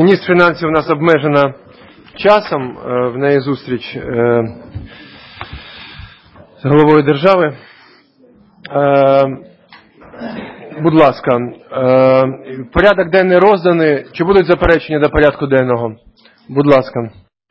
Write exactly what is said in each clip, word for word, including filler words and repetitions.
Міністр фінансів у нас обмежена часом, в неї зустріч з головою держави. Будь ласка, порядок денний розданий. Чи будуть заперечення до порядку денного? Будь ласка.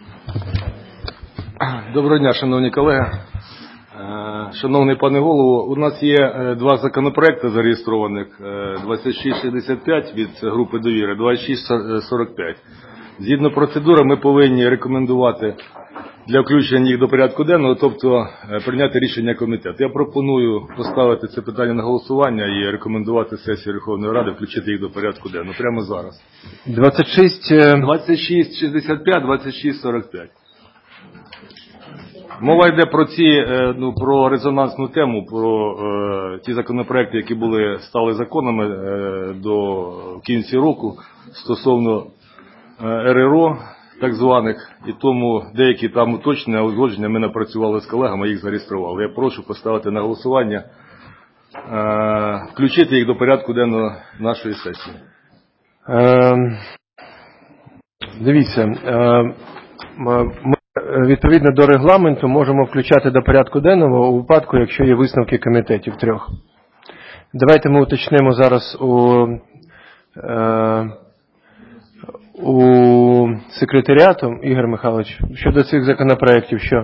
Доброго дня, шановні колеги. Шановний пане голово, у нас є два законопроекти зареєстрованих, двадцять шість шістдесят п'ять від групи «Довіра», двадцять шість сорок п'ять. Згідно процедури ми повинні рекомендувати для включення їх до порядку денного, тобто прийняти рішення комітету. Я пропоную поставити це питання на голосування і рекомендувати сесії Верховної Ради включити їх до порядку денного прямо зараз. двадцять шість двадцять шість шістдесят п'ять, двадцять шість сорок п'ять. Мова йде про ці, ну, про резонансну тему, про е, ті законопроекти, які були стали законами е, до кінця року стосовно е, РРО, так званих, і тому деякі там уточнення, узгодження ми напрацювали з колегами, їх зареєстрували. Я прошу поставити на голосування, е, включити їх до порядку денного нашої сесії. Е, дивіться, е, ми відповідно до регламенту можемо включати до порядку денного у випадку, якщо є висновки комітетів трьох. Давайте ми уточнимо зараз у, е, у секретаріату, Ігор Михайлович, щодо цих законопроєктів, що?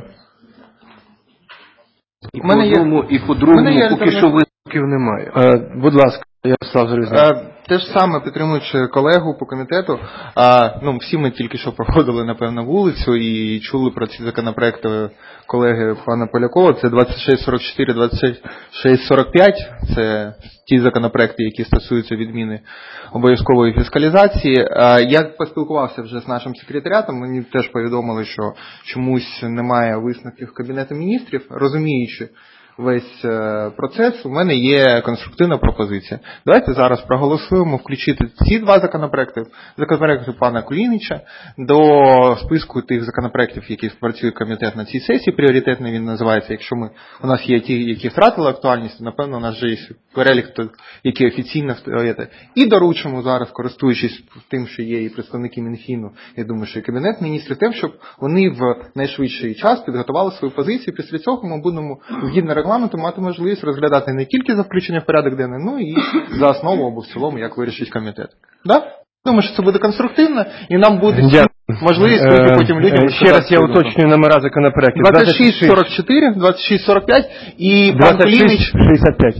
І по одному, і по другому поки що висновків немає. Е, будь ласка, Ярослав Залізний. Те ж саме, підтримуючи колегу по комітету, а, ну, всі ми тільки що проходили, напевно, вулицю і чули про ці законопроекти колеги пана Полякова. Це двадцять шість сорок чотири, двадцять шість сорок п'ять. Це ті законопроекти, які стосуються відміни обов'язкової фіскалізації. А, я поспілкувався вже з нашим секретаріатом, мені теж повідомили, що чомусь немає висновків Кабінету міністрів, розуміючи весь процес, у мене є конструктивна пропозиція. Давайте зараз проголосуємо включити ці два законопроекти, законопроекти пана Кулініча, до списку тих законопроектів, які працює комітет на цій сесії. Пріоритетний він називається. Якщо ми, у нас є ті, які втратили актуальність, то, напевно, у нас вже є перелік, які офіційно втратили. І доручимо зараз, користуючись тим, що є і представники Мінфіну, я думаю, що і Кабінет міністрів, тим, щоб вони в найшвидший час підготували свою позицію. Після цього ми будемо згідно регламенту мати можливість розглядати не тільки за включення в порядок денний, ну і за основу або в цілому, як вирішить комітет. Да? Думаю, що це буде конструктивно, і нам буде можливість вийти потім людям. Ще раз я уточнюю номера законопроектів. двадцять шість сорок чотири, двадцять шість сорок п'ять і пан Кулініч шістдесят п'ять.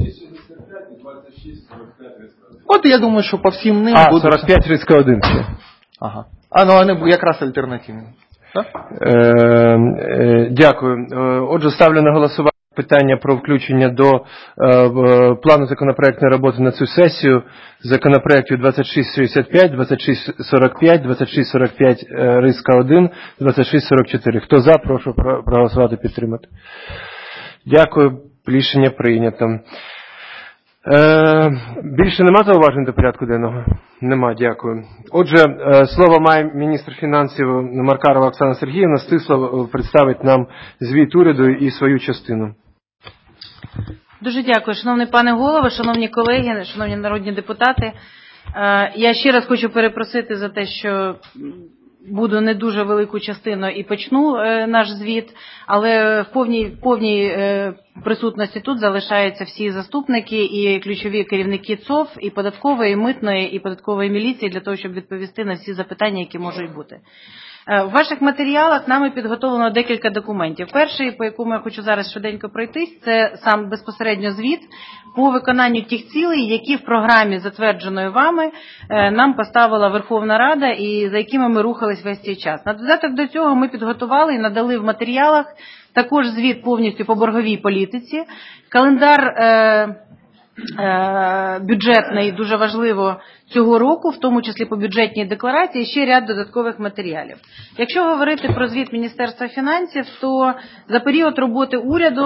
От я думаю, що по всім ним а, буде... сорок п'ять тридцять один ще. Ага. А, ну вони якраз альтернативні. Е, е, дякую. Отже, ставлю на голосування питання про включення до е, плану законопроектної роботи на цю сесію законопроектів двадцять шість шістдесят п'ять, двадцять шість сорок п'ять, двадцять шість сорок п'ять риска один, двадцять шість сорок чотири. Хто за, прошу проголосувати, підтримати. Дякую. Рішення прийнято. Е, більше нема зауважень до порядку денного? Нема, дякую. Отже, е, слово має міністр фінансів Маркарова Оксана Сергіївна. Стисло представить нам звіт уряду і свою частину. Дуже дякую, шановний пане голово, шановні колеги, шановні народні депутати. Е, я ще раз хочу перепросити за те, що буду не дуже велику частину і почну е, наш звіт, але в повній, в повній е, присутності тут залишаються всі заступники і ключові керівники ЦОВ, і податкової, і митної, і податкової міліції для того, щоб відповісти на всі запитання, які можуть бути. В ваших матеріалах нами підготовлено декілька документів. Перший, по якому я хочу зараз швиденько пройтись, це сам безпосередньо звіт по виконанню тих цілей, які в програмі, затвердженої вами, нам поставила Верховна Рада і за якими ми рухались весь цей час. На додаток до цього ми підготували і надали в матеріалах також звіт повністю по борговій політиці, календар е, е, бюджетний, дуже важливо, цього року, в тому числі по бюджетній декларації, ще ряд додаткових матеріалів. Якщо говорити про звіт Міністерства фінансів, то за період роботи уряду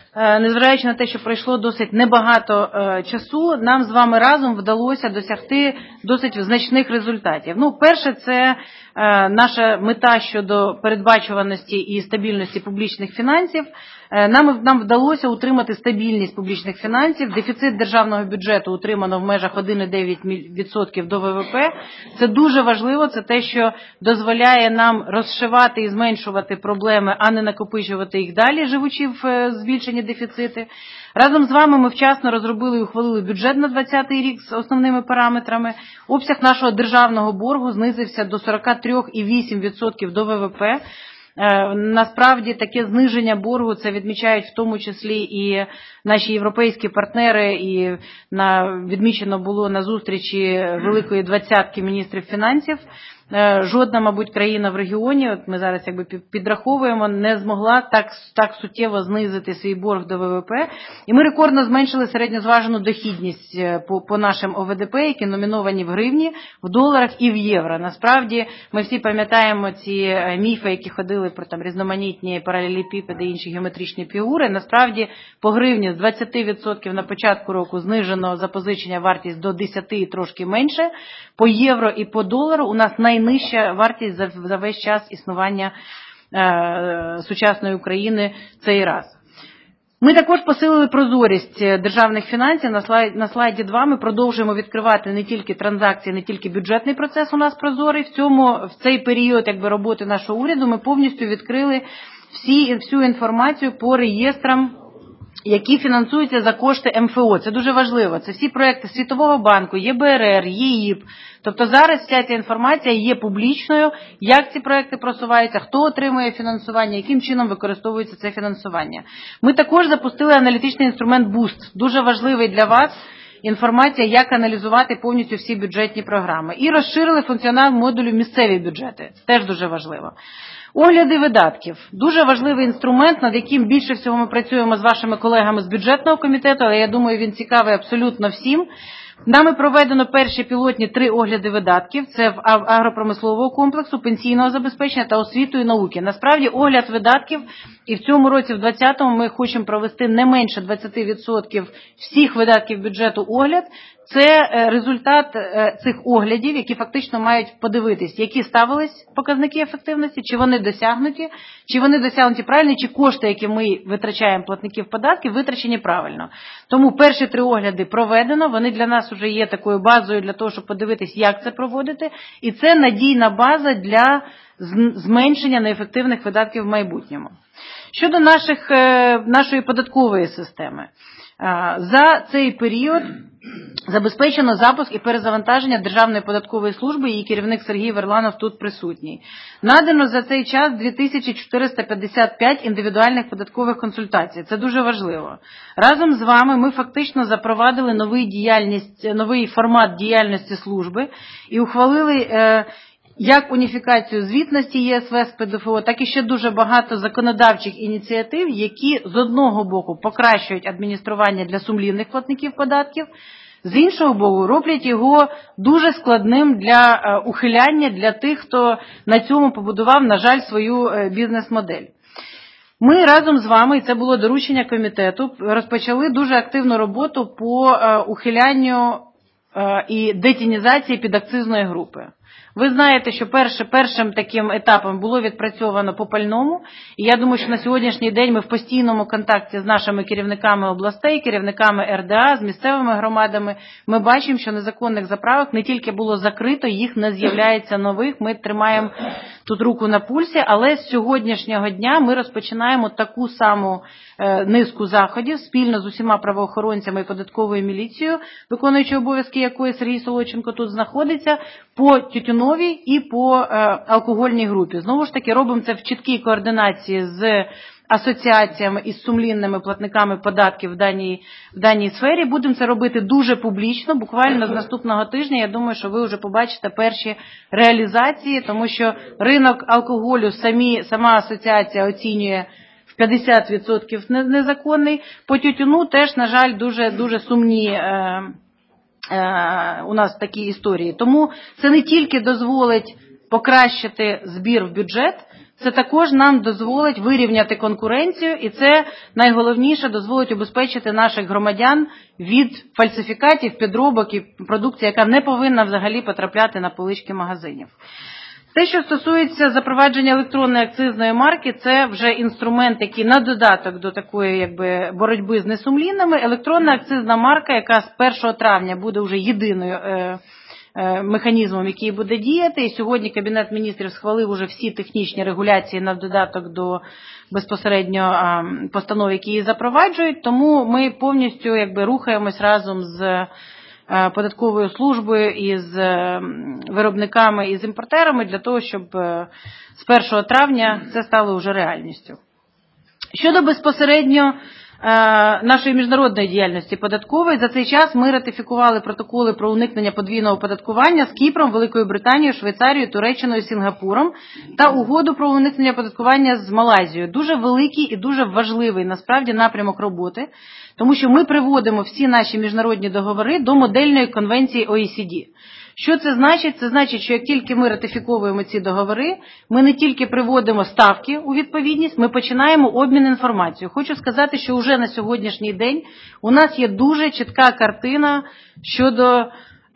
незважаючи на те, що пройшло досить небагато часу, нам з вами разом вдалося досягти досить значних результатів. Ну, перше, це наша мета щодо передбачуваності і стабільності публічних фінансів. Нам, нам вдалося утримати стабільність публічних фінансів. Дефіцит державного бюджету утримано в межах один цілих дев'ять відсотка до ВВП. Це дуже важливо, це те, що дозволяє нам розшивати і зменшувати проблеми, а не накопичувати їх далі, живучи в збільшенні дефіцити. Разом з вами ми вчасно розробили і ухвалили бюджет на двадцятий рік з основними параметрами. Обсяг нашого державного боргу знизився до сорок три цілих вісім десятих відсотка до ВВП. Насправді таке зниження боргу це відмічають в тому числі і наші європейські партнери, і на, відмічено було на зустрічі Великої двадцятки міністрів фінансів. Жодна, мабуть, країна в регіоні, от ми зараз якби підраховуємо, не змогла так, так суттєво знизити свій борг до ВВП. І ми рекордно зменшили середньозважену дохідність по, по нашим ОВДП, які номіновані в гривні, в доларах і в євро. Насправді, ми всі пам'ятаємо ці міфи, які ходили про там різноманітні паралелепіпеди і інші геометричні фігури. Насправді, по гривні з двадцять відсотків на початку року знижено запозичення вартість до десять і трошки менше. По євро і по долару у нас най найнижча вартість за, за весь час існування е, сучасної України цей раз. Ми також посилили прозорість державних фінансів. На слайді, на слайді два ми продовжуємо відкривати не тільки транзакції, не тільки бюджетний процес у нас прозорий. В цьому, в цей період якби, роботи нашого уряду ми повністю відкрили всі, всю інформацію по реєстрам, які фінансуються за кошти ем еф о. Це дуже важливо. Це всі проекти Світового банку, є бе ер ер, є і і пі. Тобто зараз вся ця інформація є публічною, як ці проекти просуваються, хто отримує фінансування, яким чином використовується це фінансування. Ми також запустили аналітичний інструмент Boost. Дуже важливий для вас. Інформація, як аналізувати повністю всі бюджетні програми. І розширили функціонал модулю місцеві бюджети. Теж дуже важливо. Огляди видатків. Дуже важливий інструмент, над яким більше всього ми працюємо з вашими колегами з бюджетного комітету, але я думаю, він цікавий абсолютно всім. Нами проведено перші пілотні три огляди видатків. Це в агропромислового комплексу, пенсійного забезпечення та освіти і науки. Насправді, огляд видатків, і в цьому році, в двадцятому, ми хочемо провести не менше двадцять відсотків всіх видатків бюджету огляд. Це результат цих оглядів, які фактично мають подивитись, які ставились показники ефективності, чи вони досягнуті, чи вони досягнуті правильно, чи кошти, які ми витрачаємо платників податків, витрачені правильно. Тому перші три огляди проведено, вони для нас вже є такою базою для того, щоб подивитись, як це проводити, і це надійна база для зменшення неефективних видатків в майбутньому. Щодо наших, нашої податкової системи. За цей період забезпечено запуск і перезавантаження Державної податкової служби, її керівник Сергій Верланов тут присутній. Надано за цей час дві тисячі чотириста п'ятдесят п'ять індивідуальних податкових консультацій. Це дуже важливо. Разом з вами ми фактично запровадили новий, діяльність, новий формат діяльності служби і ухвалили е, як уніфікацію звітності є ес ве з пе де еф о, так і ще дуже багато законодавчих ініціатив, які з одного боку покращують адміністрування для сумлінних платників податків, з іншого боку роблять його дуже складним для ухиляння для тих, хто на цьому побудував, на жаль, свою бізнес-модель. Ми разом з вами, і це було доручення комітету, розпочали дуже активну роботу по ухилянню і детінізації підакцизної групи. Ви знаєте, що перше, першим таким етапом було відпрацьовано по пальному, і я думаю, що на сьогоднішній день ми в постійному контакті з нашими керівниками областей, керівниками ер де а, з місцевими громадами. Ми бачимо, що незаконних заправок не тільки було закрито, їх не з'являється нових, ми тримаємо тут руку на пульсі, але з сьогоднішнього дня ми розпочинаємо таку саму низку заходів спільно з усіма правоохоронцями і податковою міліцією, виконуючи обов'язки якої Сергій Солодченко тут знаходиться, по тютюновій і по е, алкогольній групі. Знову ж таки, робимо це в чіткій координації з асоціаціями і з сумлінними платниками податків в даній, в даній сфері. Будемо це робити дуже публічно, буквально з наступного тижня. Я думаю, що ви вже побачите перші реалізації, тому що ринок алкоголю самі, сама асоціація оцінює в п'ятдесят відсотків незаконний. По тютюну теж, на жаль, дуже, дуже сумні е, у нас такі історії. Тому це не тільки дозволить покращити збір в бюджет, це також нам дозволить вирівняти конкуренцію, і це найголовніше дозволить убезпечити наших громадян від фальсифікатів, підробок і продукції, яка не повинна взагалі потрапляти на полички магазинів. Те, що стосується запровадження електронної акцизної марки, це вже інструмент, який на додаток до такої якби боротьби з несумлінними. Електронна акцизна марка, яка з першого травня буде вже єдиною е, е, механізмом, який буде діяти. І сьогодні Кабінет міністрів схвалив уже всі технічні регуляції на додаток до безпосередньо е, постанов, які її запроваджують. Тому ми повністю якби рухаємось разом з податковою службою і з виробниками і з імпортерами для того, щоб з першого травня це стало вже реальністю. Щодо безпосередньо нашої міжнародної діяльності податкової, за цей час ми ратифікували протоколи про уникнення подвійного оподаткування з Кіпром, Великою Британією, Швейцарією, Туреччиною, Сінгапуром та угоду про уникнення оподаткування з Малайзією. Дуже великий і дуже важливий насправді напрямок роботи, тому що ми приводимо всі наші міжнародні договори до модельної конвенції о і сі ді. Що це значить? Це значить, що як тільки ми ратифіковуємо ці договори, ми не тільки приводимо ставки у відповідність, ми починаємо обмін інформацією. Хочу сказати, що вже на сьогоднішній день у нас є дуже чітка картина щодо е,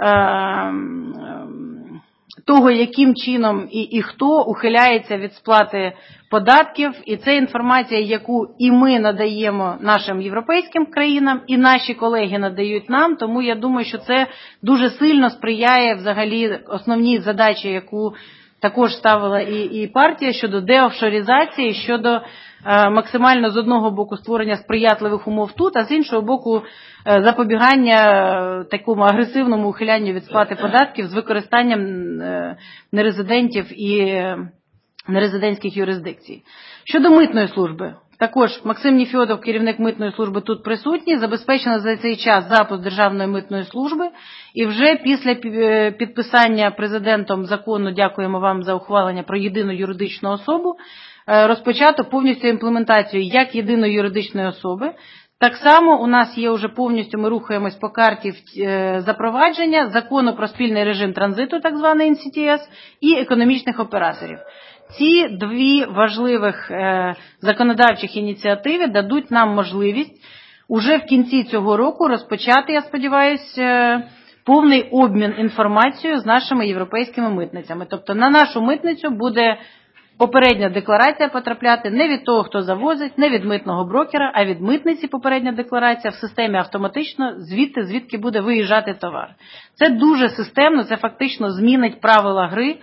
того, яким чином і, і хто ухиляється від сплати податків. І це інформація, яку і ми надаємо нашим європейським країнам, і наші колеги надають нам. Тому я думаю, що це дуже сильно сприяє взагалі основній задачі, яку також ставила і, і партія щодо деофшоризації, щодо е, максимально з одного боку створення сприятливих умов тут, а з іншого боку е, запобігання е, такому агресивному ухилянню від сплати податків з використанням е, нерезидентів і е, нерезидентських юрисдикцій. Щодо митної служби. Також Максим Нефьодов, керівник митної служби, тут присутній. Забезпечено за цей час запуск Державної митної служби. І вже після підписання президентом закону, дякуємо вам за ухвалення про єдину юридичну особу, розпочато повністю імплементацію як єдиної юридичної особи. Так само у нас є вже повністю, ми рухаємось по карті запровадження закону про спільний режим транзиту, так званий ен сі ті ес, і економічних операторів. Ці дві важливих е, законодавчих ініціативи дадуть нам можливість уже в кінці цього року розпочати, я сподіваюся, е, повний обмін інформацією з нашими європейськими митницями. Тобто на нашу митницю буде попередня декларація потрапляти не від того, хто завозить, не від митного брокера, а від митниці попередня декларація в системі автоматично, звідти, звідки буде виїжджати товар. Це дуже системно, це фактично змінить правила гри.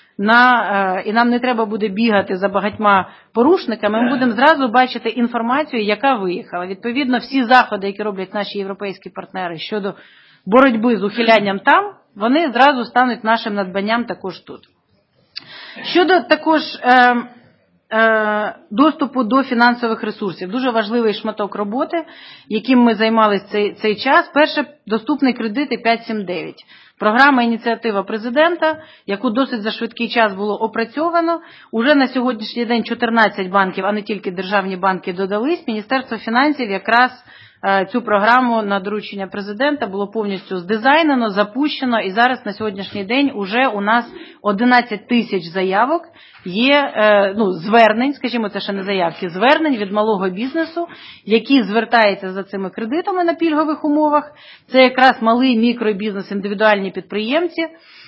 На, і нам не треба буде бігати за багатьма порушниками, ми будемо зразу бачити інформацію, яка виїхала. Відповідно, всі заходи, які роблять наші європейські партнери щодо боротьби з ухилянням там, вони зразу стануть нашим надбанням також тут. Щодо також е, е, доступу до фінансових ресурсів, дуже важливий шматок роботи, яким ми займалися цей, цей час. Перше, доступний кредит п'ять сім дев'ять. Програма «Ініціатива президента», яку досить за швидкий час було опрацьовано. Уже на сьогоднішній день чотирнадцять банків, а не тільки державні банки, додались. Міністерство фінансів якраз цю програму на доручення президента було повністю здизайнено, запущено, і зараз на сьогоднішній день уже у нас одинадцять тисяч заявок є, ну, звернень, скажімо, це ще не заявки, звернень від малого бізнесу, які звертаються за цими кредитами на пільгових умовах. Це якраз малий мікробізнес, індивідуальні підприємці.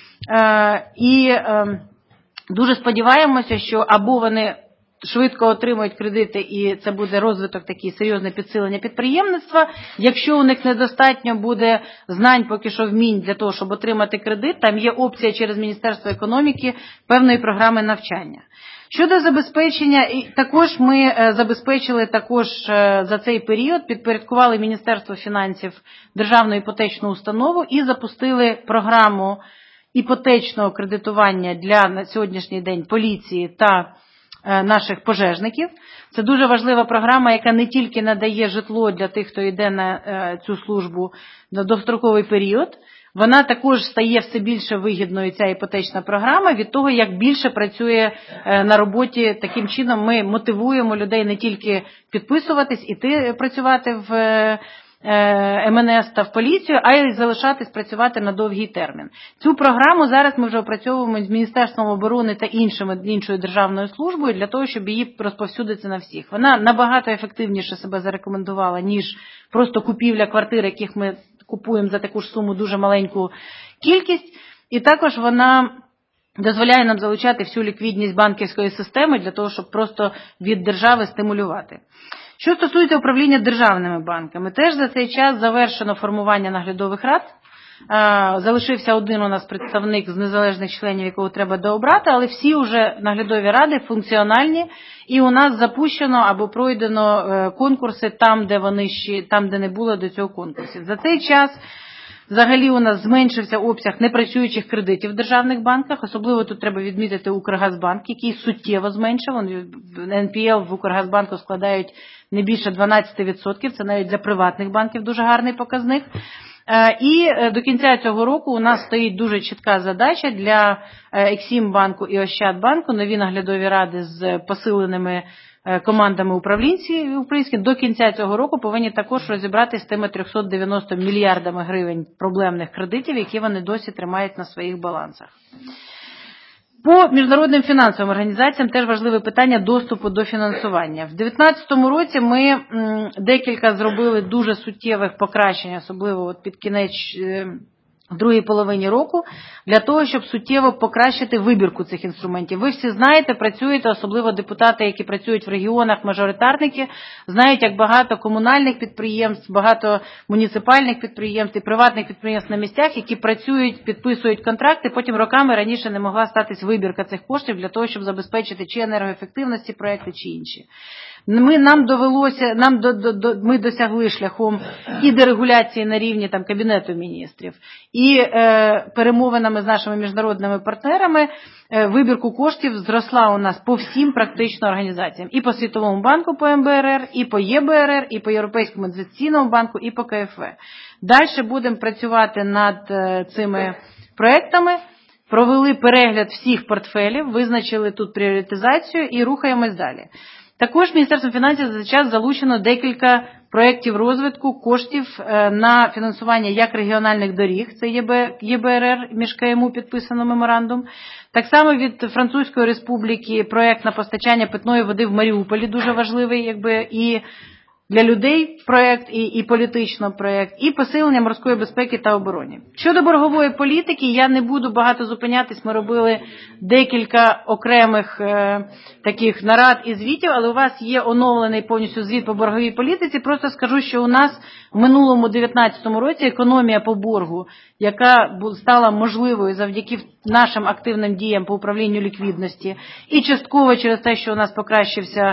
І дуже сподіваємося, що або вони швидко отримують кредити, і це буде розвиток, такий серйозне підсилення підприємництва. Якщо у них недостатньо буде знань, поки що вмінь для того, щоб отримати кредит, там є опція через Міністерство економіки певної програми навчання. Щодо забезпечення, також ми забезпечили також за цей період, підпорядкували Міністерство фінансів Державну іпотечну установу і запустили програму іпотечного кредитування для на сьогоднішній день поліції та наших пожежників. Це дуже важлива програма, яка не тільки надає житло для тих, хто йде на цю службу на довгостроковий період, вона також стає все більше вигідною, ця іпотечна програма, від того, як більше працює на роботі. Таким чином ми мотивуємо людей не тільки підписуватись, іти працювати в ем ен ес та в поліцію, а й залишатись працювати на довгий термін. Цю програму зараз ми вже опрацьовуємо з Міністерством оборони та іншими, іншою державною службою для того, щоб її розповсюдити на всіх. Вона набагато ефективніше себе зарекомендувала, ніж просто купівля квартир, яких ми купуємо за таку ж суму дуже маленьку кількість. І також вона дозволяє нам залучати всю ліквідність банківської системи для того, щоб просто від держави стимулювати. Що стосується управління державними банками, теж за цей час завершено формування наглядових рад. Залишився один у нас представник з незалежних членів, якого треба дообрати, але всі вже наглядові ради функціональні, і у нас запущено або пройдено конкурси там, де вони ще, там, де не було до цього конкурсів. За цей час взагалі у нас зменшився обсяг непрацюючих кредитів в державних банках, особливо тут треба відмітити Укргазбанк, який суттєво зменшив. ен пі ел в Укргазбанку складають не більше дванадцять відсотків, це навіть для приватних банків дуже гарний показник. І до кінця цього року у нас стоїть дуже чітка задача для Ексімбанку і Ощадбанку, нові наглядові ради з посиленими командами управлінців українських до кінця цього року повинні також розібратися з тими триста дев'яносто мільярдами гривень проблемних кредитів, які вони досі тримають на своїх балансах. По міжнародним фінансовим організаціям теж важливе питання доступу до фінансування. В дві тисячі дев'ятнадцятому році ми м, декілька зробили дуже суттєвих покращень, особливо от під кінець е, в другій половині року, для того, щоб суттєво покращити вибірку цих інструментів. Ви всі знаєте, працюєте, особливо депутати, які працюють в регіонах, мажоритарники, знають, як багато комунальних підприємств, багато муніципальних підприємств і приватних підприємств на місцях, які працюють, підписують контракти, потім роками раніше не могла статись вибірка цих коштів для того, щоб забезпечити чи енергоефективності проекти, чи інші. Ми, нам довелося, нам до, до, до, ми досягли шляхом і дерегуляції на рівні там, Кабінету міністрів, і е, перемовинами з нашими міжнародними партнерами е, вибірку коштів зросла у нас по всім практично організаціям. І по Світовому банку, по ем бе ер ер, і по є бе ер ер, і по Європейському інвестиційному банку, і по ка еф е. Далі будемо працювати над е, цими проектами. Провели перегляд всіх портфелів, визначили тут пріоритизацію і рухаємось далі. Також Міністерством фінансів за час залучено декілька проєктів розвитку коштів на фінансування як регіональних доріг, це є бе ер ер, між ка ем у підписано меморандум. Так само від Французької Республіки проєкт на постачання питної води в Маріуполі, дуже важливий, якби, і для людей проєкт, і, і політично проєкт, і посилення морської безпеки та оборони. Щодо боргової політики, я не буду багато зупинятись, ми робили декілька окремих е, таких нарад і звітів, але у вас є оновлений повністю звіт по борговій політиці. Просто скажу, що у нас в минулому дев'ятнадцятому році економія по боргу, яка стала можливою завдяки нашим активним діям по управлінню ліквідності, і частково через те, що у нас покращився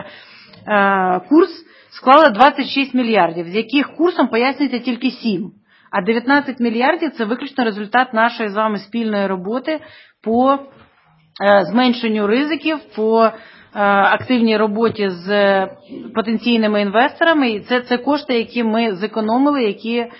е, курс, склала двадцять шість мільярдів, з яких курсом пояснюється тільки сім. А дев'ятнадцять мільярдів – це виключно результат нашої з вами спільної роботи по е, зменшенню ризиків, по е, активній роботі з потенційними інвесторами. І це, це кошти, які ми зекономили, які е,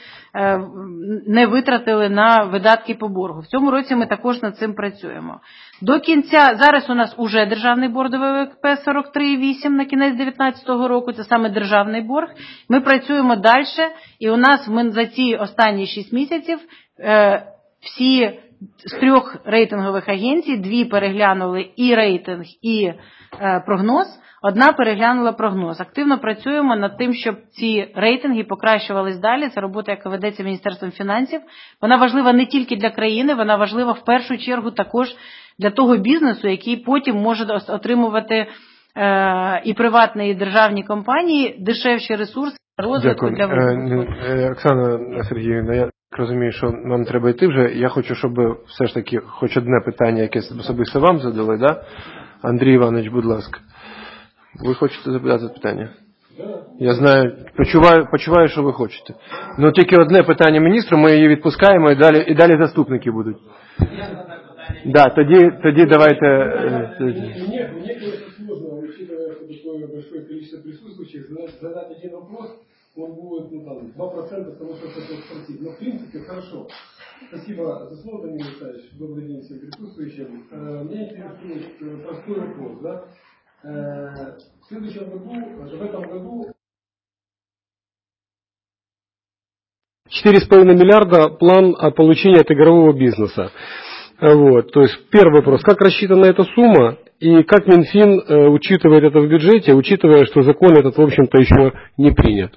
не витратили на видатки по боргу. В цьому році ми також над цим працюємо. До кінця, зараз у нас уже державний борг до ве ве пе сорок три цілих вісім на кінець дев'ятнадцятого року, це саме державний борг. Ми працюємо далі, і у нас ми за ці останні шість місяців е, всі з трьох рейтингових агенцій, дві переглянули і рейтинг, і е, прогноз, одна переглянула прогноз. Активно працюємо над тим, щоб ці рейтинги покращувались далі. Це робота, яка ведеться Міністерством фінансів. Вона важлива не тільки для країни, вона важлива в першу чергу також для того бізнесу, який потім може отримувати е, і приватні, і державні компанії дешевші ресурси розвитку для виробництва. Е, Оксана Сергіївна, я розумію, що нам треба йти вже. Я хочу, щоб все ж таки хоч одне питання, яке особисто вам задали, да? Андрій Іванович, будь ласка. Ви хочете запитати питання? Я знаю, почуваю, почуваю, що ви хочете. Ну тільки одне питання міністру, ми її відпускаємо і далі, і далі заступники будуть. Да, тоді, тоді давайте... Мне, мне, конечно, сложно, учитывая, что такое большое количество присутствующих, задать один вопрос, он будет, ну, там, два процента того, что хотел спросить. Но, в принципе, хорошо. Спасибо за слово, Данил Витальевич. Добрый день всем присутствующим. Меня интересует простой вопрос, да. В следующем году, в этом году четыре с половиной миллиарда план получения от игрового бизнеса. Вот. То есть первый вопрос, как рассчитана эта сумма и как Минфин э, учитывает это в бюджете, учитывая, что закон этот, в общем-то, еще не принят?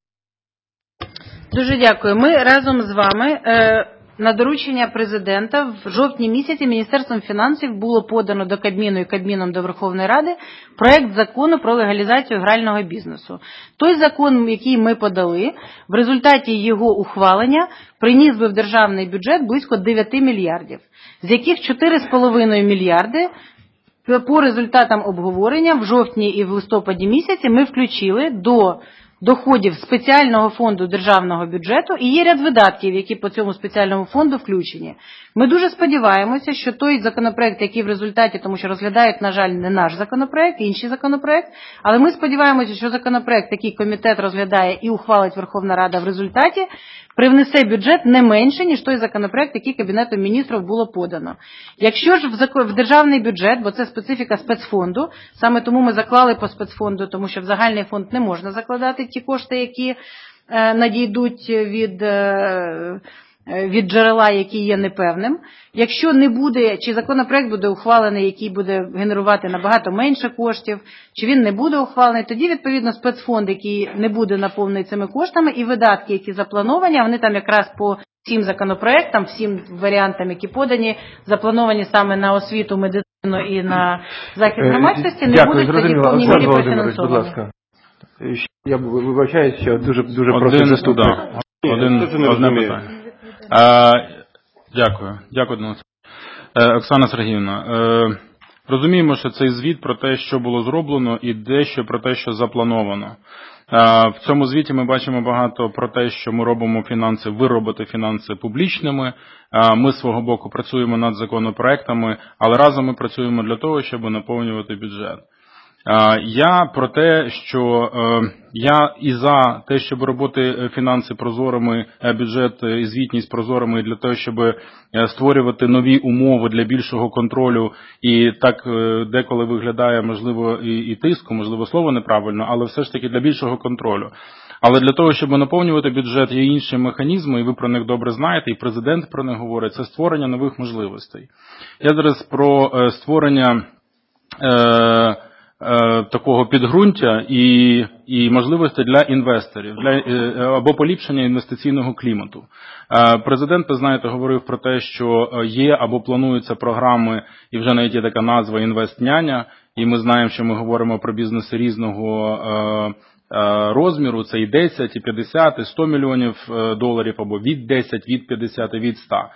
Дуже дякую. Ми разом з вами е, на доручення президента в жовтні місяці Міністерством фінансів було подано до Кабміну і Кабміном до Верховної Ради проект закону про легалізацію грального бізнесу. Той закон, який ми подали, в результаті його ухвалення приніс би в державний бюджет близько дев'ять мільярдів, з яких чотири з половиною мільярди по результатам обговорення в жовтні і в листопаді місяці ми включили до доходів спеціального фонду державного бюджету, і є ряд видатків, які по цьому спеціальному фонду включені. Ми дуже сподіваємося, що той законопроект, який в результаті, тому що розглядають, на жаль, не наш законопроект, інший законопроект, але ми сподіваємося, що законопроект, який комітет розглядає і ухвалить Верховна Рада в результаті, привнесе бюджет не менше, ніж той законопроект, який Кабінетом міністрів було подано. Якщо ж в державний бюджет, бо це специфіка спецфонду, саме тому ми заклали по спецфонду, тому що в загальний фонд не можна закладати ті кошти, які е, надійдуть від, е, від джерела, які є непевним. Якщо не буде, чи законопроект буде ухвалений, який буде генерувати набагато менше коштів, чи він не буде ухвалений, тоді, відповідно, спецфонд, який не буде наповнений цими коштами, і видатки, які заплановані, вони там якраз по всім законопроектам, всім варіантам, які подані, заплановані саме на освіту, медицину і на захист громадськості, не Дякую, будуть тоді в повній мірі профінансовані. Я вибачаюсь, що дуже, дуже один, просто заступник. Да, один, одне питання. А, дякую. Дякую, Денис. Е, Оксана Сергіївна, е, розуміємо, що цей звіт про те, що було зроблено, і дещо про те, що заплановано. Е, в цьому звіті ми бачимо багато про те, що ми робимо фінанси, ви робите фінанси публічними. Е, ми з свого боку працюємо над законопроектами, але разом ми працюємо для того, щоб наповнювати бюджет. Я про те, що я і за те, щоб робити фінанси прозорими, бюджет і звітність прозорими для того, щоб створювати нові умови для більшого контролю, і так деколи виглядає, можливо, і, і тиску, можливо, слово неправильно, але все ж таки для більшого контролю. Але для того, щоб наповнювати бюджет, є інші механізми, і ви про них добре знаєте, і президент про них говорить, це створення нових можливостей. Я зараз про створення е, такого підґрунтя і, і можливості для інвесторів, для, або поліпшення інвестиційного клімату. Президент, ви знаєте, говорив про те, що є або плануються програми, і вже навіть є така назва «Інвестняня», і ми знаємо, що ми говоримо про бізнеси різного розміру, це і десять, і п'ятдесят, і сто мільйонів доларів, або від десять, від п'ятдесят, від ста.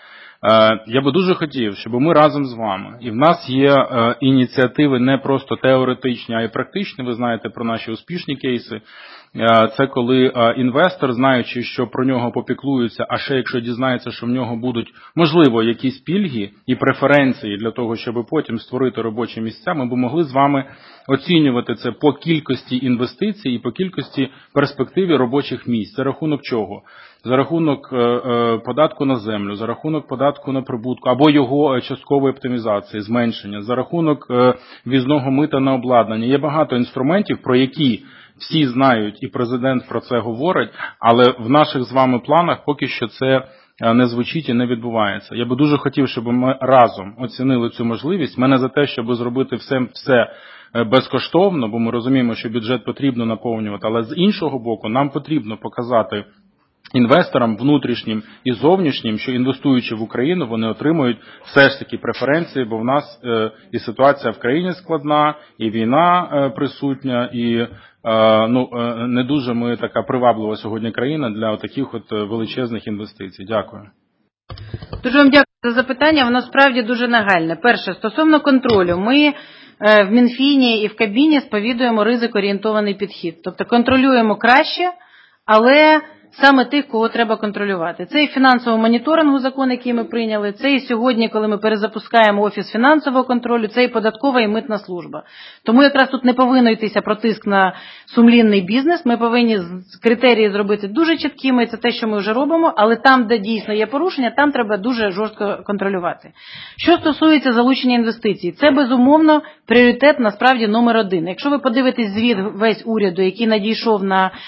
Я би дуже хотів, щоб ми разом з вами, і в нас є ініціативи не просто теоретичні, а й практичні, ви знаєте про наші успішні кейси. Це коли інвестор, знаючи, що про нього попіклуються, а ще якщо дізнається, що в нього будуть, можливо, якісь пільги і преференції для того, щоб потім створити робочі місця, ми б могли з вами оцінювати це по кількості інвестицій і по кількості перспективі робочих місць. За рахунок чого? За рахунок податку на землю, за рахунок податку на прибутку, або його часткової оптимізації, зменшення, за рахунок ввізного мита на обладнання. Є багато інструментів, про які всі знають, і президент про це говорить, але в наших з вами планах поки що це не звучить і не відбувається. Я би дуже хотів, щоб ми разом оцінили цю можливість. Мене за те, щоб зробити все, все безкоштовно, бо ми розуміємо, що бюджет потрібно наповнювати, але з іншого боку нам потрібно показати інвесторам внутрішнім і зовнішнім, що інвестуючи в Україну, вони отримують все ж таки преференції, бо в нас е, і ситуація в країні складна, і війна е, присутня, і е, ну, е, не дуже ми така приваблива сьогодні країна для таких от величезних інвестицій. Дякую. Дуже вам дякую за запитання, воно справді дуже нагальне. Перше, стосовно контролю, ми в Мінфіні і в Кабміні сповідуємо ризик-орієнтований підхід. Тобто контролюємо краще, але саме тих, кого треба контролювати. Це і фінансового моніторингу закон, який ми прийняли, це і сьогодні, коли ми перезапускаємо Офіс фінансового контролю, це і податкова і митна служба. Тому якраз тут не повинно йтися про тиск на сумлінний бізнес, ми повинні критерії зробити дуже чіткими, це те, що ми вже робимо, але там, де дійсно є порушення, там треба дуже жорстко контролювати. Що стосується залучення інвестицій, це безумовно пріоритет насправді номер один. Якщо ви подивитесь звіт весь уряду, який надійшов на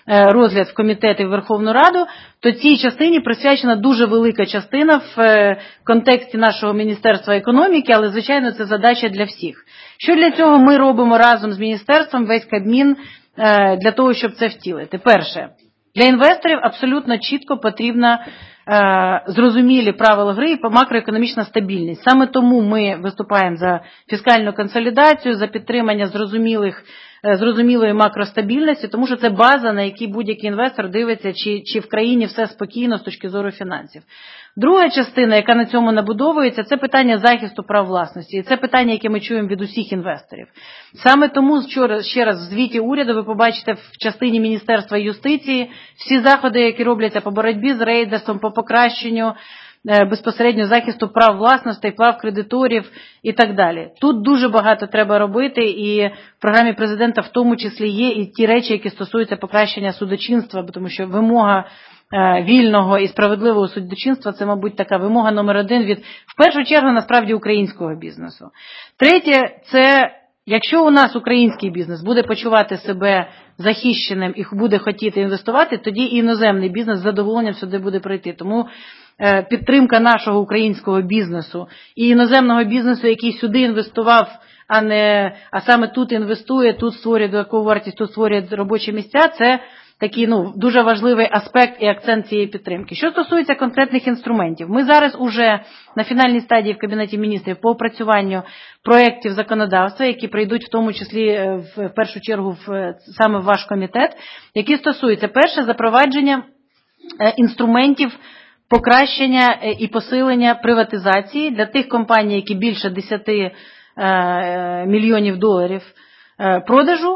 розгляд в комітет і в Верховну Раду, то цій частині присвячена дуже велика частина в контексті нашого Міністерства економіки, але, звичайно, це задача для всіх. Що для цього ми робимо разом з Міністерством, весь Кабмін, для того, щоб це втілити? Перше, для інвесторів абсолютно чітко потрібна зрозумілі правила гри і макроекономічна стабільність. Саме тому ми виступаємо за фіскальну консолідацію, за підтримання зрозумілих, зрозумілої макростабільності, тому що це база, на якій будь-який інвестор дивиться, чи, чи в країні все спокійно з точки зору фінансів. Друга частина, яка на цьому набудовується, це питання захисту прав власності. І це питання, яке ми чуємо від усіх інвесторів. Саме тому вчора, ще раз, в звіті уряду ви побачите в частині Міністерства юстиції всі заходи, які робляться по боротьбі з рейдерством, по покращенню безпосередньо захисту прав власності, прав кредиторів і так далі. Тут дуже багато треба робити, і в програмі президента в тому числі є і ті речі, які стосуються покращення судочинства, тому що вимога вільного і справедливого судочинства – це, мабуть, така вимога номер один від, в першу чергу, насправді, українського бізнесу. Третє – це, якщо у нас український бізнес буде почувати себе захищеним і буде хотіти інвестувати, тоді і іноземний бізнес з задоволенням сюди буде прийти. Тому підтримка нашого українського бізнесу і іноземного бізнесу, який сюди інвестував, а не, а саме тут інвестує, тут створює додаткову вартість, тут створює робочі місця, це такий, ну, дуже важливий аспект і акцент цієї підтримки. Що стосується конкретних інструментів, ми зараз уже на фінальній стадії в Кабінеті міністрів по опрацюванню проєктів законодавства, які прийдуть в тому числі в першу чергу в, саме в ваш комітет, які стосуються, перше, запровадження інструментів покращення і посилення приватизації для тих компаній, які більше десять мільйонів доларів продажу,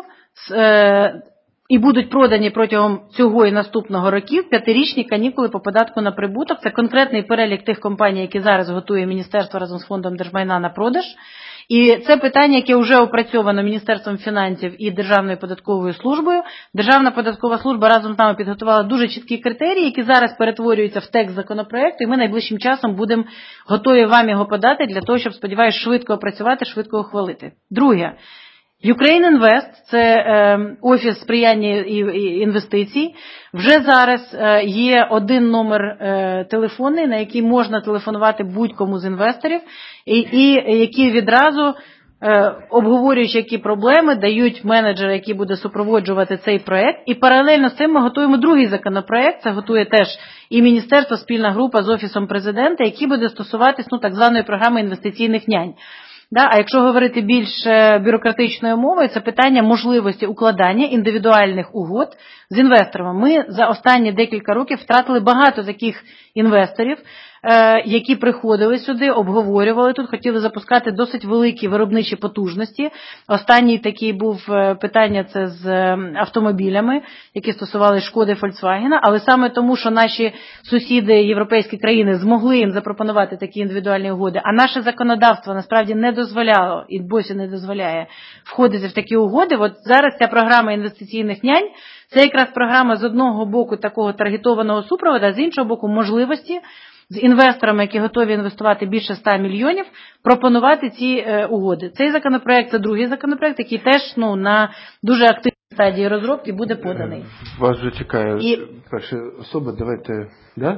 і будуть продані протягом цього і наступного років п'ятирічні канікули по податку на прибуток. Це конкретний перелік тих компаній, які зараз готує Міністерство разом з Фондом держмайна на продаж. І це питання, яке вже опрацьовано Міністерством фінансів і Державною податковою службою. Державна податкова служба разом з нами підготувала дуже чіткі критерії, які зараз перетворюються в текст законопроекту, і ми найближчим часом будемо готові вам його подати для того, щоб, сподіваюся, швидко опрацювати, швидко ухвалити. Друге. Ukraine Invest – це е, офіс сприяння і, і інвестицій. Вже зараз е, є один номер е, телефонний, на який можна телефонувати будь-кому з інвесторів, і, і які відразу, е, обговорюючи які проблеми, дають менеджера, який буде супроводжувати цей проект. І паралельно з цим ми готуємо другий законопроект, це готує теж і Міністерство, спільна група з Офісом Президента, який буде стосуватись, ну, так званої програми інвестиційних нянь. Да, а якщо говорити більш бюрократичною мовою, це питання можливості укладання індивідуальних угод з інвесторами. Ми за останні декілька років втратили багато таких інвесторів, які приходили сюди, обговорювали тут, хотіли запускати досить великі виробничі потужності. Останній такий був питання це з автомобілями, які стосували Шкоди, Фольксвагена, але саме тому, що наші сусіди, європейські країни, змогли їм запропонувати такі індивідуальні угоди, а наше законодавство насправді не дозволяло і досі не дозволяє входити в такі угоди. От зараз ця програма інвестиційних нянь, це якраз програма з одного боку такого таргетованого супроводу, а з іншого боку можливості з інвесторами, які готові інвестувати більше ста мільйонів, пропонувати ці е, угоди. Цей законопроект – це другий законопроект, який теж, ну, на дуже активній стадії розробки буде поданий. Вас вже чекає І... перша особа, давайте, да?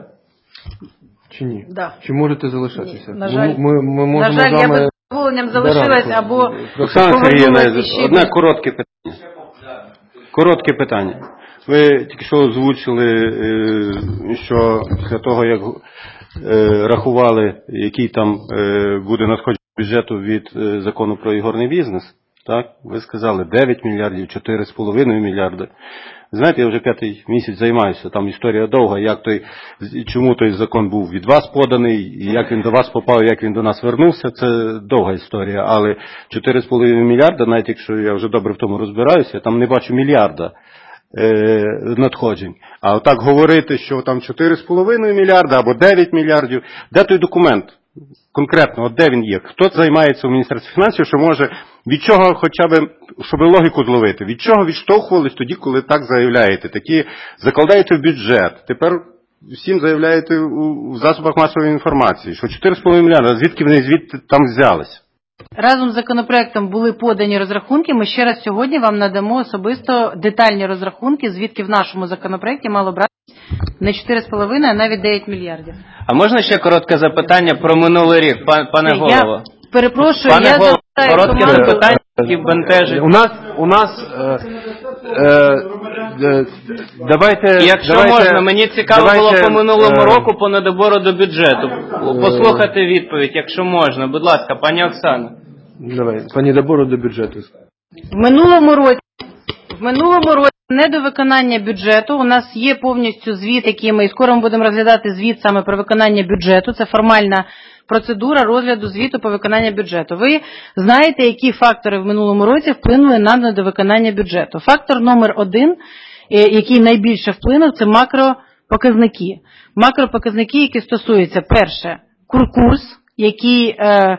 Чи ні? Да. Чи можете залишатися? Ні, на жаль, ми, ми можемо на жаль з вами... я б з задоволенням залишилась або... Оксана Сергіївна, одне коротке питання. Коротке питання. Ви тільки що озвучили, що після того, як рахували, який там буде надходження бюджету від закону про ігорний бізнес, так, ви сказали дев'ять мільярдів, чотири з половиною мільярди. Знаєте, я вже п'ятий місяць займаюся, там історія довга, як той, чому той закон був від вас поданий, і як він до вас попав, як він до нас вернувся, це довга історія, але чотири з половиною мільярда, навіть якщо я вже добре в тому розбираюся, я там не бачу мільярда е, надходжень. А отак говорити, що там чотири з половиною мільярда або дев'ять мільярдів, де той документ? Конкретно, от де він є? Хто займається у Міністерстві фінансів, що може, від чого хоча б, щоб логіку зловити, від чого відштовхувались тоді, коли так заявляєте, такі закладаєте в бюджет, тепер всім заявляєте у засобах масової інформації, що чотири з половиною мільярда, звідки вони звідти там взялись? Разом з законопроектом були подані розрахунки. Ми ще раз сьогодні вам надамо особисто детальні розрахунки, звідки в нашому законопроекті мало брати не чотири з половиною, а навіть дев'ять мільярдів. А можна ще коротке запитання про минулий рік, пане Я голово? перепрошую, Пане я голово, запитаю коротке команду. запитання, які бентежать. У нас, у нас, е, е, е, давайте... Якщо давайте, можна, мені цікаво давайте, було по минулому е, року по недобору до бюджету. Послухати відповідь, якщо можна. Будь ласка, пані Оксано. Давай, по недобору до бюджету. В минулому році, в минулому році недовиконання бюджету, у нас є повністю звіт, який ми, і скоро ми будемо розглядати звіт саме про виконання бюджету, це формальна процедура розгляду звіту по виконанню бюджету. Ви знаєте, які фактори в минулому році вплинули на недовиконання бюджету. Фактор номер один, який найбільше вплинув, це макропоказники. Макропоказники, які стосуються, перше, курс, який е,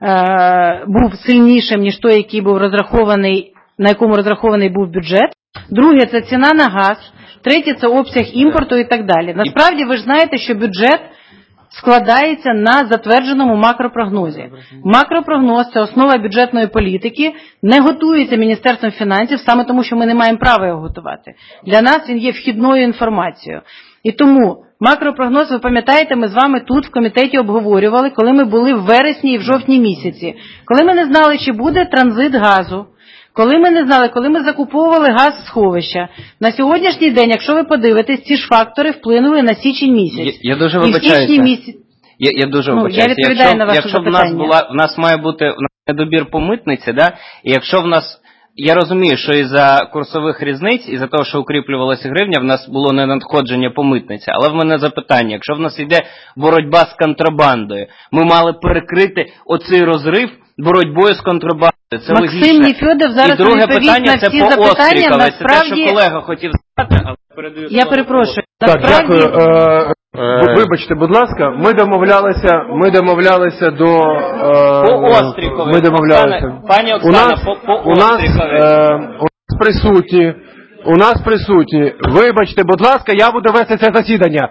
е, був сильнішим, ніж той, який був розрахований, на якому розрахований був бюджет. Друге, це ціна на газ. Третє, це обсяг імпорту і так далі. Насправді, ви ж знаєте, що бюджет складається на затвердженому макропрогнозі. Макропрогноз – це основа бюджетної політики, не готується Міністерством фінансів, саме тому, що ми не маємо права його готувати. Для нас він є вхідною інформацією. І тому макропрогноз, ви пам'ятаєте, ми з вами тут в комітеті обговорювали, коли ми були в вересні і в жовтні місяці, коли ми не знали, чи буде транзит газу, коли ми не знали, коли ми закуповували газ з сховища. На сьогоднішній день, якщо ви подивитесь, ці ж фактори вплинули на січень місяць. Я, я дуже І в вибачаюся. січні місяць... Я, я дуже ну, вибачаюся. Я відповідаю якщо, на ваше якщо запитання. в нас була, в нас має бути в нас недобір по митниці, да? І якщо в нас, я розумію, що із-за курсових різниць, із-за того, що укріплювалася гривня, в нас було не надходження по митниці. Але в мене запитання, якщо в нас йде боротьба з контрабандою, ми мали перекрити оцей розрив боротьбою з контрабандою. Це Максим логічно. Нефьодов зараз і друге відповість питання на це всі по запитання. Острікове. Насправді... Це те, що колега хотів сказати, але передаю. Я перепрошую. Так, Насправді... дякую. Е, вибачте, будь ласка, ми домовлялися, ми домовлялися до... Е, По Острікове. Ми домовлялися. Оксана, пані Оксана, у нас, по, по у нас, Острікове. е, у нас присутні, у нас присутні, вибачте, будь ласка, я буду вести це засідання.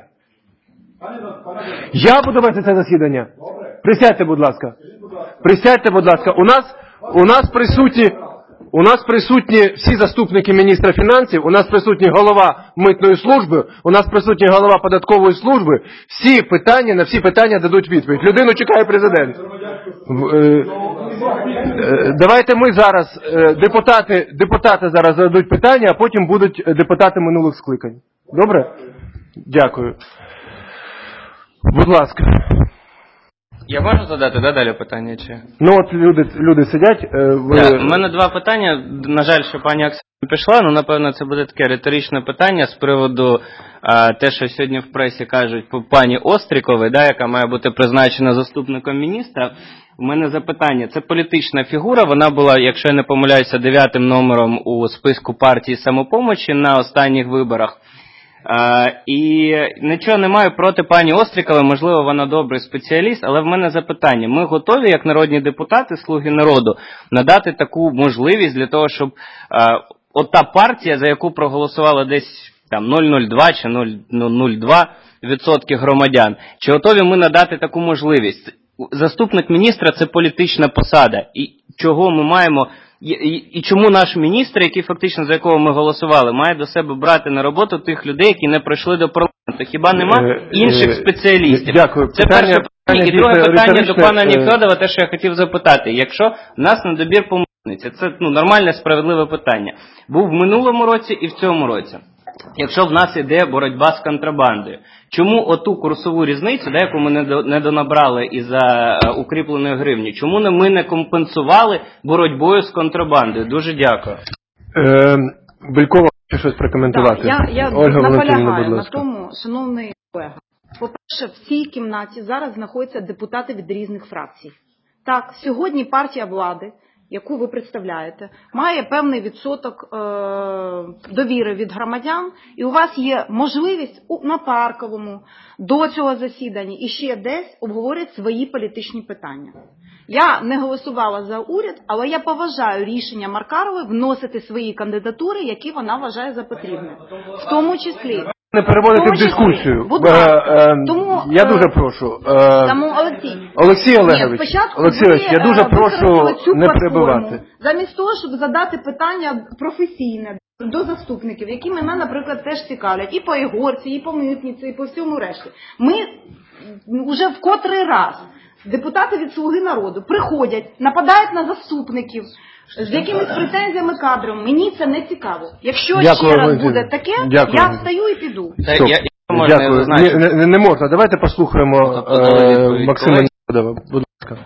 Я буду вести це засідання. Присядьте, будь ласка. Присядьте, будь ласка. У нас, у нас присутні... У нас присутні всі заступники міністра фінансів, у нас присутній голова митної служби, у нас присутній голова податкової служби. Всі питання, на всі питання дадуть відповідь. Людину чекає президент. Давайте ми зараз, депутати, депутати зараз зададуть питання, а потім будуть депутати минулих скликань. Добре? Дякую. Будь ласка. Я можу задати, да, далі питання? Чи? Ну от люди, люди сидять. Ви... Так, у мене два питання. На жаль, що пані Оксана не пішла, але напевно це буде таке риторичне питання з приводу а, те, що сьогодні в пресі кажуть по пані Остріковій, да, яка має бути призначена заступником міністра. У мене запитання. Це політична фігура, вона була, якщо я не помиляюся, дев'ятим номером у списку партії «Самопомочі» на останніх виборах. Uh, і нічого не маю проти пані Острікової, можливо, вона добрий спеціаліст, але в мене запитання. Ми готові, як народні депутати, слуги народу, надати таку можливість для того, щоб uh, от та партія, за яку проголосувала десь там нуль цілих нуль два чи нуль цілих нуль два відсотки громадян, чи готові ми надати таку можливість? Заступник міністра – це політична посада. І чого ми маємо... І, і, і чому наш міністр, який фактично за якого ми голосували, має до себе брати на роботу тих людей, які не пройшли до парламенту? Хіба нема інших спеціалістів? Дякую. Це питання, перше питання. І друге питання до пана Нефьодова, те, що я хотів запитати. Якщо в нас недобір по митниці, це ну, нормальне, справедливе питання. Був в минулому році і в цьому році. Якщо в нас іде боротьба з контрабандою, чому оту курсову різницю, да, яку ми не донабрали із-за укріпленої гривні, чому не ми не компенсували боротьбою з контрабандою? Дуже дякую. Е, Белькова хоче щось прокоментувати. Так, я, я Ольга наполягаю на тому, шановний колега. По-перше, в цій кімнаті зараз знаходяться депутати від різних фракцій. Так, сьогодні партія влади, яку ви представляєте, має певний відсоток е- довіри від громадян, і у вас є можливість у, на Парковому до цього засідання і ще десь обговорити свої політичні питання. Я не голосувала за уряд, але я поважаю рішення Маркарової вносити свої кандидатури, які вона вважає за потрібне. В тому числі... Не переводити в дискусію. Будь ласка. Е, е, Тому, я е, дуже прошу. Е, Тому, Олексій. Олексій Олегович, Ні, спочатку Олексій Олегович, я ви, дуже е, прошу використали цю не платформу, перебивати. замість того, щоб задати питання професійне до заступників, які мене, наприклад, теж цікавлять. І по Ігорці, і по Митниці, і по всьому решті. Ми вже в котрий раз депутати від «Слуги народу» приходять, нападають на заступників, з якимись претензіями кадром. Мені це не цікаво. Якщо Дякую, ще раз Валентин. буде таке, Дякую. я встаю і піду. Стоп. Я, я, можна Дякую. зазначити? Не, не, не можна. Давайте послухаємо е, Максима Нефьодова. Будь ласка.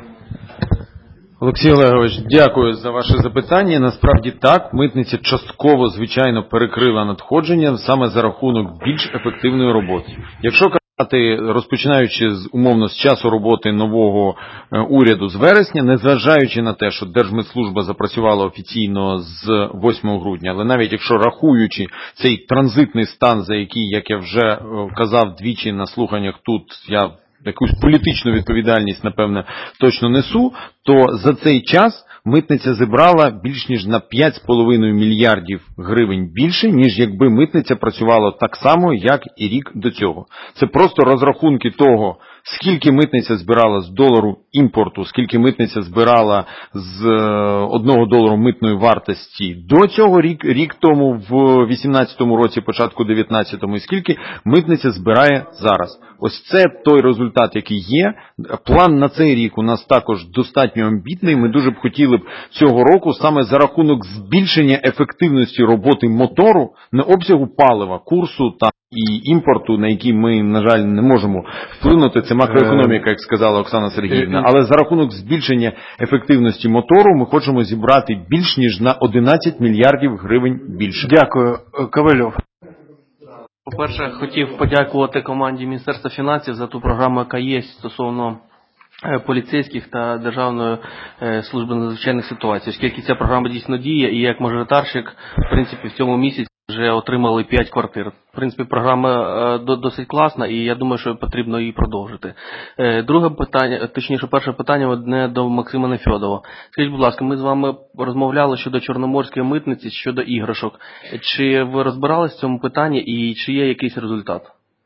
Олексій Олегович, дякую за ваше запитання. Насправді так, митниця частково, звичайно, перекрила надходження саме за рахунок більш ефективної роботи. Якщо казати, розпочинаючи з умовно з часу роботи нового е, уряду з вересня, незважаючи на те, що Держмитслужба запрацювала офіційно з восьмого грудня, але навіть якщо рахуючи цей транзитний стан, за який, як я вже е, казав двічі на слуханнях тут, я якусь політичну відповідальність, напевне, точно несу, то за цей час митниця зібрала більш ніж на п'ять з половиною мільярдів гривень більше, ніж якби митниця працювала так само, як і рік до цього. Це просто розрахунки того, скільки митниця збирала з долару імпорту, скільки митниця збирала з одного долару митної вартості до цього рік, рік тому в вісімнадцятому році, початку дев'ятнадцятому, і скільки митниця збирає зараз. Ось це той результат, який є. План на цей рік у нас також достатньо амбітний. Ми дуже б хотіли б цього року саме за рахунок збільшення ефективності роботи мотору, не обсягу палива, курсу та і імпорту, на який ми, на жаль, не можемо вплинути, це макроекономіка, як сказала Оксана Сергіївна, але за рахунок збільшення ефективності мотору ми хочемо зібрати більш ніж на одинадцять мільярдів гривень більше. Дякую. Ковальов. По-перше, хотів подякувати команді Міністерства фінансів за ту програму, яка є стосовно поліцейських та Державної служби надзвичайних ситуацій, оскільки ця програма дійсно діє, і як мажоритарщик, в принципі, в цьому місяці вже отримали п'ять квартир. В принципі, програма досить класна, і я думаю, що потрібно її продовжити. Друге питання, точніше, перше питання одне до Максима Нефьодова. Скажіть, будь ласка, ми з вами розмовляли щодо Чорноморської митниці, щодо іграшок. Чи ви розбирались в цьому питанні і чи є якийсь результат?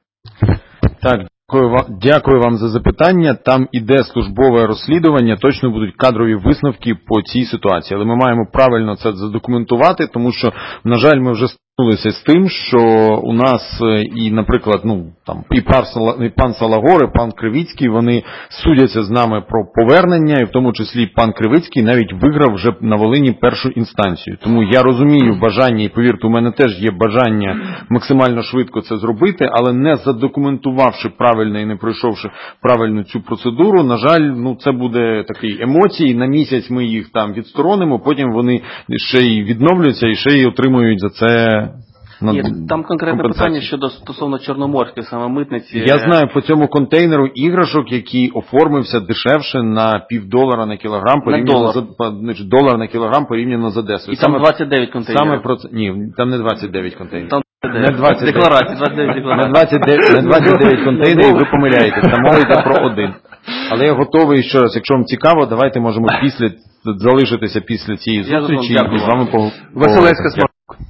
Так, дякую вам за запитання. Там іде службове розслідування, точно будуть кадрові висновки по цій ситуації. Але ми маємо правильно це задокументувати, тому що, на жаль, ми вже стикнулися з тим, що у нас і, наприклад, ну, там, і, пан, і пан Салагор, і пан Кривицький, вони судяться з нами про повернення, і в тому числі пан Кривицький навіть виграв вже на Волині першу інстанцію. Тому я розумію бажання, і повірте, у мене теж є бажання максимально швидко це зробити, але не задокументувавши правильно і не пройшовши правильно цю процедуру, на жаль, ну, це буде такий емоції, на місяць ми їх там відсторонимо, потім вони ще й відновлюються і ще й отримують за це Ні, там конкретне питання щодо стосовно Чорноморської саме митниці. Я знаю по цьому контейнеру іграшок, який оформився дешевше на півдолара на кілограм порівняно за значить, долар на кілограм порівняно з Одесою. І там саме, двадцять дев'ять контейнерів. Саме про це ні, там не двадцять дев'ять контейнерів. Там не двадцять дев'ять. Декларації, двадцять дев'ять декларацій. Не двадцять дев'ять, не двадцять дев'ять контейнерів, ви помиляєтесь. Там мова йде про один. Але я готовий ще раз, якщо вам цікаво, давайте можемо після залишитися після цієї зустрічі і з вами поговорити. Василевська Смак.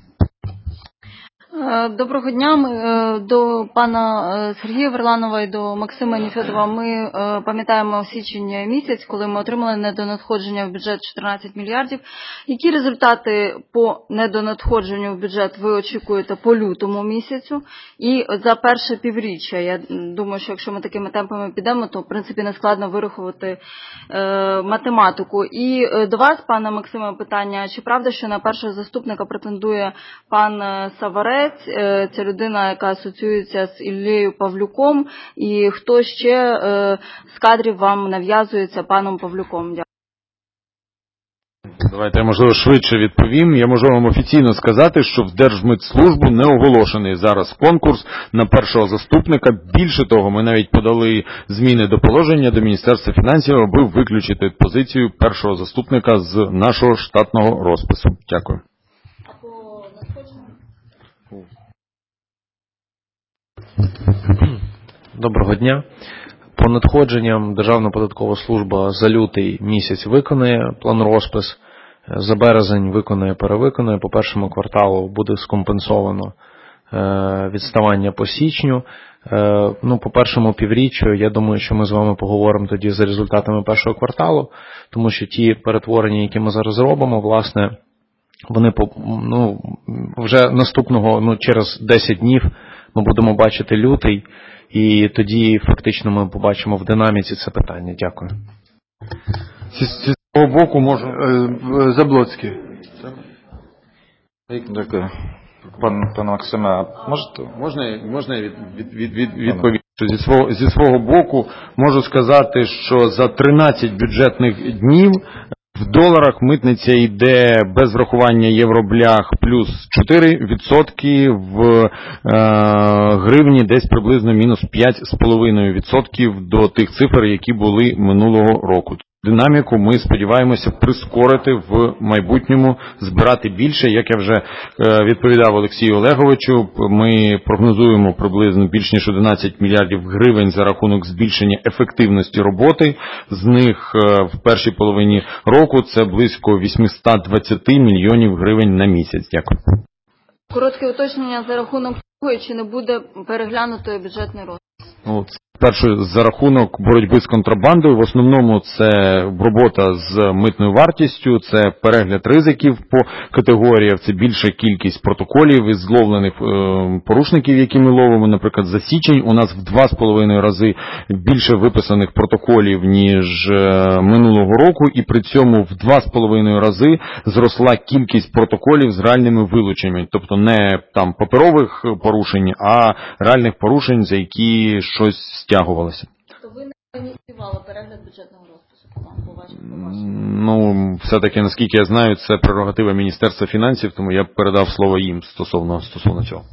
Доброго дня. Ми, до пана Сергія Верланова і до Максима Нефьодова. Ми пам'ятаємо січень місяць, коли ми отримали недонадходження в бюджет чотирнадцять мільярдів. Які результати по недонадходженню в бюджет ви очікуєте по лютому місяцю і за перше півріччя? Я думаю, що якщо ми такими темпами підемо, то в принципі не складно вирахувати е, математику. І до вас, пане Максиме, питання: чи правда, що на першого заступника претендує пан Саварець? Ця людина, яка асоціюється з Іллею Павлюком, і хто ще е, з кадрів вам нав'язується паном Павлюком? Дякую. Давайте я, можливо, швидше відповім. Я можу вам офіційно сказати, що в Держмитслужбу не оголошений зараз конкурс на першого заступника. Більше того, ми навіть подали зміни до положення до Міністерства фінансів, аби виключити позицію першого заступника з нашого штатного розпису. Дякую. Доброго дня. По надходженням Державна податкова служба за лютий місяць виконує план-розпис, за березень виконує, перевиконує, по першому кварталу буде скомпенсовано відставання по січню. Ну, по першому півріччю, я думаю, що ми з вами поговоримо тоді за результатами першого кварталу, тому що ті перетворення, які ми зараз робимо, власне, вони ну, вже наступного, ну, через десять днів ми будемо бачити лютий, і тоді фактично ми побачимо в динаміці це питання. Дякую. Зі свого боку можу... Заблоцький. Дякую. Пан, пане Максиме, а можете? Можна, можна від, від, від, від, відповісти? Зі свого, зі свого боку можу сказати, що за тринадцять бюджетних днів в доларах митниця йде без врахування євроблях плюс чотири відсотки, в е, гривні десь приблизно мінус п'ять з половиною відсотків до тих цифр, які були минулого року. Динаміку ми сподіваємося прискорити в майбутньому, збирати більше. Як я вже відповідав Олексію Олеговичу, ми прогнозуємо приблизно більш ніж одинадцять мільярдів гривень за рахунок збільшення ефективності роботи. З них в першій половині року це близько вісімсот двадцять мільйонів гривень на місяць. Дякую. Коротке уточнення за рахунок цього, чи не буде переглянутої бюджетний розпис? Ну, перше, за рахунок боротьби з контрабандою, в основному це робота з митною вартістю, це перегляд ризиків по категоріях, це більша кількість протоколів із зловлених е, порушників, які ми ловимо. Наприклад, за січень у нас в два з половиною рази більше виписаних протоколів, ніж е, минулого року, і при цьому в два з половиною рази зросла кількість протоколів з реальними вилученнями, тобто не там паперових порушень, а реальних порушень, за які щось стягувалося. То ви не ініціювали перегляд бюджетного розпису? Ну, все-таки, наскільки я знаю, це прерогатива Міністерства фінансів, тому я б передав слово їм стосовно, стосовно цього.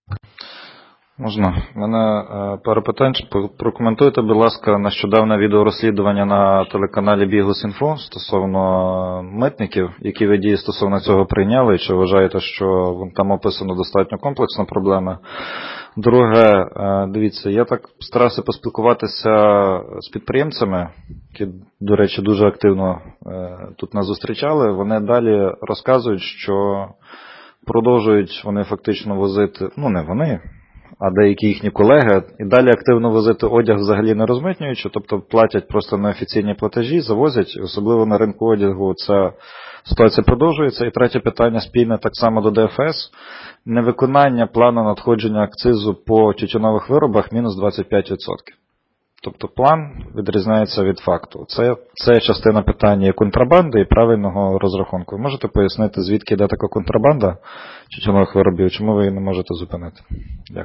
Можна? У мене е, пару питань. Прокоментуйте, будь ласка, нещодавне відеорозслідування на телеканалі Бігус.Інфо стосовно митників, які ви дії стосовно цього прийняли, і чи вважаєте, що там описано достатньо комплексна проблема? Друге, дивіться, я так старався поспілкуватися з підприємцями, які, до речі, дуже активно тут нас зустрічали. Вони далі розказують, що продовжують вони фактично возити, ну не вони, а деякі їхні колеги, і далі активно возити одяг взагалі не розмитнюючи, тобто платять просто неофіційні платежі, завозять, особливо на ринку одягу ця ситуація продовжується. І третє питання спільне так само до ДФС. Невиконання плану надходження акцизу по тютюнових виробах мінус двадцять п'ять відсотків. Тобто план відрізняється від факту. Це, це частина питання і контрабанди, і правильного розрахунку. Ви можете пояснити, звідки йде така контрабанда тютюнових виробів, чому ви її не можете зупинити? Дякую.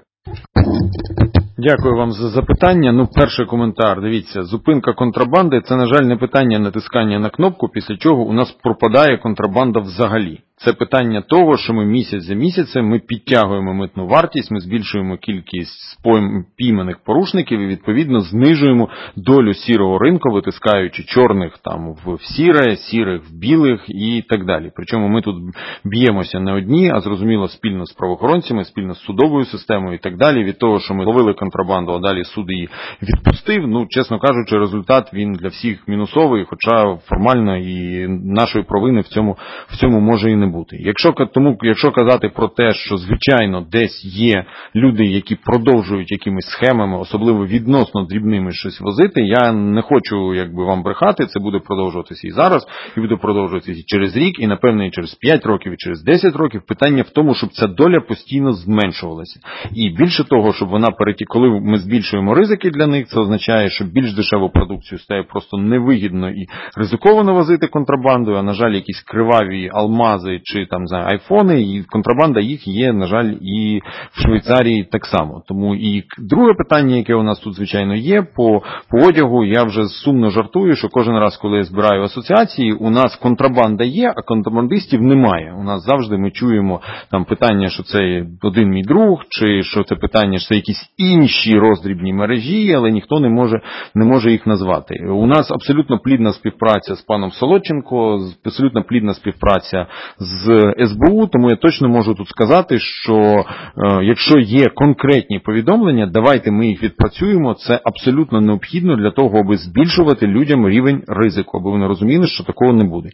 Дякую вам за запитання. Ну, перший коментар. Дивіться, зупинка контрабанди – це, на жаль, не питання натискання на кнопку, після чого у нас пропадає контрабанда взагалі. Це питання того, що ми місяць за місяцем ми підтягуємо митну вартість, ми збільшуємо кількість пійманих порушників і, відповідно, знижуємо долю сірого ринку, витискаючи чорних там в сіре, сірих в білих і так далі. Причому ми тут б'ємося не одні, а зрозуміло спільно з правоохоронцями, спільно з судовою системою і так далі. Від того, що ми ловили контрабанду, а далі суд її відпустив, ну, чесно кажучи, результат він для всіх мінусовий, хоча формально і нашої провини в цьому, в цьому може і не бути. Якщо, тому, якщо казати про те, що, звичайно, десь є люди, які продовжують якимись схемами, особливо відносно дрібними щось возити, я не хочу, якби, вам брехати, це буде продовжуватися і зараз, і буде продовжуватися і через рік, і, напевно, і через п'ять років, і через десять років. Питання в тому, щоб ця доля постійно зменшувалася. І більше того, щоб вона переті, коли ми збільшуємо ризики для них, це означає, що більш дешеву продукцію стає просто невигідно і ризиковано возити контрабандою, а, на жаль, якісь криваві алмази чи там, знаю, айфони, і контрабанда їх є, на жаль, і в Швейцарії так само. Тому і друге питання, яке у нас тут, звичайно, є, по, по одягу, я вже сумно жартую, що кожен раз, коли я збираю асоціації, у нас контрабанда є, а контрабандистів немає. У нас завжди ми чуємо там питання, що це один мій друг, чи що це питання, що це якісь інші роздрібні мережі, але ніхто не може, не може їх назвати. У нас абсолютно плідна співпраця з паном Солодченко, абсолютно плідна співпраця з ес бе у, тому я точно можу тут сказати, що е, якщо є конкретні повідомлення, давайте ми їх відпрацюємо, це абсолютно необхідно для того, аби збільшувати людям рівень ризику, аби вони розуміли, що такого не буде.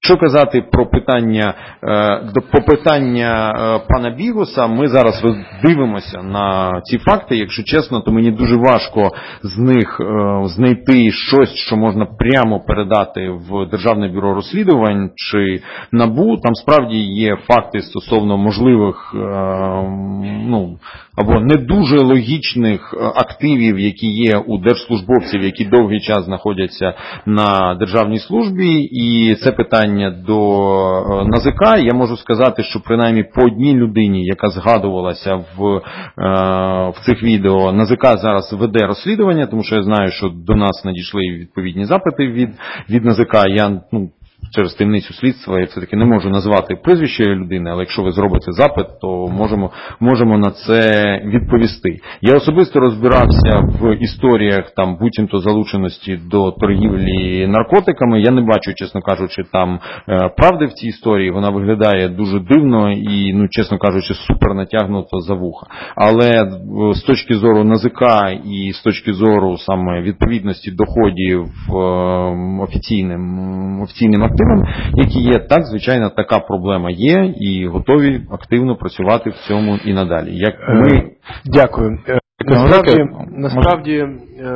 Якщо казати про питання, до по питання пана Бігуса, ми зараз дивимося на ці факти. Якщо чесно, то мені дуже важко з них знайти щось, що можна прямо передати в Державне бюро розслідувань чи НАБУ. Там справді є факти стосовно можливих, ну, або не дуже логічних активів, які є у держслужбовців, які довгий час знаходяться на державній службі, і це питання до НАЗК. Я можу сказати, що принаймні по одній людині, яка згадувалася в, в цих відео, НАЗК зараз веде розслідування, тому що я знаю, що до нас надійшли відповідні запити від, від НАЗК. Я, ну, через таємницю слідства я все-таки не можу назвати прізвище людини, але якщо ви зробите запит, то можемо, можемо на це відповісти. Я особисто розбирався в історіях там буцімто залученості до торгівлі наркотиками. Я не бачу, чесно кажучи, там е, правди в цій історії. Вона виглядає дуже дивно і, ну, чесно кажучи, супер натягнуто за вуха. Але е, з точки зору НАЗК і з точки зору саме відповідності доходів е, офіційним, офіційним активам, які є, так, звичайно, така проблема є і готові активно працювати в цьому і надалі. Як ми... Дякую. Насправді, насправді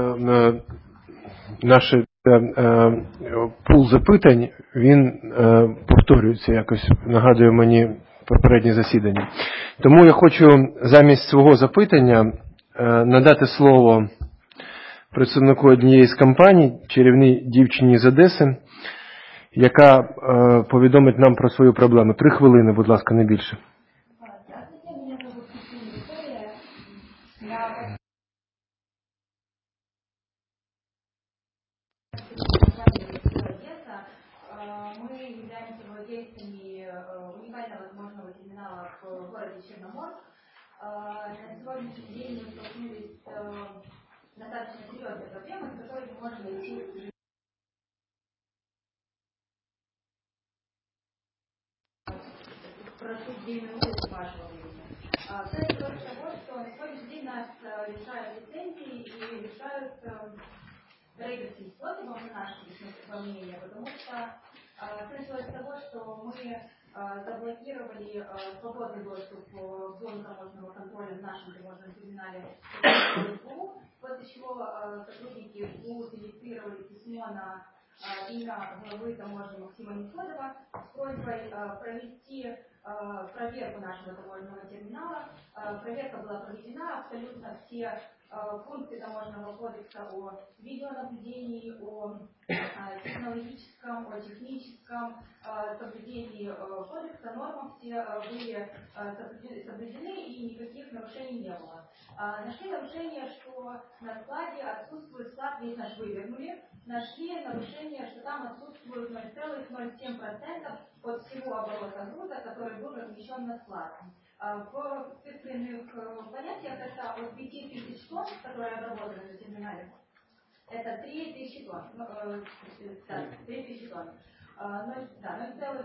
наш пул запитань, він повторюється якось, нагадує мені попередні засідання. Тому я хочу замість свого запитання надати слово представнику однієї з компаній, чарівній дівчині з Одеси, яка е, повідомить нам про свою проблему. Три хвилини, будь ласка, не більше. Мы являемся владельцами уникального возможного терминала в городе Черноморск. На сегодняшний день мы столкнулись с достаточно серьезной проблемой, с которой мы можем найти. Прошу две минуты вашего времени. Кстати, кроме того, что на сегодняшний день нас лишают лицензии и лишают рейдерским способом, на наше мнение, потому что началось с того, что мы заблокировали свободный доступ в зону таможенного контроля в нашем таможенном терминале СБУ, после чего сотрудники СБУ зарегистрировали письмо на имя главы таможни Максима Нефедова с просьбой провести проверку нашего таможенного терминала. Проверка была проведена, абсолютно все пункты таможенного кодекса о видеонаблюдении, о технологическом, о техническом соблюдении кодекса, нормам все были соблюдены и никаких нарушений не было. Нашли нарушение, что на складе отсутствует, склад весь наш вывернули, нашли нарушение, что там отсутствует ноль целых ноль семь процентов от всего оборота груза, который был размещен на складе. В цифренных понятиях это от пяти тысяч тонн, которые обработаны на терминале, это три тысячи тонн. Ну, э, да, три тысячи тонн. ноль целых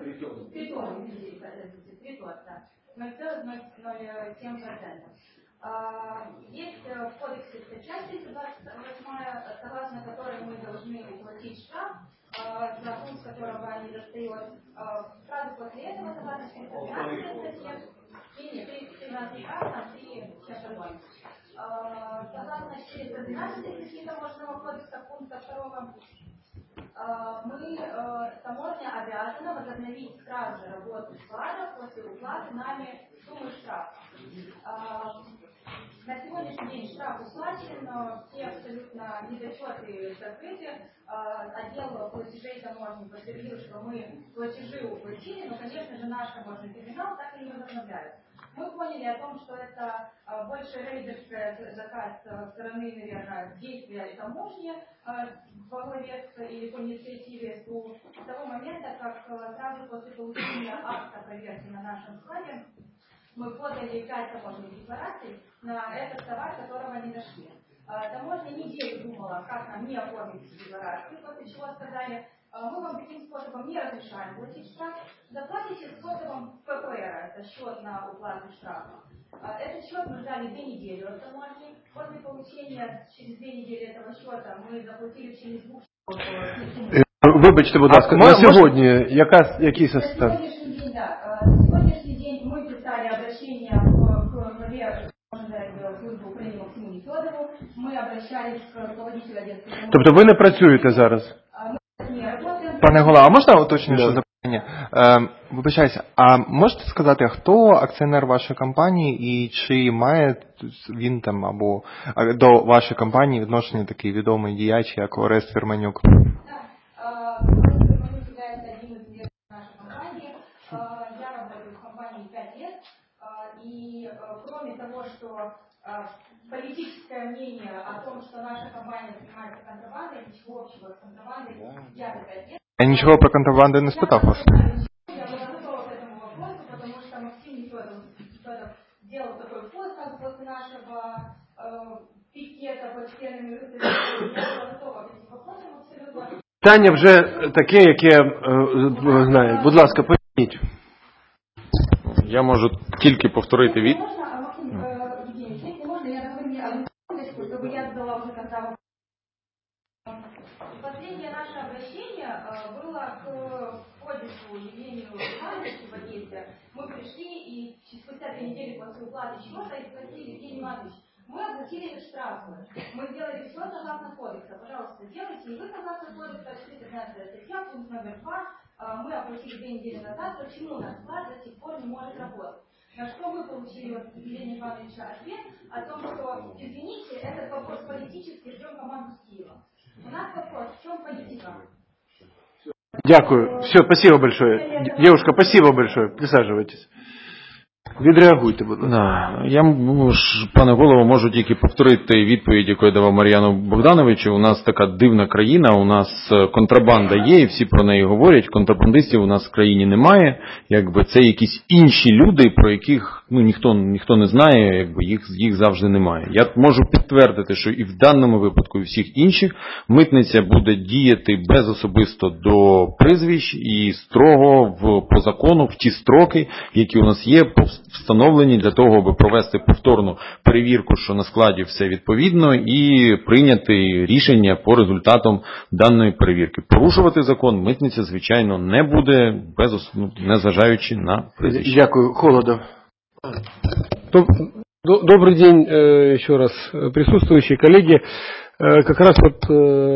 ноль семь процентов. Есть в кодексе статья триста двадцать восемь, согласно которой мы должны уплатить штраф за пункт, которого не достает. Сразу после этого, согласно триста двенадцатой статье, и нет, триста тринадцать штраф, там три чем-то больше. Согласно четыреста двенадцатой статьи таможенного кодекса пункта второго, мы, таможня обязана возобновить сразу же работу склада после уплаты нами суммы штрафа. На сегодняшний день штраф уплачен, но все абсолютно недочеты закрыты. Отдел платежей таможни подтвердил, что мы платежи уплатили, но, конечно же, наш таможенный терминал так и не возобновляют. Мы поняли о том, что это больше рейдерская заказ со стороны, наверное, действия таможни во главе или по инициативе СБУ с того момента, как сразу после получения акта проверки на нашем складе мы подали пять таможенных деклараций на этот товар, которого не нашли. Таможня неделю думала, как нам не оформить эти декларации, после чего сказали, мы вам таким способом не разрешаем платить штраф, заплатите способом ППР, это счет на уплату штрафа. Этот счет мы ждали две недели от таможни. После получения через две недели этого счета мы заплатили через двух. Вибачте, будь ласка, А, на мож- сьогодні яка, який На состав? сегодняшний день, да. э, На сегодняшний день мы писали обращение к, к главе службы управления Максиму Нефедову. Мы обращались к руководителю Одесской. Тобто ви не працюєте зараз? Мы не работаем. Пане голова, а можна уточніше Да. запитання? Е, вибачаюся, а можете сказати, хто акціонер вашої компанії і чи має він там або а, до вашої компанії відношення такий відомий діяч, як Орест Вірменюк? Да. Э, Орест Вірменюк является одним из лидеров нашей компании. Э, Я работаю в компании пять лет. Э, И э, кроме того, что э, политическое мнение о том, что наша компания занимается контрабандой, ничего общего с контрабандой, я за пять лет. Я нічого про контрабанду не спитав вас. Я была готова к этому вопросу, потому что Максим Нефедов, Нефедов делал такой пост сразу после нашего э, пикета под стенами рыцарей. Я была готова к этим вопросам абсолютно. Питання вже таке, яке е, знає. Будь ласка, поясніть. Я можу тільки повторити від... Можно, а, Максим э, Евгеньевич, если можно, я говорю не одну секундочку, чтобы я задала уже тогда вопрос. Последнее наше обращение э, было к Кодису Евгению Ивановичу в Одессе. Мы пришли и спустя две недели после уплаты счета и спросили: Евгений Иванович, мы оплатили штрафы, мы сделали все согласно кодекса, пожалуйста, делайте. И вы согласно кодекса, четыреста пятнадцатая статья, пункт номер два, э, мы оплатили две недели назад, почему наш склад до сих пор не может работать? На что мы получили от Евгения Ивановича ответ о том, что, извините, этот вопрос политический, ждем команду с Киева. У нас вопрос, в чем политика? Дякую. Все, спасибо большое. Девушка, спасибо большое. Присаживайтесь. Відреагуйте, будь ласка. Да. Я, ну, ж, пане голово, можу тільки повторити відповідь, яку я давав Мар'яну Богдановичу. У нас така дивна країна, у нас контрабанда є, і всі про неї говорять. Контрабандистів у нас в країні немає. Якби це якісь інші люди, про яких ну ніхто ніхто не знає, якби їх їх завжди немає. Я можу підтвердити, що і в даному випадку, і в всіх інших митниця буде діяти безособисто до прізвищ і строго в по закону в ті строки, які у нас є, встановлені для того, аби провести повторну перевірку, що на складі все відповідно, і прийняти рішення по результатам даної перевірки. Порушувати закон митниця, звичайно, не буде, без, незважаючи на прізвище. Дякую. Холодов. Добрый день еще раз, присутствующие коллеги. Как раз вот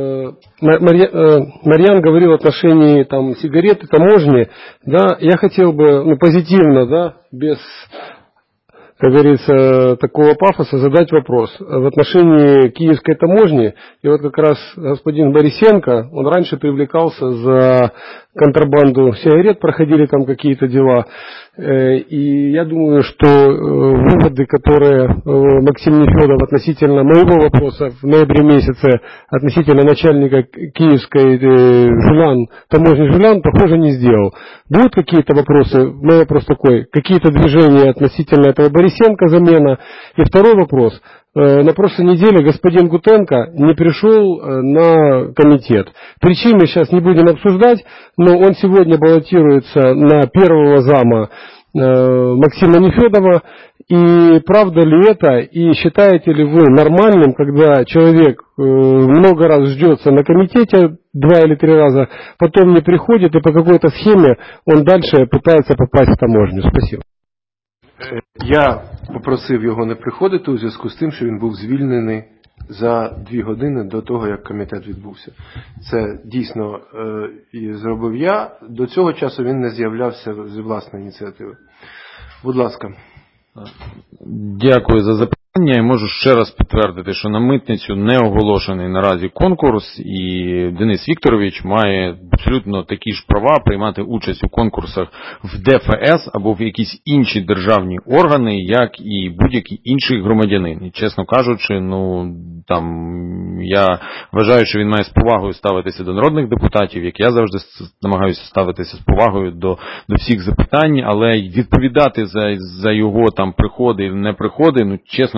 Марьян говорил в отношении там сигарет и таможни, да, я хотел бы ну, позитивно, да, без, как говорится, такого пафоса задать вопрос в отношении киевской таможни. И вот как раз господин Борисенко, он раньше привлекался за контрабанду сигарет, проходили там какие-то дела. И я думаю, что выводы, которые Максим Нефедов относительно моего вопроса в ноябре месяце относительно начальника киевской ЖУЛАН, таможни ЖУЛАН, похоже, не сделал. Будут какие-то вопросы? Мой вопрос такой. Какие-то движения относительно этого Борисенко замена? И второй вопрос. На прошлой неделе господин Гутенко не пришел на комитет. Причины сейчас не будем обсуждать, но он сегодня баллотируется на первого зама Максима Нефедова. И правда ли это? И считаете ли вы нормальным, когда человек много раз ждется на комитете, два или три раза, потом не приходит и по какой-то схеме он дальше пытается попасть в таможню? Спасибо. Я попросив його не приходити у зв'язку з тим, що він був звільнений за дві години до того, як комітет відбувся. Це дійсно е, і зробив я. До цього часу він не з'являвся з власної ініціативи. Будь ласка. Дякую за запитання. Я можу ще раз підтвердити, що на митницю не оголошений наразі конкурс, і Денис Вікторович має абсолютно такі ж права приймати участь у конкурсах в ДФС або в якісь інші державні органи, як і будь-який інший громадянин. І, чесно кажучи, ну, там, я вважаю, що він має з повагою ставитися до народних депутатів, як я завжди намагаюся ставитися з повагою до, до всіх запитань, але відповідати за, за його там приходи і не приходи, ну, чесно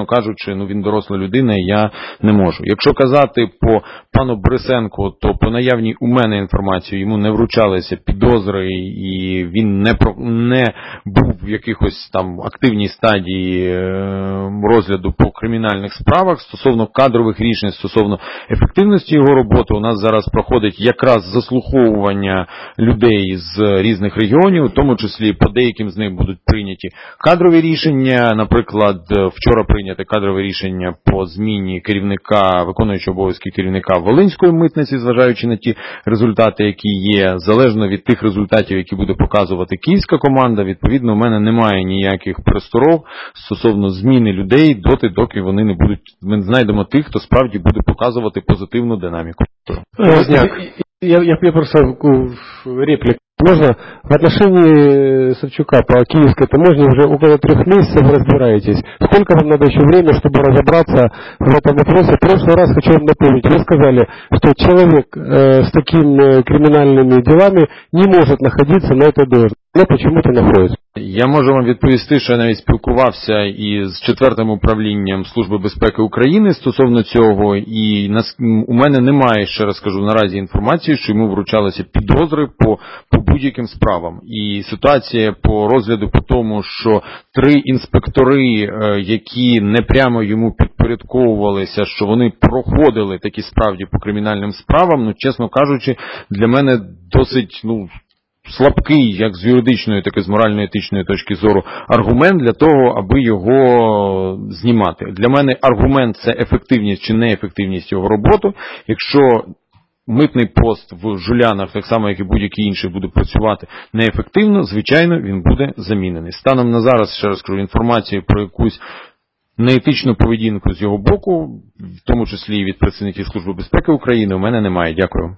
кажучи, ну він доросла людина, і я не можу. Якщо казати по пану Борисенку, то по наявній у мене інформації йому не вручалися підозри, і він не, про, не був в якихось там активній стадії розгляду по кримінальних справах. Стосовно кадрових рішень, стосовно ефективності його роботи, у нас зараз проходить якраз заслуховування людей з різних регіонів, в тому числі по деяким з них будуть прийняті кадрові рішення. Наприклад, вчора прийняте кадрове рішення по зміні керівника, виконуючого обов'язки керівника Волинської митниці, зважаючи на ті результати, які є, залежно від тих результатів, які буде показувати київська команда. Відповідно, у мене немає ніяких пересторог стосовно зміни людей доти, доки вони не будуть, ми знайдемо тих, хто справді буде показувати позитивну динаміку. Я, я, я просто реплика. Можно? В отношении Савчука по киевской таможне уже около трех месяцев разбираетесь. Сколько вам надо еще времени, чтобы разобраться в этом вопросе? В прошлый раз хочу вам напомнить. Вы сказали, что человек э, с такими криминальными делами не может находиться на этой должности. Но почему-то находится. Я можу вам відповісти, що я навіть спілкувався із четвертим управлінням Служби безпеки України стосовно цього, і у мене немає, ще раз кажу, наразі інформації, що йому вручалися підозри по, по будь-яким справам. І ситуація по розгляду по тому, що три інспектори, які не прямо йому підпорядковувалися, що вони проходили такі справді по кримінальним справам, ну, чесно кажучи, для мене досить, ну, слабкий, як з юридичної, так і з морально-етичної точки зору, аргумент для того, аби його знімати. Для мене аргумент – це ефективність чи неефективність його роботи. Якщо митний пост в Жулянах, так само, як і будь-який інший, буде працювати неефективно, звичайно, він буде замінений. Станом на зараз, ще раз кажу, інформацію про якусь неетичну поведінку з його боку, в тому числі і від працівників Служби безпеки України, у мене немає. Дякую.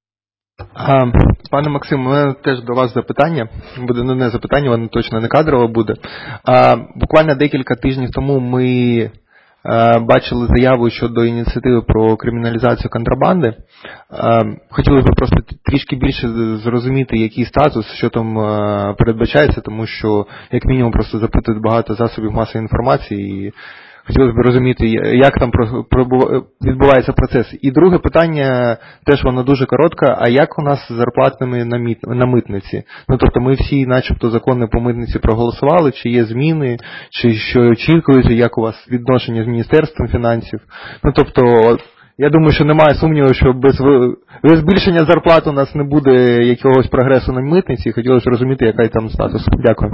А, пане Максим, у мене теж до вас запитання. Буде ну, не запитання, воно точно не кадрове буде. А, буквально декілька тижнів тому ми а, бачили заяву щодо ініціативи про криміналізацію контрабанди. А, хотілося б просто трішки більше зрозуміти, який статус, що там а, передбачається, тому що, як мінімум, просто запитують багато засобів масової інформації і хотілося б розуміти, як там відбувається процес. І друге питання, теж воно дуже коротке, а як у нас з зарплатами на, мит, на митниці? Ну, тобто ми всі начебто закони по митниці проголосували, чи є зміни, чи що очікуєте, як у вас відношення з Міністерством фінансів? Ну, тобто, я думаю, що немає сумніву, що без, без збільшення зарплат у нас не буде якогось прогресу на митниці. Хотілося розуміти, який там статус. Дякую.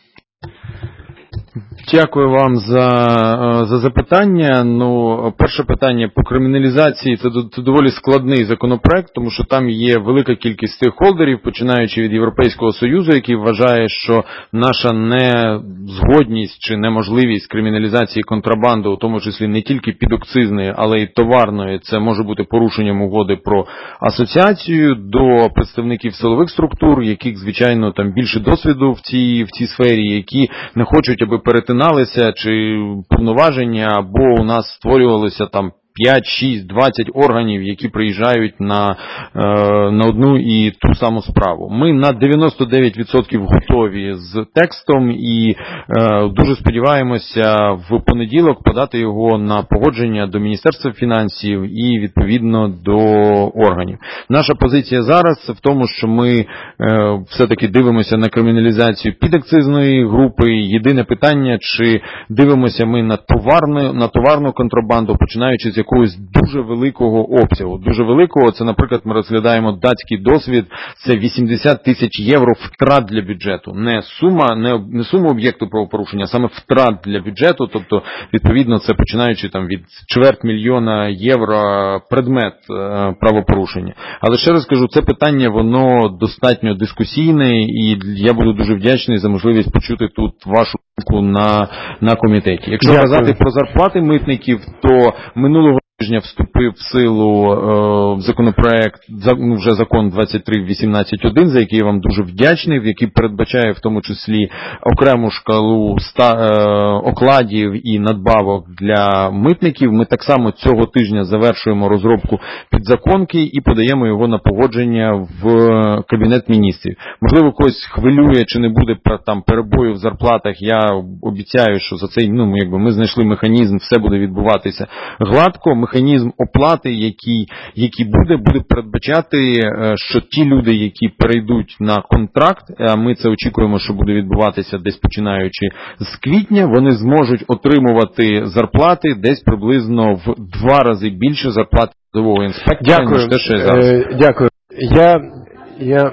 Дякую вам за, за запитання. Ну, перше питання по криміналізації – це, це доволі складний законопроект, тому що там є велика кількість стейкхолдерів, починаючи від Європейського Союзу, який вважає, що наша незгодність чи неможливість криміналізації контрабанди, у тому числі не тільки підакцизної, але й товарної, це може бути порушенням угоди про асоціацію, до представників силових структур, яких, звичайно, там більше досвіду в цій, в цій сфері, які не хочуть, аби перетиналися чи повноваження, або у нас створювалися там п'ять, шість, двадцять органів, які приїжджають на, на одну і ту саму справу. Ми на дев'яносто дев'ять відсотків готові з текстом і дуже сподіваємося в понеділок подати його на погодження до Міністерства фінансів і відповідно до органів. Наша позиція зараз в тому, що ми все-таки дивимося на криміналізацію підакцизної групи. Єдине питання, чи дивимося ми на товарну, на товарну контрабанду, починаючи з якогось дуже великого обсягу. Дуже великого, це, наприклад, ми розглядаємо датський досвід, це вісімдесят тисяч євро втрат для бюджету. Не сума, не, не сума об'єкту правопорушення, а саме втрат для бюджету, тобто, відповідно, це починаючи там від чверть мільйона євро предмет е, правопорушення. Але ще раз кажу, це питання, воно достатньо дискусійне, і я буду дуже вдячний за можливість почути тут вашу думку на, на комітеті. Якщо Дякую. казати про зарплати митників, то минулого тижня вступив в силу е, законопроект, ну, вже закон двадцять три вісімнадцять один, за який я вам дуже вдячний, який передбачає в тому числі окрему шкалу ста, е, окладів і надбавок для митників. Ми так само цього тижня завершуємо розробку підзаконки і подаємо його на погодження в Кабінет міністрів. Можливо, когось хвилює, чи не буде там перебою в зарплатах. Я обіцяю, що за цей, ну, якби ми знайшли механізм, все буде відбуватися гладко. Механізм оплати, який, який буде, буде передбачати, що ті люди, які перейдуть на контракт, а ми це очікуємо, що буде відбуватися десь починаючи з квітня, вони зможуть отримувати зарплати десь приблизно в два рази більше зарплати трудового інспектора, дякую. ніж те, що є зараз. Е, дякую. Я, я...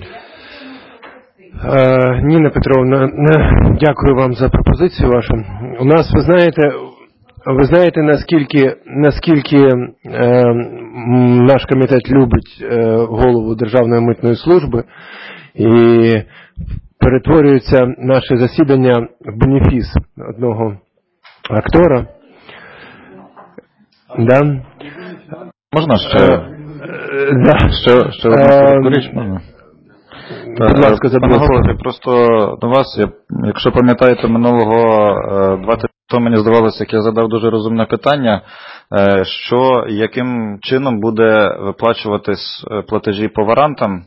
Е, Ніна Петровна, не, дякую вам за пропозицію вашу. У нас, ви знаєте, ви знаєте, наскільки, наскільки е, наш комітет любить е, голову Державної митної служби, і перетворюється наше засідання в бенефіс одного актора. Да? Можна ще? Е, да. Ще, ще одну річ можна? Будь ласка, пане голово, просто до вас, я, якщо пам'ятаєте, минулого два тижні тому мені здавалося, як я задав дуже розумне питання, що яким чином буде виплачуватись платежі по варантам.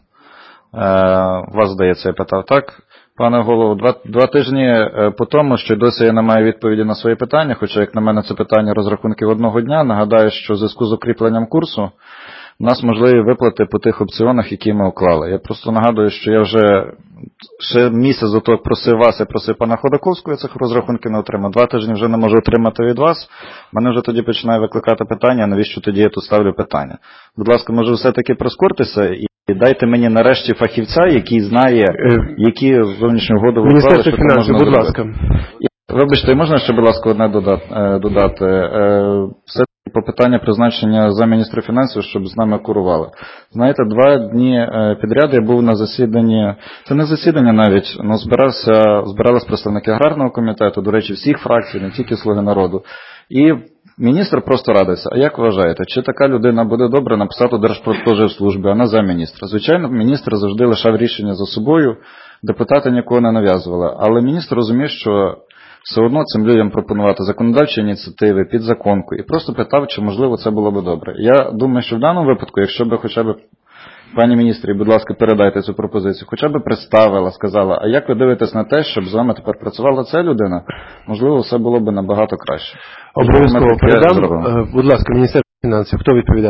Вас, здається, я питав, так? Пане голово, два, два тижні по тому, що досі я не маю відповіді на свої питання, хоча, як на мене, це питання розрахунків одного дня. Нагадаю, що в зв'язку з укріпленням курсу у нас можливі виплати по тих опціонах, які ми уклали. Я просто нагадую, що я вже ще місяць до того просив вас і просив пана Ходаковського, я цих розрахунків не отримав. Два тижні вже не можу отримати від вас. Мене вже тоді починає викликати питання, навіщо тоді я тут ставлю питання. Будь ласка, може все-таки прискортеся і дайте мені нарешті фахівця, який знає, які зовнішню угоду ви вклали, що це можна будь ласка. Вибачте, можна ще, будь ласка, одне додати? Все по питання призначення за міністра фінансів, щоб з нами курували. Знаєте, два дні підряд я був на засіданні, це не засідання навіть, але збирався, збирались представники аграрного комітету, до речі, всіх фракцій, не тільки Слуги народу. І міністр просто радився. А як вважаєте, чи така людина буде добре написати Держпродспоживслужбі, а не замміністра? Звичайно, міністр завжди лишав рішення за собою, депутати нікого не нав'язували. Але міністр розумів, що все одно цим людям пропонувати законодавчі ініціативи, підзаконку, і просто питав, чи можливо це було би добре. Я думаю, що в даному випадку, якщо б хоча б пані міністрі, будь ласка, передайте цю пропозицію, хоча б представила, сказала, а як ви дивитесь на те, щоб з вами тепер працювала ця людина, можливо, все було б набагато краще. Обов'язково передам. Будь ласка, Міністерство фінансів, хто відповідає?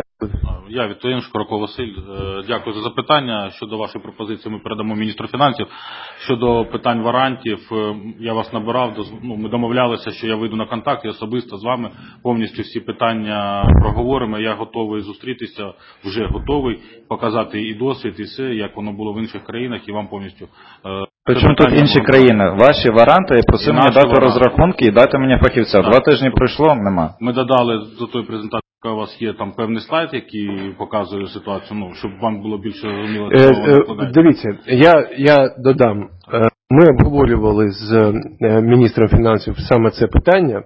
Я Віталій Шкураков Василь. Дякую за запитання. Щодо вашої пропозиції ми передамо міністру фінансів. Щодо питань варантів, я вас набирав, ну, ми домовлялися, що я вийду на контакт і особисто з вами повністю всі питання проговоримо. Я готовий зустрітися, вже готовий показати і досвід, і все, як воно було в інших країнах, і вам повністю... Причому тут інші країни? Ваші варанти, я просив мені дати варанти. Розрахунки і дати мені фахівця. Так. Два тижні пройшло, нема. Ми додали до тої презентації, яка у вас є, там певний слайд, який показує ситуацію, ну, щоб вам було більше зрозуміло. Е, е, дивіться, я, я додам. Ми обговорювали з міністром фінансів саме це питання.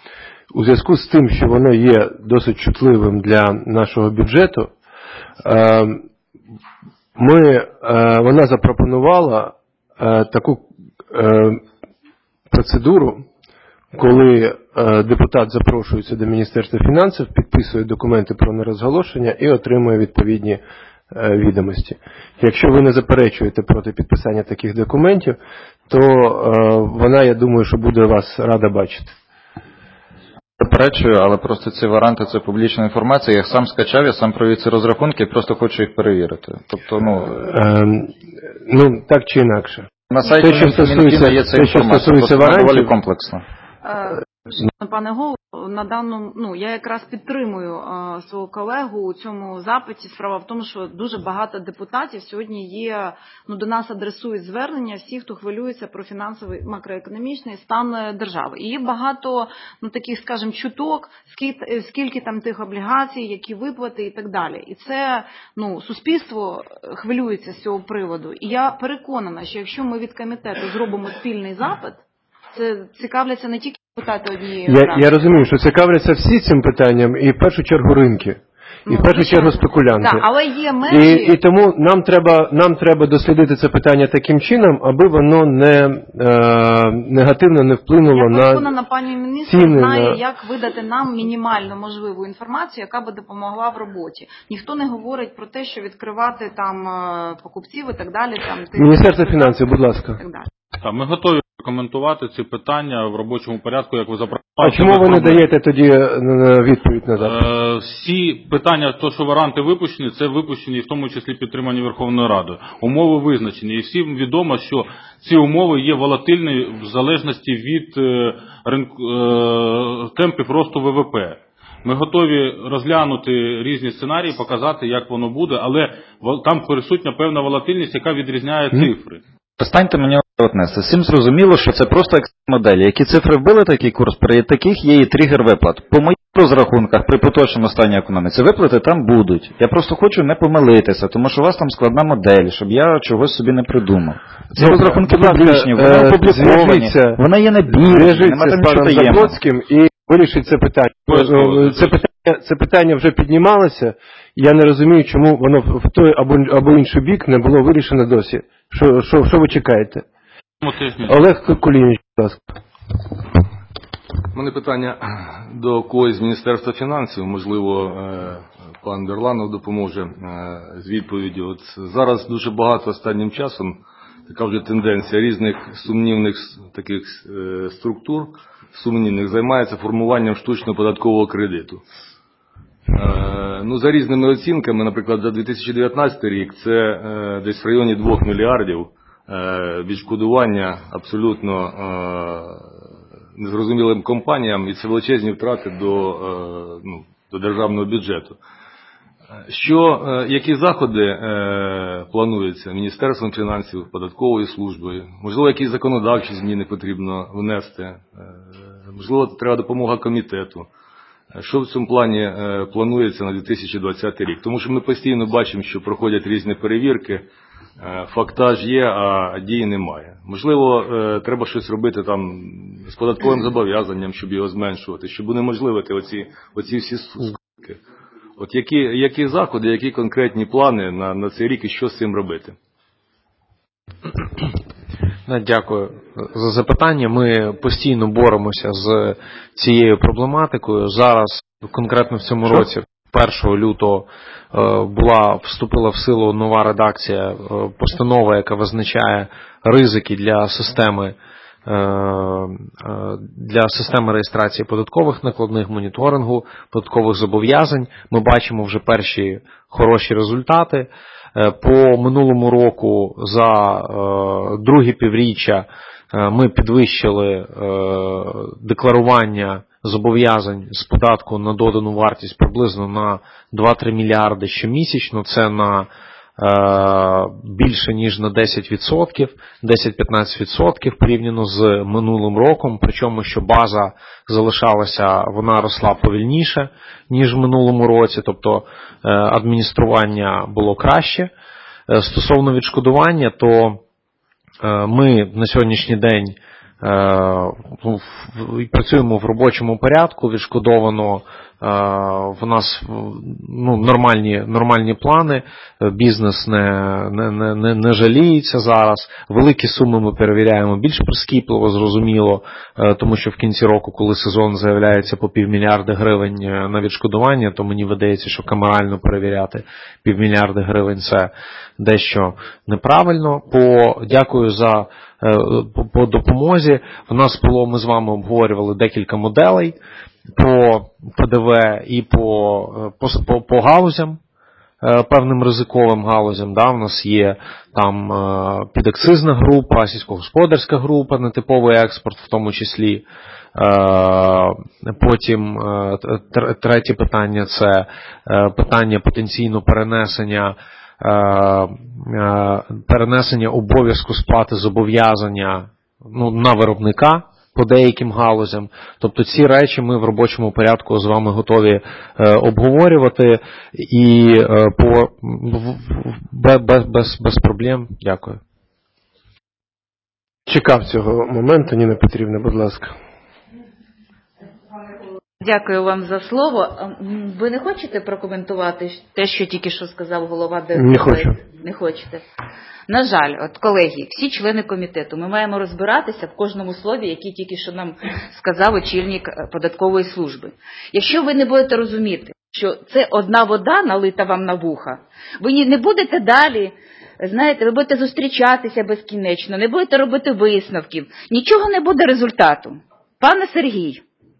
У зв'язку з тим, що воно є досить чутливим для нашого бюджету, ми, вона запропонувала таку процедуру, коли депутат запрошується до Міністерства фінансів, підписує документи про нерозголошення і отримує відповідні відомості. Якщо ви не заперечуєте проти підписання таких документів, то вона, я думаю, що буде вас рада бачити. Заперечую, але просто ці варанти – це публічна інформація. Я їх сам скачав, я сам провів ці розрахунки і просто хочу їх перевірити. Тобто, ну... Ем, ну, так чи інакше. На сайті Мінфіна є ця інформація, просто доволі комплексно. Пане голово, на даному, ну, я якраз підтримую а, свого колегу у цьому запиті. Справа в тому, що дуже багато депутатів сьогодні є, ну, до нас адресують звернення всі, хто хвилюється про фінансовий макроекономічний стан держави. І є багато, ну, таких, скажімо, чуток, скільки, скільки там тих облігацій, які виплати і так далі. І це, ну, суспільство хвилюється з цього приводу. І я переконана, що якщо ми від комітету зробимо спільний запит, це цікавляться не тільки питати однієї Я, фракції. я розумію, що цікавляться всі цим питанням, і в першу чергу ринки. І Ну, в першу чергу спекулянти. Так, але є межі. І, і тому нам треба, нам треба дослідити це питання таким чином, аби воно не е, негативно не вплинуло Я на переконана, пані міністр ціни знає, на... як видати нам мінімально можливу інформацію, яка би допомогла в роботі. Ніхто не говорить про те, що відкривати там е, покупців і так далі. Там, Міністерство фінансів, будь ласка. Так далі. Так, ми готові коментувати ці питання в робочому порядку, як ви запропонували. А чому ви не даєте тоді відповідь на запит? Е, всі питання, то, що варанти випущені, це випущені, в тому числі підтримані Верховною Радою. Умови визначені. І всім відомо, що ці умови є волатильні в залежності від е, ринку, е, темпів росту ВВП. Ми готові розглянути різні сценарії, показати, як воно буде, але там присутня певна волатильність, яка відрізняє цифри. Перестаньте мені отнести. Всім зрозуміло, що це просто моделі. Які цифри вбили такий курс, при таких є і тригер виплат. По моїх розрахунках, при поточному стані економіці, виплати там будуть. Я просто хочу не помилитися, тому що у вас там складна модель, щоб я чогось собі не придумав. Ці Ну, розрахунки будь ласка, публічні, вони е, опубліковані, зв'яжіться- вони є на біржі, нема Зв'яжіться там з нічого паном таємного. Заблоцьким і вирішить це питання. Обов'язково. Це питання, це питання вже піднімалося. Я не розумію, чому воно в той або, або інший бік не було вирішено досі. Що, що, що ви чекаєте? Олег Кулініч, будь ласка. У мене питання до когось з Міністерства фінансів. Можливо, пан Дерланов допоможе з відповіддю. От зараз дуже багато останнім часом така вже тенденція різних сумнівних таких структур, сумнівних, займається формуванням штучного податкового кредиту. Ну, за різними оцінками, наприклад, за дві тисячі дев'ятнадцятий рік це десь в районі двох мільярдів відшкодування абсолютно незрозумілим компаніям, і це величезні втрати до, ну, до державного бюджету. Що, які заходи плануються Міністерством фінансів, податковою службою? Можливо, якісь законодавчі зміни потрібно внести? Можливо, треба допомога комітету? Що в цьому плані планується на дві тисячі двадцятий рік? Тому що ми постійно бачимо, що проходять різні перевірки, фактаж є, а дії немає. Можливо, треба щось робити там з податковим зобов'язанням, щоб його зменшувати, щоб унеможливити оці, оці всі скидки. От які, які заходи, які конкретні плани на, на цей рік і що з цим робити? Дякую за запитання. Ми постійно боремося з цією проблематикою. Зараз, конкретно в цьому році, першого лютого, була, вступила в силу нова редакція постанови, яка визначає ризики для системи для системи реєстрації податкових накладних, моніторингу, податкових зобов'язань. Ми бачимо вже перші хороші результати. По минулому року за друге півріччя ми підвищили декларування зобов'язань з податку на додану вартість приблизно на два-три мільярди щомісячно. Це на більше ніж на десять відсотків, десять-п'ятнадцять відсотків порівняно з минулим роком, причому що база залишалася, вона росла повільніше, ніж в минулому році, тобто адміністрування було краще. Стосовно відшкодування, то ми на сьогоднішній день працюємо в робочому порядку, відшкодовано в нас ну, нормальні, нормальні плани, бізнес не, не, не, не жаліється зараз, великі суми ми перевіряємо більш прискіпливо, зрозуміло, тому що в кінці року, коли сезон заявляється по півмільярда гривень на відшкодування, то мені видається, що камерально перевіряти півмільярда гривень це дещо неправильно. По, дякую за по, по допомозі. В нас було, ми з вами обговорювали декілька моделей по ПДВ і по, по, по, по галузям, певним ризиковим галузям. Да, у нас є там підакцизна група, сільськогосподарська група, нетиповий експорт в тому числі. Потім третє питання – це питання потенційно перенесення перенесення обов'язку сплати зобов'язання ну, на виробника по деяким галузям. Тобто ці речі ми в робочому порядку з вами готові е, обговорювати і е, по, без, без, без проблем. Дякую. Чекав цього моменту, Ніна Петрівна, будь ласка. Дякую вам за слово. Ви не хочете прокоментувати те, що тільки що сказав голова ДСНС? Не хочу. Не хочете. На жаль, от колеги, всі члени комітету, ми маємо розбиратися в кожному слові, який тільки що нам сказав очільник податкової служби. Якщо ви не будете розуміти, що це одна вода налита вам на вуха, ви не будете далі, знаєте, ви будете зустрічатися безкінечно, не будете робити висновків, нічого не буде результату. Пане Сергій,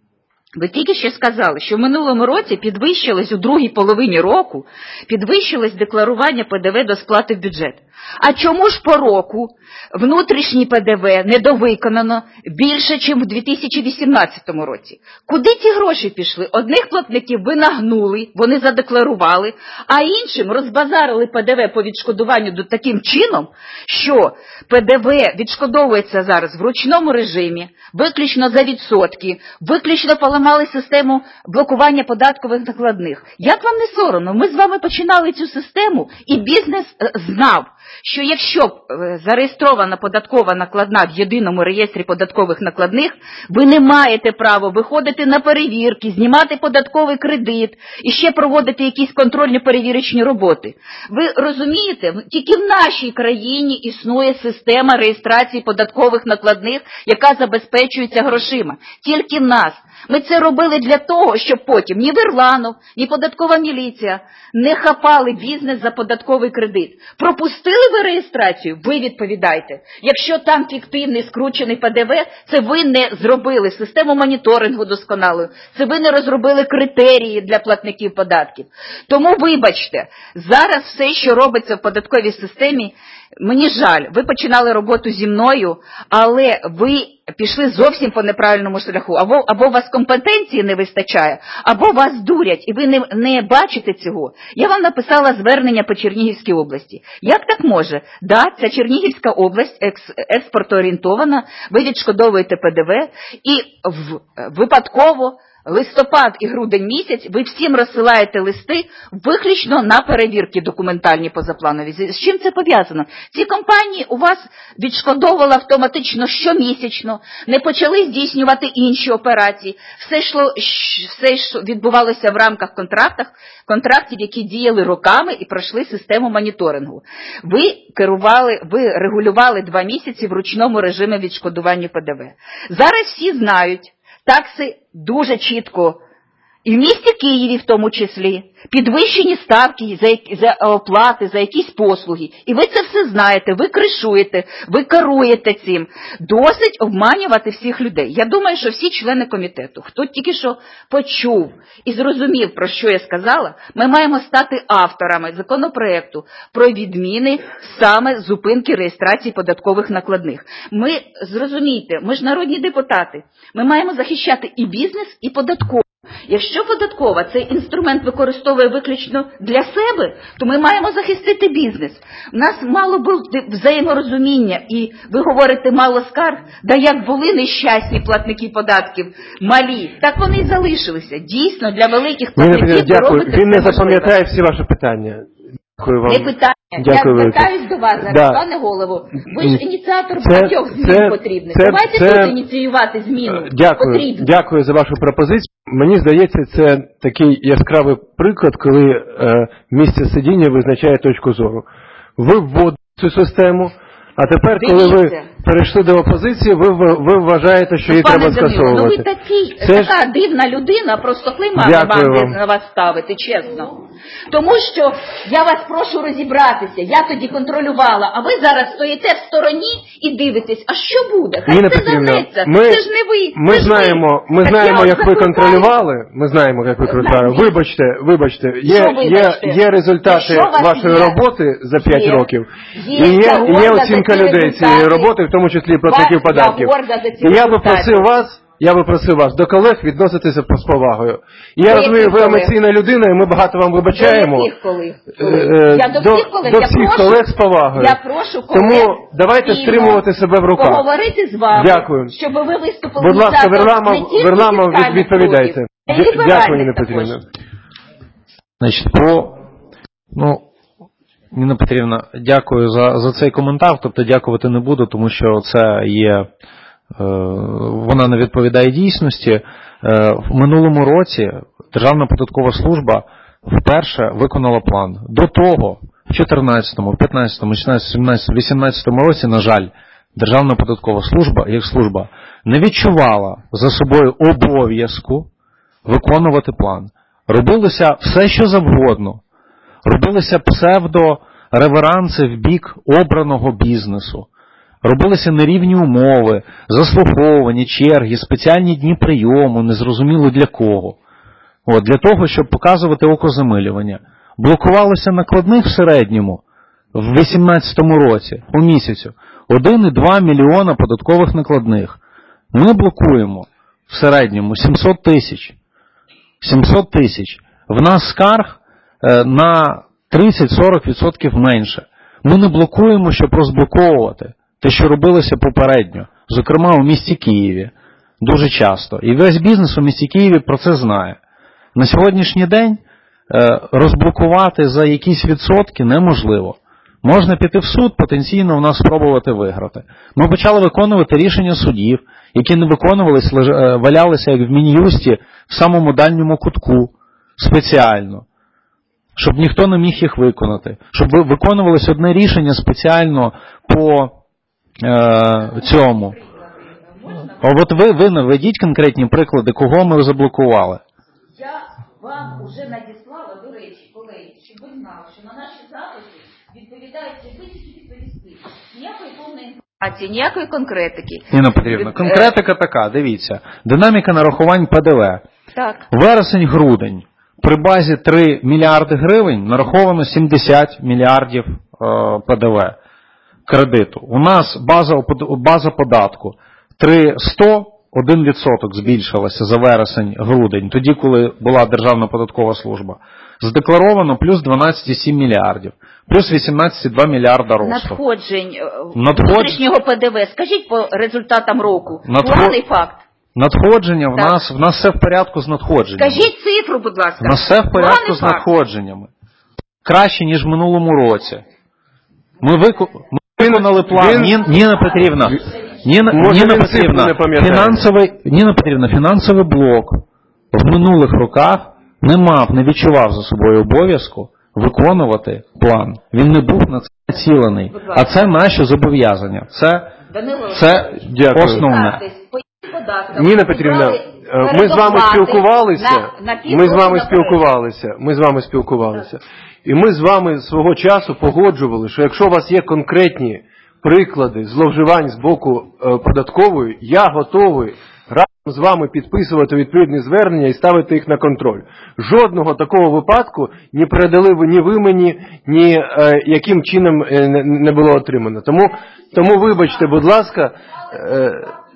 ви тільки що сказали, що в минулому році підвищилось у другій половині року, підвищилось декларування ПДВ до сплати в бюджет. А чому ж по року внутрішній ПДВ недовиконано більше, ніж в дві тисячі вісімнадцятому році? Куди ці гроші пішли? Одних платників ви нагнули, вони задекларували, а іншим розбазарили ПДВ по відшкодуванню до таким чином, що ПДВ відшкодовується зараз в ручному режимі, виключно за відсотки, виключно поламали систему блокування податкових накладних. Як вам не соромно? Ми з вами починали цю систему, і бізнес знав, що якщо зареєстрована податкова накладна в єдиному реєстрі податкових накладних, ви не маєте права виходити на перевірки, знімати податковий кредит і ще проводити якісь контрольно-перевірочні роботи. Ви розумієте, тільки в нашій країні існує система реєстрації податкових накладних, яка забезпечується грошима. Тільки в нас. Ми це робили для того, щоб потім ні Верланов, ні податкова міліція не хапали бізнес за податковий кредит. Пропустили ви реєстрацію? Ви відповідайте. Якщо там фіктивний скручений ПДВ, це ви не зробили систему моніторингу досконалою, це ви не розробили критерії для платників податків. Тому вибачте, зараз все, що робиться в податковій системі, мені жаль, ви починали роботу зі мною, але ви пішли зовсім по неправильному шляху. Або, або у вас компетенції не вистачає, або вас дурять, і ви не, не бачите цього. Я вам написала звернення по Чернігівській області. Як так може? Да, ця Чернігівська область екс, експортоорієнтована, ви відшкодовуєте ПДВ, і в, випадково листопад і грудень місяць ви всім розсилаєте листи виключно на перевірки документальні позапланові. З чим це пов'язано? Ці компанії у вас відшкодовували автоматично щомісячно, не почали здійснювати інші операції. Все йшло, все відбувалося в рамках контрактів, контрактів, які діяли роками і пройшли систему моніторингу. Ви керували, ви регулювали два місяці в ручному режимі відшкодування ПДВ. Зараз всі знають, такси дуже чітко, і в місті Києві в тому числі, підвищені ставки за, за оплати, за якісь послуги. І ви це все знаєте, ви кришуєте, ви керуєте цим. Досить обманювати всіх людей. Я думаю, що всі члени комітету, хто тільки що почув і зрозумів, про що я сказала, ми маємо стати авторами законопроекту про відміни саме зупинки реєстрації податкових накладних. Ми, зрозумійте, ми ж народні депутати, ми маємо захищати і бізнес, і податкову. Якщо податкова цей інструмент використовує виключно для себе, то ми маємо захистити бізнес. У нас мало бути взаєморозуміння, і ви говорите мало скарг, да як були нещасні платники податків, малі, так вони і залишилися. Дійсно, для великих платників ви робите. Він не запам'ятає всі ваші питання. Дякую вам. Не питання. Дякую, я звертаюсь до вас зараз, да. пане голову. Ви ж ініціатор це, багатьох змін це, потрібних. Це, Давайте це, тут ініціювати зміну. Дякую, потрібну. дякую за вашу пропозицію. Мені здається, це такий яскравий приклад, коли е, місце сидіння визначає точку зору. Ви вводите цю систему, а тепер, Дивіться. коли ви перейшли до опозиції, ви, ви вважаєте, що її Пане треба Данило, скасовувати. ну ви такий, Це така ж... дивна людина, просто клейма Дякую вам вам. на вас ставити, чесно. Тому що я вас прошу розібратися, я тоді контролювала, а ви зараз стоїте в стороні і дивитесь, а що буде? Хай Ніна це Петрівна, замнеться, ми, це ж не ви. ми це ж знаємо, ви. ми Так знаємо, я як ви закликаю. контролювали, ми знаємо, як ви контролювали. Вибачте, вибачте, є, Що є, вибачте? є результати Якщо у вас вашої є- роботи за п'ять є, років, є, і є, я і є горда оцінка за ці людей цієї результати. роботи, в тому числі і платників Вас- податків. Я горда за ці І я би результати. просив вас, я би просив вас до колег відноситися з повагою. І я До розумію, яких ви колег? емоційна людина, і ми багато вам вибачаємо. До яких колег? Е, Я до до, всіх колег, до я всіх прошу, колег з повагою. Я прошу колег Тому давайте спільно стримувати себе в руках. поговорити з вами, Дякую. щоб ви виступили Будь ласка, ініціатором Верлама, не тільки Верлама фіскальних відповідайте. кроків, а й Дя- ліберальних Дякую, Ніна також. Петрівна. Значить, по, ну, Ніна Петрівна, дякую за, за цей коментар, тобто дякувати не буду, тому що це є, е, вона не відповідає дійсності. В минулому році Державна податкова служба вперше виконала план. До того, в чотирнадцятому, п'ятнадцятому, шістнадцятому, сімнадцятому, вісімнадцятому році, на жаль, Державна податкова служба, як служба, не відчувала за собою обов'язку виконувати план. Робилося все, що завгодно. Робилися псевдореверанси в бік обраного бізнесу. Робилися нерівні умови, заслуховування, черги, спеціальні дні прийому, незрозуміло для кого. От, для того, щоб показувати окозамилювання. Блокувалося накладних в середньому в вісімнадцятому році, по місяцю, один і два мільйона податкових накладних. Ми блокуємо в середньому сімсот тисяч. сімсот тисяч. В нас скарг е, на тридцять-сорок відсотків менше. Ми не блокуємо, щоб розблоковувати те, що робилося попередньо. Зокрема, у місті Києві. Дуже часто. І весь бізнес у місті Києві про це знає. На сьогоднішній день е, розблокувати за якісь відсотки неможливо. Можна піти в суд, потенційно в нас спробувати виграти. Ми почали виконувати рішення судів, які не виконувались, валялися як в Мін'юсті в самому дальньому кутку, спеціально, щоб ніхто не міг їх виконати. Щоб виконувалось одне рішення спеціально по е, цьому. А от ви, ви наведіть конкретні приклади, кого ми заблокували. Я вам уже надіслала, до речі, колеги, щоб ви знали, що на наші запити відповідають тільки відповісти. Ніякої повної інформації, ніякої конкретики. Ніна Петрівна, конкретика така, дивіться. Динаміка нарахувань Пе Де Ве. Так. Вересень-грудень. При базі три мільярди гривень нараховано сімдесят мільярдів е, Пе Де Ве кредиту. У нас база, база податку три сто, один відсоток збільшилася за вересень-грудень, тоді, коли була Державна податкова служба. Задекларовано плюс дванадцять цілих сім мільярдів, плюс вісімнадцять цілих два мільярда росту. Надходжень Надход... внутрішнього Пе Де Ве. Скажіть по результатам року. Надход... Поганий факт. Надходження, в нас, в нас все в порядку з надходженнями. Скажіть цифру, будь ласка. В нас все в порядку Поганий з факт. надходженнями. Краще, ніж в минулому році. Ми, вику... Ми виконали план. Він... Ні... Ніна Петрівна, Ніна, Ніна Петрівна, фінансовий, Ніна Петрівна, фінансовий блок в минулих роках не мав, не відчував за собою обов'язку виконувати план. Він не був на це націлений. А це наші зобов'язання. Це, це основне. Ніна Петрівна, ми з вами спілкувалися, ми з вами спілкувалися, ми з вами спілкувалися. І ми з вами свого часу погоджували, що якщо у вас є конкретні приклади зловживань з боку е, податкової, я готовий разом з вами підписувати відповідні звернення і ставити їх на контроль. Жодного такого випадку не передали ви ні ви мені, ні е, яким чином е, не було отримано. Тому, тому вибачте, будь ласка, е,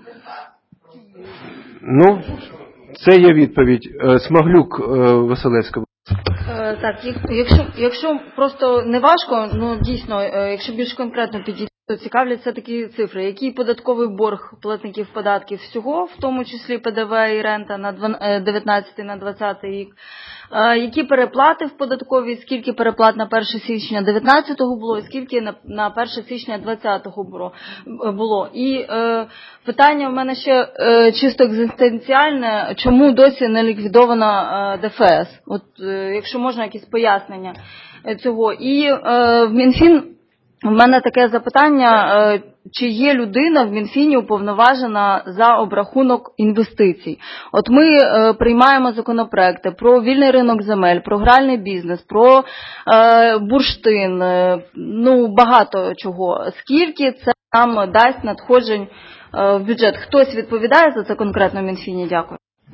ну, це є відповідь. Е, Смаглюк, е, Василевська. Так, якщо, якщо просто не важко, ну дійсно, якщо більш конкретно підійти, то цікавлять все такі цифри. Який податковий борг платників податків всього, в тому числі Пе Де Ве і рента на дев'ятнадцятий, на двадцятий рік? Які переплати в податковій, скільки переплат на перше січня дев'ятнадцятого було, і скільки на, на перше січня двадцятого було. І е, питання в мене ще е, чисто екзистенціальне, чому досі не ліквідована е, Де Еф Ес? От, е, якщо можна, якісь пояснення цього. І е, в Мінфін в мене таке запитання, е, чи є людина в Мінфіні уповноважена за обрахунок інвестицій. От ми е, приймаємо законопроекти про вільний ринок земель, про гральний бізнес, про е, бурштин, е, ну багато чого. Скільки це нам дасть надходжень е, в бюджет? Хтось відповідає за це конкретно в Мінфіні? Дякую.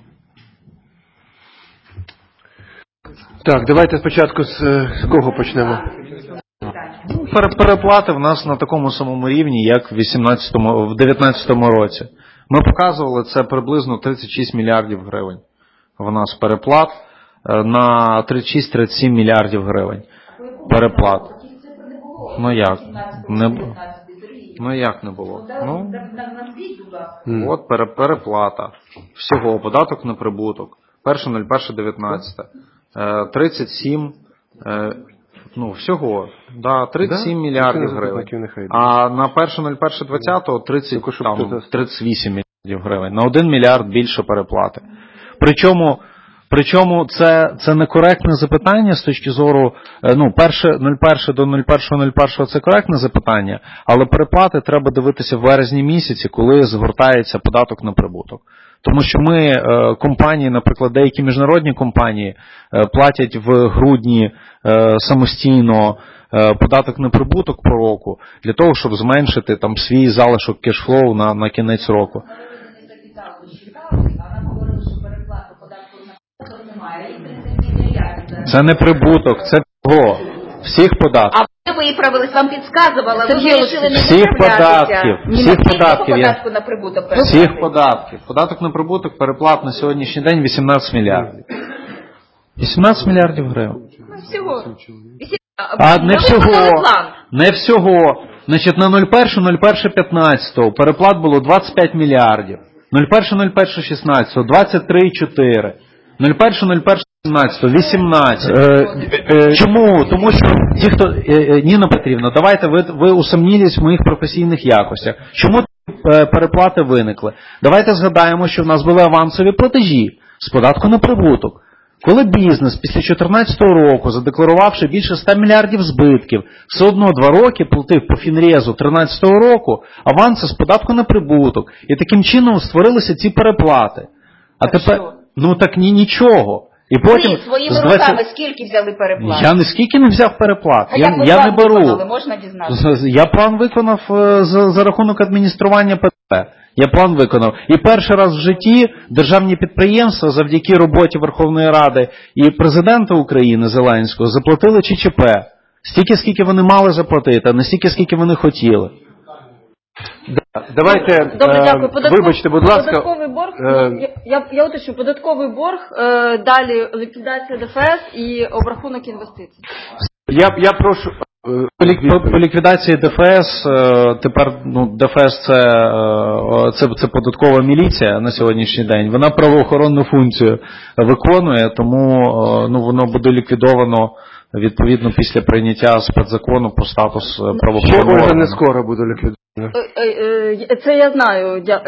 Так, давайте спочатку з, з кого почнемо? Переплати в нас на такому самому рівні, як в вісімнадцятому, в дев'ятнадцятому році. Ми показували, це приблизно тридцять шість мільярдів гривень. В нас переплат на тридцять шість - тридцять сім мільярдів гривень. Переплат. Ну як? Не, ну як не було? Ну, от пере, переплата. Всього, податок на прибуток. перше нуль перше дев'ятнадцяте. тридцять сім Ну, всього, да, тридцять сім да? мільярдів гривень. А на перше нуль перше двадцятого тридцять, там, тридцять вісім мільярдів гривень. На один мільярд більше переплати. Причому, причому це, це некоректне запитання з точки зору, ну, нуль перше до нуль перше нуль перше це коректне запитання, але переплати треба дивитися в березні місяці, коли згортається податок на прибуток. Тому що ми, компанії, наприклад, деякі міжнародні компанії платять в грудні самостійно податок на прибуток по року для того, щоб зменшити там свій залишок кешфлоу на, на кінець року. Це не прибуток, це того. Всіх податків. А ви виправились, вам підказувала, ви Сергій вирішили не всіх податків, всіх податків, я... податку на прибуток. всіх податків. Податок на прибуток переплат на сьогоднішній день вісімнадцять мільярдів. вісімнадцять мільярдів гривень. Ну, всього. А не всього, не всього. Значить, на нуль перше нуль перше п'ятнадцятого переплат було двадцять п'ять мільярдів. нуль перше нуль перше шістнадцятого двадцять три цілих чотири десятих. нуль перше нуль перше сімнадцятого вісімнадцять. Чому? Тому що ті, хто... Ніна Петрівна, давайте, ви, ви усомнілись в моїх професійних якостях. Чому переплати виникли? Давайте згадаємо, що в нас були авансові платежі з податку на прибуток. Коли бізнес після дві тисячі чотирнадцятого року, задекларувавши більше ста мільярдів збитків, все одно два роки платив по фінрезу дві тисячі тринадцятого року аванси з податку на прибуток. І таким чином створилися ці переплати. А так тепер, що? ну так ні, нічого. І потім ви своїми двадцять... руками скільки взяли переплат? Я ніскільки не взяв переплат. А я як ви я план не беру. виконали, можна дізнатися? Я план виконав за, за рахунок адміністрування П Д. Я план виконав. І перший раз в житті державні підприємства завдяки роботі Верховної Ради і президента України Зеленського заплатили Ч Ч П. Стільки, скільки вони мали заплатити, а не стільки, скільки вони хотіли. Давайте, Добре, дякую. Податков... вибачте, будь ласка. Податковий борг, Е... я, я уточню, податковий борг, е, далі ліквідація Д Ф С і обрахунок інвестицій. Я, я прошу... По, по ліквідації Д Ф С, тепер, ну, Д Ф С це, це, це податкова міліція на сьогоднішній день. Вона правоохоронну функцію виконує, тому, ну, воно буде ліквідовано відповідно після прийняття спецзакону про статус правоохоронного органу. Ще не скоро буде ліквідовано. Це я знаю. Я,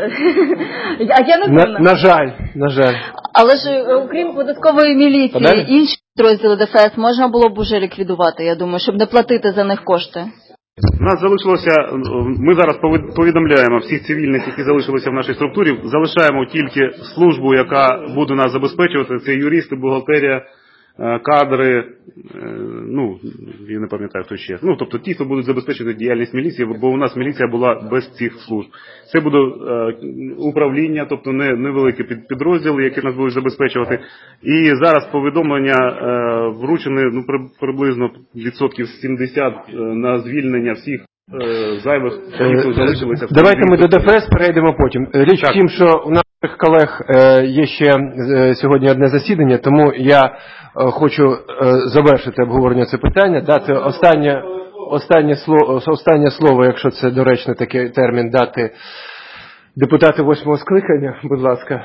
я не на, на жаль, на жаль. Але ж окрім податкової міліції, Подалі? інші підрозділи Д Ф С можна було б уже ліквідувати, я думаю, щоб не платити за них кошти. У нас залишилося, ми зараз повідомляємо всіх цивільних, які залишилися в нашій структурі, залишаємо тільки службу, яка буде нас забезпечувати, це юристи, бухгалтерія, кадри, ну, я не пам'ятаю, хто ще. Ну, тобто ті, хто будуть забезпечувати діяльність міліції, бо у нас міліція була без цих служб. Це буде управління, тобто невеликі підрозділи, які нас будуть забезпечувати. І зараз повідомлення вручені, ну, приблизно відсотків сімдесят на звільнення всіх зайвих, які залишилися. Давайте ми до Д Ф С перейдемо потім. Річ в тім, що у наших колег є ще сьогодні одне засідання, тому я хочу завершити обговорення цього питання, дати останнє, останнє, слово, останнє слово, якщо це доречний такий термін, дати депутату восьмого скликання, будь ласка.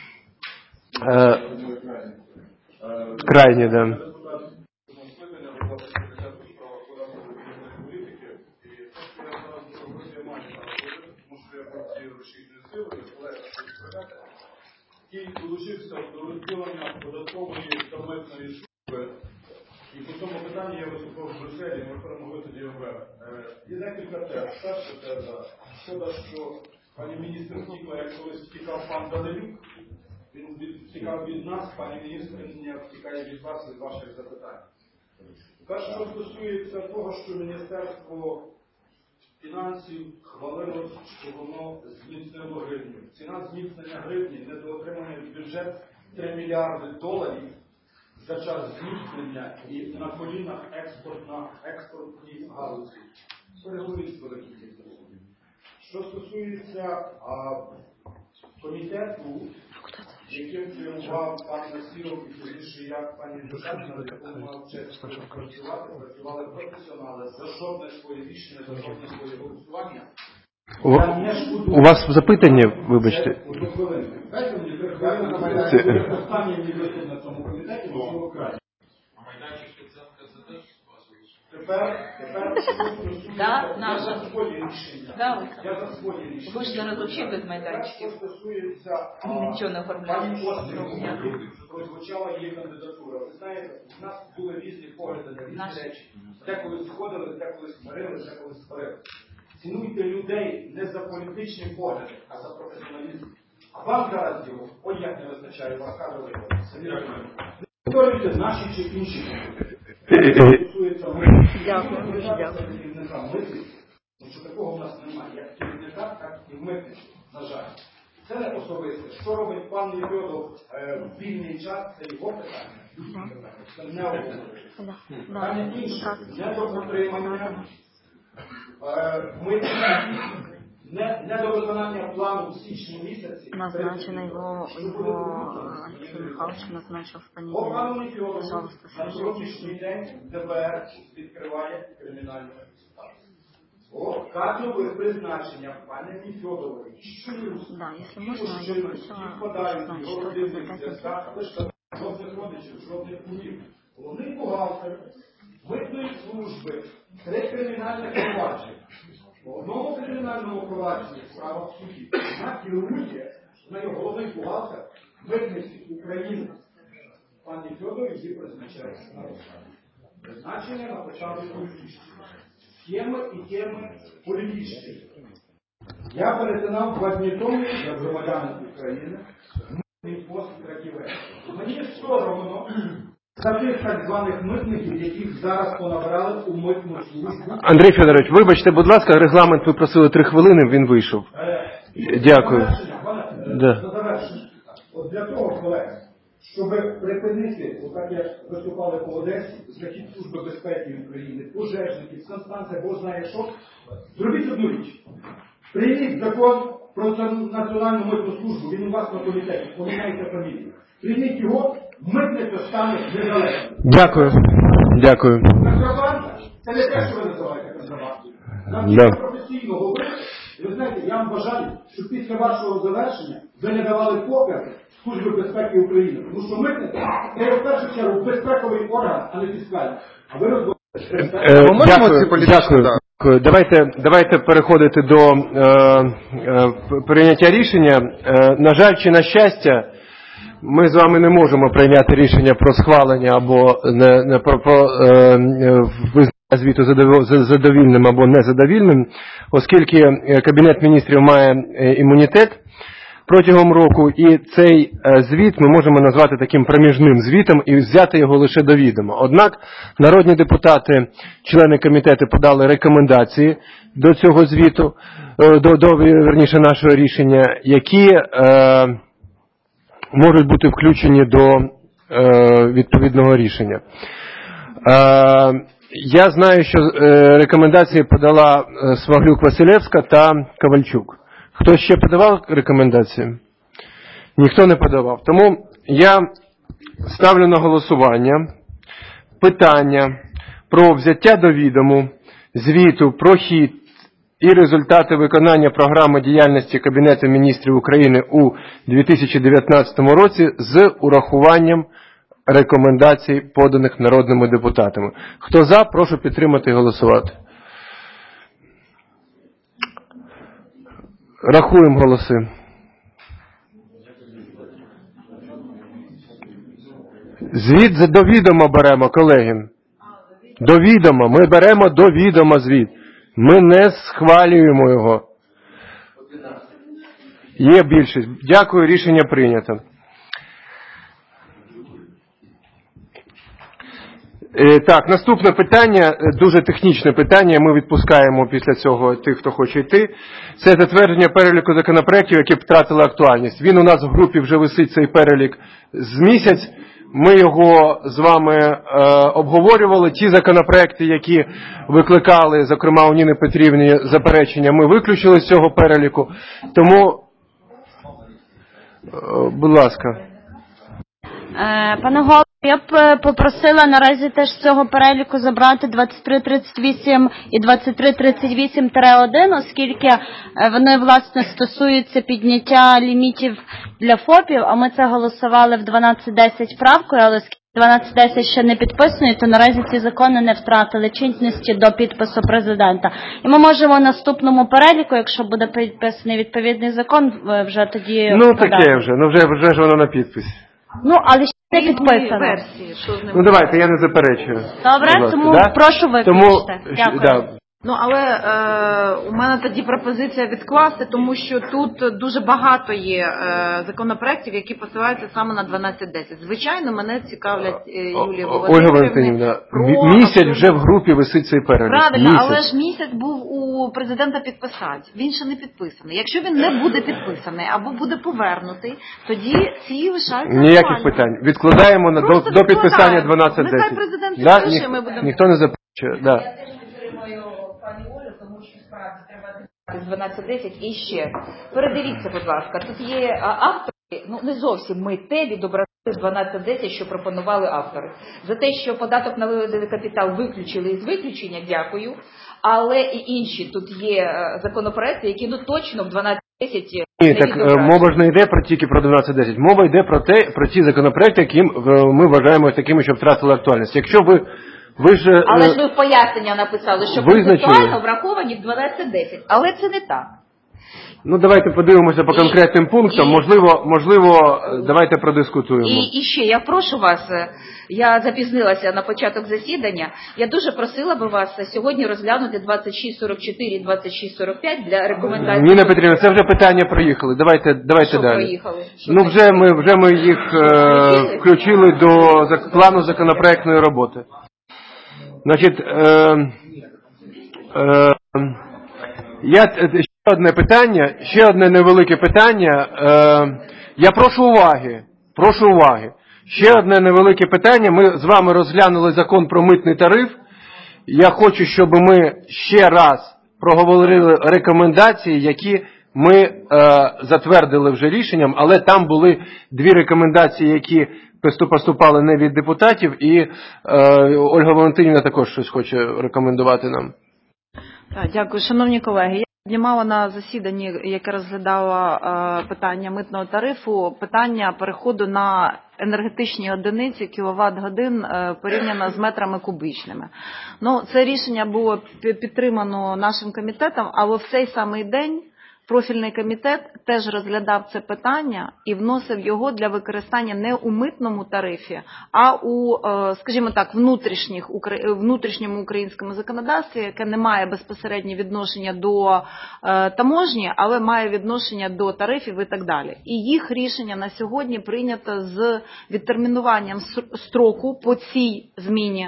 Крайнє, да. Який долучився до розділення податкової та митної служби. І по цьому питанні я виступав в Брюсселі, ми перемогли тоді О Б. Є декілька тез. Перша теза. Шкода, що пані міністр втікла, як колись втікав пан Данилюк. Він втікав від нас, пані міністр не втікає від вас, від ваших запитань. Перше, що стосується того, що Міністерство фінансів хвалило, що воно зміцнило гривню. Ціна зміцнення гривні, недоотриманий бюджет три мільярди доларів за час зміцнення і на колінах експортна, експортній галузі. Переговоріть про такі. Що стосується а, комітету, яким керував пан Насіров і пізніше як пані Душанина, на якому мав честь працювати, працювали професіонали, за жодне своє рішення, за жодне своє голосування. У, у вас запитання, вибачте? Одну хвилинку. Дайте мені хвилину, це останній мій виступ на цьому комітеті, можливо, краще. Тепер, Да, наша. Я за своє рішення. Да, Я за своє рішення. ви ж зараз взагалі без майданчиків. Що стосується Нічого не оформляли. пані Острікової, прозвучала її кандидатура. Ви знаєте, у нас були різні погляди на різні Наші. речі. Деколи сходили, деколи смирили, деколи сварили. Цінуйте людей не за політичні погляди, а за професіоналізм. А вам зараз його, ой, як не вистачає, вас кадровий. Не повторюйте наші чи інші погляди. Дякую, дуже дякую. Тому що такого в нас немає, як керівника, так і в митниці, на жаль. Це не особисте. Що робить пан Нефьодов е, в вільний час, це його питання. Це не обов'язково. Питання інше, не до отримання е, митниці, не, не до виконання плану в січні місяці. Назначено його, його Олексій Михайлович назначив в понеділок. По пану Нефьодову на сьогоднішній день ДБР відкриває кримінальну ситуацію. О, кадрове призначення пане Нефьодової. Да, если можно, я бы хотела узнать, что это за пятница. Жодних родичів, жодних кумів. Головний бухгалтер митної служби, три кримінальних провадження. По одному кримінальному провадженні справа в суді. Вона керує, вона є головний бухгалтер митниці України. Пан Нефьодов її призначає на розгляд. Призначення на початку політичні. Теми і теми політичні. Я перетинав два дні тому, як громадянин України, митний пост Краківець. Мені соромно за тих так званих митників, яких зараз понабрали у митну службу. Андрій Федорович, вибачте, будь ласка, регламент ви просили три хвилини, він вийшов. Дякую. За завершення. От для того, колеги, щоб припинити, отак як виступали по Одесі, захід Служби безпеки України, пожежників, санстанція, бо знає що, зробіть одну річ. Прийміть закон про національну митну службу, він у вас на комітеті, поміняйте фамілію. Прийміть його, митниця стане незалежною. Дякую. Дякую. Контрабанда – це не те, що ви називаєте контрабандою. Нам Да. треба професійно говорити. І ви знаєте, я вам бажаю, щоб після вашого завершення ви не давали покер Служби безпеки України. Тому що митниця – це в першу чергу безпековий орган, а не фіскальний. А ви розбудете. Е, Дякую. Дякую. Дякую. Давайте, давайте переходити до е, е, прийняття рішення. Е, на жаль чи на щастя, ми з вами не можемо прийняти рішення про схвалення або не, не про, про е, визнання звіту задовільним або незадовільним, оскільки Кабінет міністрів має імунітет протягом року, і цей звіт ми можемо назвати таким проміжним звітом і взяти його лише до відома. Однак народні депутати, члени комітету подали рекомендації до цього звіту, до, до верніше, нашого рішення, які е, можуть бути включені до е, відповідного рішення. Е, я знаю, що е, рекомендації подала е, Смаглюк-Василевська та Ковальчук. Хто ще подавав рекомендації? Ніхто не подавав. Тому я ставлю на голосування питання про взяття до відому звіту про хід і результати виконання програми діяльності Кабінету міністрів України у дві тисячі дев'ятнадцятому році з урахуванням рекомендацій, поданих народними депутатами. Хто за, прошу підтримати і голосувати. Рахуємо голоси. Звіт до відома беремо, колеги. До відома. Ми беремо до відома звіт. Ми не схвалюємо його. Є більшість. Дякую, рішення прийнято. Так, наступне питання, дуже технічне питання, ми відпускаємо після цього тих, хто хоче йти. Це затвердження переліку законопроєктів, які втратили актуальність. Він у нас в групі вже висить, цей перелік, з місяць. Ми його з вами е, обговорювали. Ті законопроекти, які викликали, зокрема у Ніни Петрівні, заперечення, ми виключили з цього переліку. Тому, е, будь ласка. Пане голово, я б попросила наразі теж з цього переліку забрати двадцять три тридцять вісім і двадцять три тридцять вісім один, оскільки вони, власне, стосуються підняття лімітів для ФОПів, а ми це голосували в дванадцять десять правкою, але дванадцять десять ще не підписані, то наразі ці закони не втратили чинності до підпису президента. І ми можемо в наступному переліку, якщо буде підписаний відповідний закон, вже тоді Ну подати. таке вже, ну вже, вже ж воно на підпис. Ну, але ще не підписано. Версії, що з ним Ну давайте, я не заперечую. Добре, Будь ласка, тому да? прошу виключити. Тому, Дякую. да. Ну, але е, у мене тоді пропозиція відкласти, тому що тут дуже багато є е, законопроєктів, які посилаються саме на дванадцять десять. Звичайно, мене цікавлять е, Юлія Ольга Володимирівна. Валентинівна, мі- місяць вже в групі висить цей перелік. Правильно, Місяць. але ж місяць був у президента підписати. Він ще не підписаний. Якщо він не буде підписаний або буде повернутий, тоді ці лишаються Ніяких актуальними. питань. Відкладаємо на, до, Просто до підписання відкладаємо. дванадцять десять. Нехай президент Да, підпише, ніх- ми будемо- Ніхто не заперечує. Да. підтримую пані Олю, тому що справді треба з дванадцять десять. І ще передивіться, будь ласка, тут є а, автори, ну не зовсім ми те відобразили дванадцять десять, що пропонували автори. За те, що податок на виведений капітал виключили із виключення, дякую. Але і інші тут є е, законопроекти, які ну точно в дванадцять десять Ні, не так е, відображені. мова ж не йде про тільки про дванадцять десять. Мова йде про те, про ті законопроекти, які е, ми вважаємо такими, що втратили актуальність. Якщо ви ви ж е, Але ж ви в пояснення написали, що визначили. процесуально враховані в дванадцять десять. Але це не так. ну давайте подивимося по конкретним пунктам. і- Можливо, можливо, е, давайте продискутуємо. І, і ще я прошу вас, е, я запізнилася на початок засідання, я дуже просила би вас сьогодні розглянути двадцять шість сорок чотири і двадцять шість сорок п'ять для рекомендацій. Ніна Петрівна, це вже питання проїхали. Давайте, давайте Що далі. проїхали? Що Ну вже ми вже ми їх е, включили до зак- плану законопроектної роботи. Значить, е, е, я е, ще одне питання, ще одне невелике питання. Е, я прошу уваги. Прошу уваги. Ще одне невелике питання. Ми з вами розглянули закон про митний тариф. Я хочу, щоб ми ще раз проговорили рекомендації, які ми е, затвердили вже рішенням, але там були дві рекомендації, які поступали не від депутатів, і е, Ольга Валентинівна також щось хоче рекомендувати нам. Так, дякую, шановні колеги. Я піднімала на засіданні, яке розглядало е, питання митного тарифу, питання переходу на енергетичні одиниці кіловат-годин е, порівняно з метрами кубічними. Ну, це рішення було пі- підтримано нашим комітетом, але в цей самий день профільний комітет теж розглядав це питання і вносив його для використання не у митному тарифі, а у, е, скажімо так, внутрішніх, укра- внутрішньому українському законодавстві, яке не має безпосереднє відношення до е, таможні, але має відношення до тарифів і так далі. І їх рішення на сьогодні прийнято з відтермінуванням с- строку по цій зміні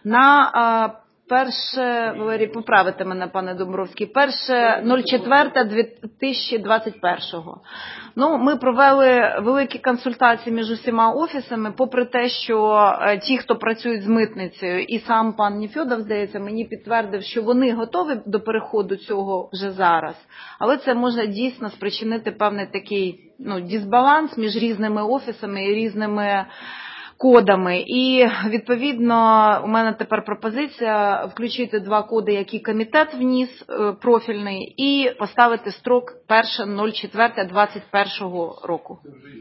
на е, перше, Валерій, поправите мене, пане Домбровський, перше четверте дві тисячі двадцять першого. Ну, ми провели великі консультації між усіма офісами, попри те, що е, ті, хто працюють з митницею, і сам пан Нефьодов, здається, мені підтвердив, що вони готові до переходу цього вже зараз. Але це може дійсно спричинити певний такий, ну, дисбаланс між різними офісами і різними кодами. І, відповідно, у мене тепер пропозиція включити два коди, які комітет вніс, профільний, і поставити строк перше четверте двадцять першого року.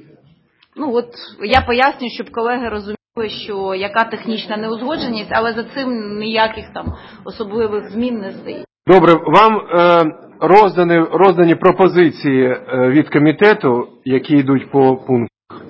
Ну, от, я поясню, щоб колеги розуміли, що яка технічна неузгодженість, але за цим ніяких там особливих змін не стоїть. Добре, вам е, роздані, роздані пропозиції е, від комітету, які йдуть по пункту.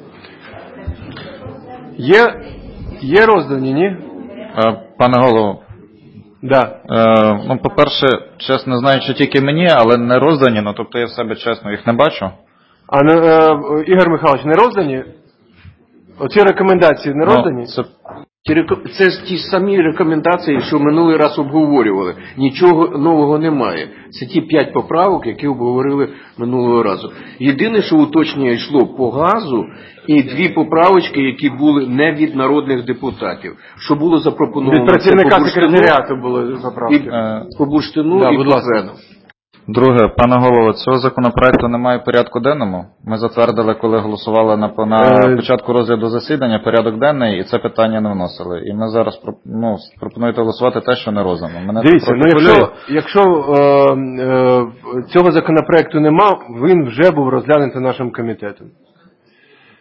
Є, є роздані, ні? Е, Пане голово, да. е, ну, по-перше, чесно, не знаю, чи тільки мені, але не роздані, ну, тобто я в себе чесно їх не бачу. А не, е, Ігор Михайлович, не роздані? Оці рекомендації не роздані? Ну, це... Це ж ті ж самі рекомендації, що минулий раз обговорювали. Нічого нового немає. Це ті п'ять поправок, які обговорили минулого разу. Єдине, що уточнення йшло по газу, і дві поправочки, які були не від народних депутатів. Що було запропоновано. Від працівника секретаріату були поправки. І, по бурштину да, і будь по ласка. крену. Друге, пане голово, цього законопроекту немає в порядку денному. Ми затвердили, коли голосували на, на Е... початку розгляду засідання, порядок денний, і це питання не вносили. І ми зараз ну, пропонуєте голосувати те, що не роздано. Мене Дивіться, ну якщо, якщо е, е, цього законопроекту нема, він вже був розглянутий нашим комітетом.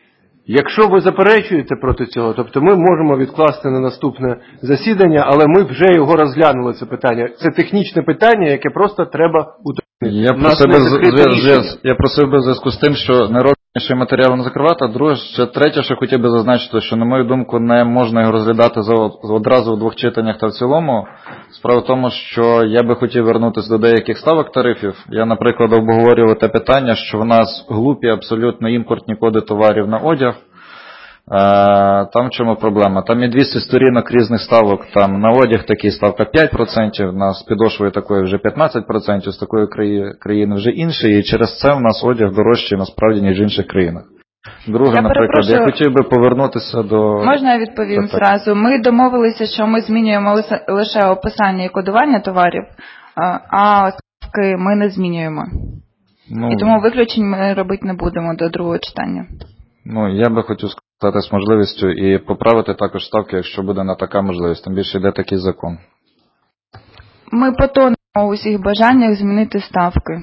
Якщо ви заперечуєте проти цього, тобто ми можемо відкласти на наступне засідання, але ми вже його розглянули, це питання. Це технічне питання, яке просто треба уточнити. Я просив би, зв'яз... Я просив би в зв'язку з тим, що не ще матеріал не закривати, а друге, ще третє, що хотів би зазначити, що, на мою думку, не можна його розглядати за, одразу в двох читаннях та в цілому. Справа в тому, що я би хотів вернутися до деяких ставок тарифів. Я, наприклад, обговорював те питання, що в нас глупі абсолютно імпортні коди товарів на одяг. Там в чому проблема? Там є двісті сторінок різних ставок. Там на одяг такий ставка п'ять відсотків, на з підошвою такої вже п'ятнадцять відсотків, з такої країни вже інше, і через це в нас одяг дорожчий насправді, ніж в інших країнах. Друге, я наприклад, я хотів би повернутися до... Можна я відповім так, зразу? Ми домовилися, що ми змінюємо лише описання і кодування товарів, а ставки ми не змінюємо. Ну, і тому виключень ми робити не будемо до другого читання. Ну, я би хотів сказати з можливістю і поправити також ставки, якщо буде на така можливість. Тим більше йде такий закон. Ми потонемо у всіх бажаннях змінити ставки.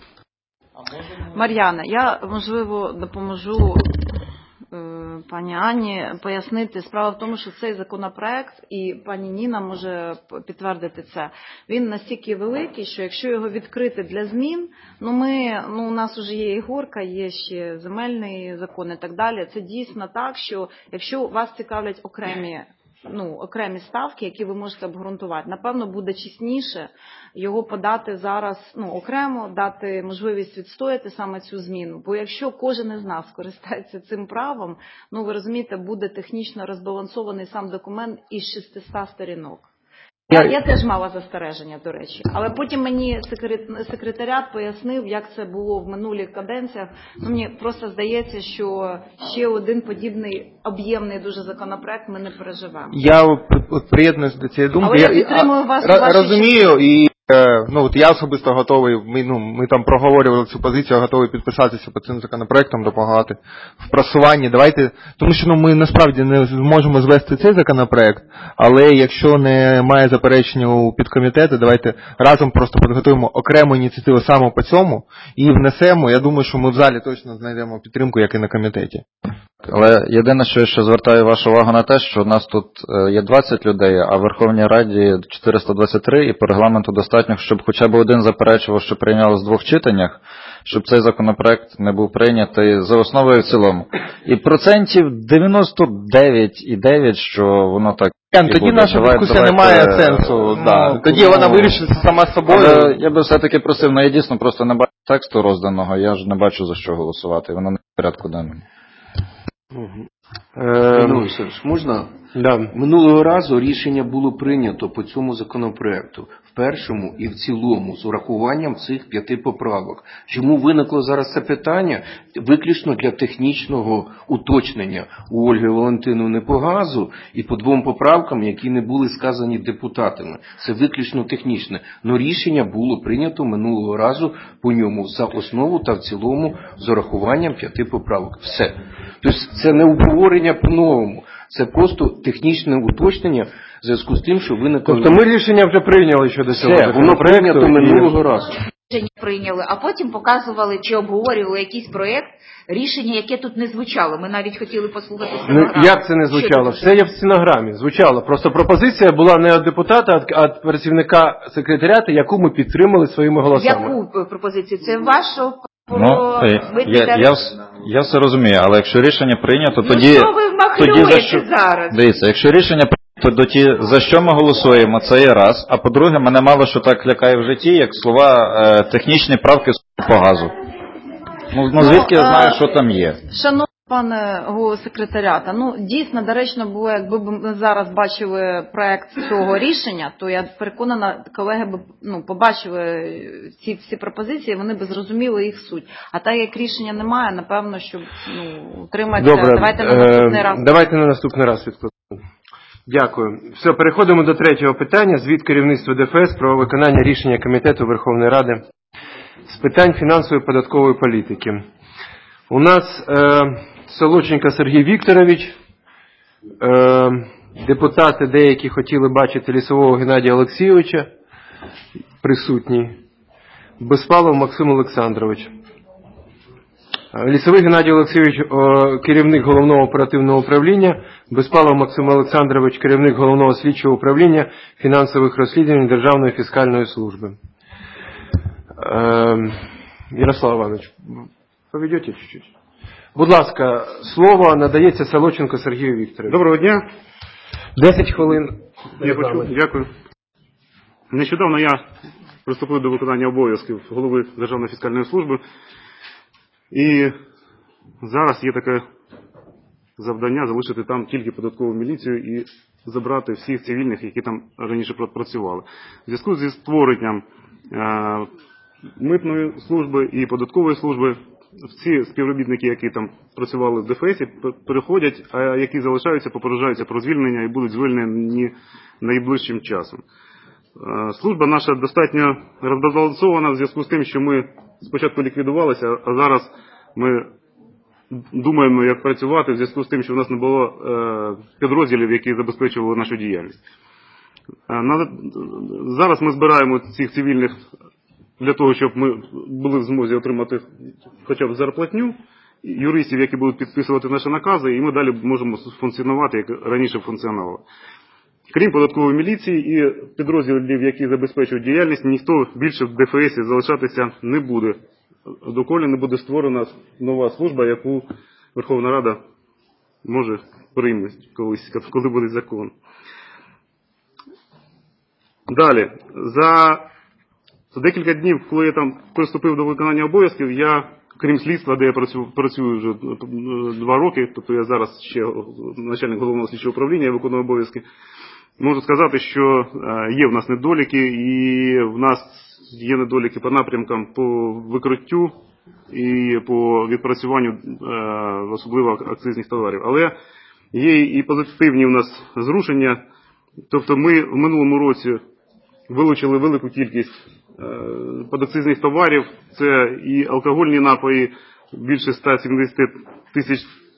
Мар'яна, я, можливо, допоможу е, пані Анні пояснити. Справа в тому, що цей законопроект, і пані Ніна може підтвердити це, він настільки великий, що якщо його відкрити для змін, ну ми, ну у нас вже є і горка, є ще земельний закон і так далі. Це дійсно так, що якщо вас цікавлять окремі ну, окремі ставки, які ви можете обґрунтувати. Напевно, буде чесніше його подати зараз, ну, окремо, дати можливість відстояти саме цю зміну. Бо якщо кожен із нас скористається цим правом, ну, ви розумієте, буде технічно розбалансований сам документ із шістсот сторінок. Я, я теж мала застереження, до речі. Але потім мені секретаріат пояснив, як це було в минулих каденціях. Ну, мені просто здається, що ще один подібний об'ємний дуже законопроект ми не переживемо. Я от приєднуюсь до цієї думки. Але я підтримую вас. Я розумію, і ну, от я особисто готовий, ми, ну, ми там проговорювали цю позицію, я готовий підписатися по цим законопроектам, допомагати в просуванні. Давайте, тому що ну, ми насправді не зможемо звести цей законопроект, але якщо немає заперечення у підкомітету, давайте разом просто підготуємо окрему ініціативу саме по цьому і внесемо. Я думаю, що ми в залі точно знайдемо підтримку, як і на комітеті. Але єдине, що я ще звертаю вашу увагу на те, що у нас тут є двадцять людей, а в Верховній Раді чотириста двадцять три, і по регламенту достатньо, щоб хоча б один заперечував, що прийнялось в двох читаннях, щоб цей законопроект не був прийнятий за основою в цілому. І процентів дев'яносто дев'ять цілих дев'ять, що воно так Ян, тоді буде. Наша давай, дискусія давайте, не має сенсу. Ну, да. Тоді ну, вона вирішиться сама собою. Але я би все-таки просив, ну я дійсно просто не бачу тексту розданого, я ж не бачу за що голосувати, воно не в порядку денному. Пане Олександрович, можна? Да. Минулого разу рішення було прийнято по цьому законопроекту в першому і в цілому з урахуванням цих п'яти поправок. Чому виникло зараз це питання? Виключно для технічного уточнення у Ольги Валентиновни по газу і по двом поправкам, які не були сказані депутатами. Це виключно технічне. Но рішення було прийнято минулого разу по ньому за основу та в цілому з урахуванням п'яти поправок. Все. Тобто це не обговорення по-новому. Це просто технічне уточнення в зв'язку з тим, що виникло... Тобто ми рішення вже прийняли щодо цього. Все, воно прийнято минулого разу. Рішення прийняли, а потім показували чи обговорювали якийсь проєкт, рішення, яке тут не звучало. Ми навіть хотіли послухати стенограму. Ну, як це не звучало? Це є в стенограмі. Звучало. Просто пропозиція була не від депутата, а від працівника секретаріату, яку ми підтримали своїми голосами. Яку пропозицію? Це вашу? Ну, я, я, я, я все розумію, але якщо рішення прийнято, тоді... Ну, що ви вмахлюєте тоді за що, зараз? Дивіться, якщо рішення прийнято, то ті, за що ми голосуємо, це є раз. А по-друге, мене мало що так лякає в житті, як слова е, технічні правки по газу. Ну, ну звідки я знаю, що там є? Шановний пане голово секретаріата, ну дійсно доречно було, якби ми зараз бачили проект цього рішення, то я переконана, колеги б ну, побачили ці всі пропозиції, вони б зрозуміли їх суть. А так як рішення немає, напевно, щоб ну, утриматися. Добре, давайте на наступний раз. Давайте на наступний раз відкладемо. Дякую. Все, переходимо до третього питання. Звіт керівництва ДФС про виконання рішення Комітету Верховної Ради з питань фінансової і податкової політики. У нас е, Солодченко Сергій Вікторович, е, депутати деякі хотіли бачити Лісового Геннадія Олексійовича, присутній, Безпалов Максим Олександрович. Лісовий Геннадій Олексійович, керівник Головного оперативного управління, Безпалов Максим Олександрович, керівник Головного слідчого управління фінансових розслідувань Державної фіскальної служби. Ярослав Іванович, поведете чуть-чуть? Будь ласка, слово надається Солоченко Сергію Вікторовичу. Доброго дня. десять хвилин. Я почув. Дякую. Нещодавно я приступив до виконання обов'язків голови Державної фіскальної служби. І зараз є таке завдання залишити там тільки податкову міліцію і забрати всіх цивільних, які там раніше працювали. В зв'язку зі створенням е, митної служби і податкової служби, всі співробітники, які там працювали в ДФСі, переходять, а які залишаються, попереджаються про звільнення і будуть звільнені найближчим часом. Е, служба наша достатньо розбалансована в зв'язку з тим, що ми спочатку ліквідувалися, а зараз ми думаємо, як працювати в зв'язку з тим, що в нас не було е, підрозділів, які забезпечували нашу діяльність. Е, на, зараз ми збираємо цих цивільних для того, щоб ми були в змозі отримати хоча б зарплатню, юристів, які будуть підписувати наші накази, і ми далі можемо функціонувати, як раніше функціонували. Крім податкової міліції і підрозділів, які забезпечують діяльність, ніхто більше в ДФСі залишатися не буде, доколи не буде створена нова служба, яку Верховна Рада може приймати колись, коли буде закон. Далі. За, за декілька днів, коли я там приступив до виконання обов'язків, я, крім слідства, де я працюю, працюю вже два роки, тобто я зараз ще начальник головного слідчого управління, я виконую обов'язки, можу сказати, що є в нас недоліки, і в нас є недоліки по напрямкам по викриттю і по відпрацюванню особливо акцизних товарів. Але є і позитивні в нас зрушення. Тобто ми в минулому році вилучили велику кількість подакцизних товарів. Це і алкогольні напої, більше ста сімдесят тисяч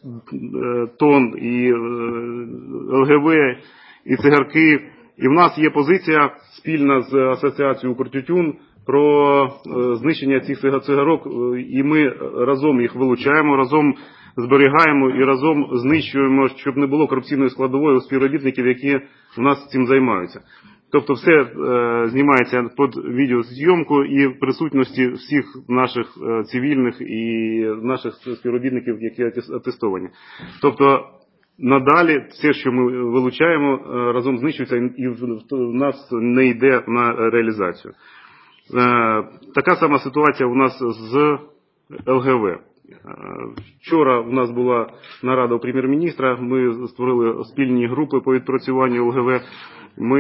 тонн, і ел ге ве, і цигарки. І в нас є позиція спільна з асоціацією «Укртютюн» про знищення цих цигарок, і ми разом їх вилучаємо, разом зберігаємо і разом знищуємо, щоб не було корупційної складової у співробітників, які в нас цим займаються. Тобто все е, знімається під відеозйомку і в присутності всіх наших е, цивільних і наших співробітників, які атестовані. Тобто надалі все, що ми вилучаємо, разом знищується і в нас не йде на реалізацію. Така сама ситуація у нас з ел ге ве. Вчора у нас була нарада у прем'єр-міністра, ми створили спільні групи по відпрацюванню ел ге ве. Ми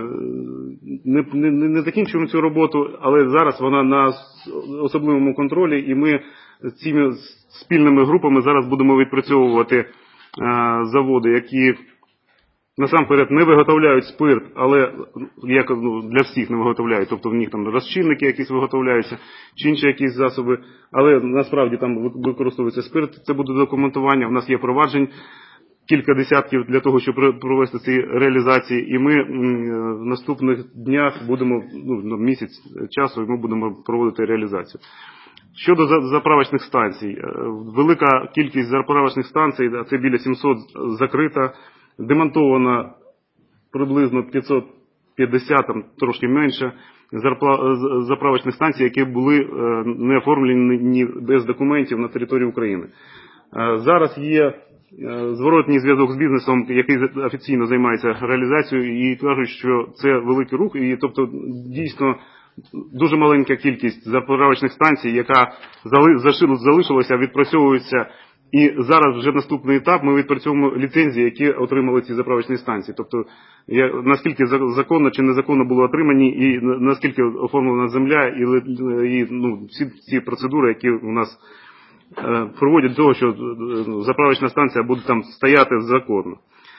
не, не, не закінчуємо цю роботу, але зараз вона на особливому контролі, і ми цими спільними групами зараз будемо відпрацьовувати заводи, які насамперед не виготовляють спирт, але як, ну, для всіх не виготовляють, тобто в них там розчинники якісь виготовляються, чи інші якісь засоби, але насправді там використовується спирт, це буде документування, в нас є проваджень, кілька десятків для того, щоб провести ці реалізації, і ми в наступних днях будемо, ну, місяць часу, і ми будемо проводити реалізацію. Щодо заправочних станцій, велика кількість заправочних станцій, це біля сімсот, закрита, демонтовано приблизно п'ятсот п'ятдесят, там трошки менше, заправочних станцій, які були не оформлені без документів на території України. Зараз є зворотній зв'язок з бізнесом, який офіційно займається реалізацією, і кажуть, що це великий рух, і тобто дійсно дуже маленька кількість заправочних станцій, яка залишилася, відпрацьовується, і зараз вже наступний етап, ми відпрацьовуємо ліцензії, які отримали ці заправочні станції. Тобто, наскільки законно чи незаконно були отримані, і наскільки оформлена земля, і, і ну, всі ці процедури, які у нас е, проводять до того, що заправочна станція буде там стояти законно.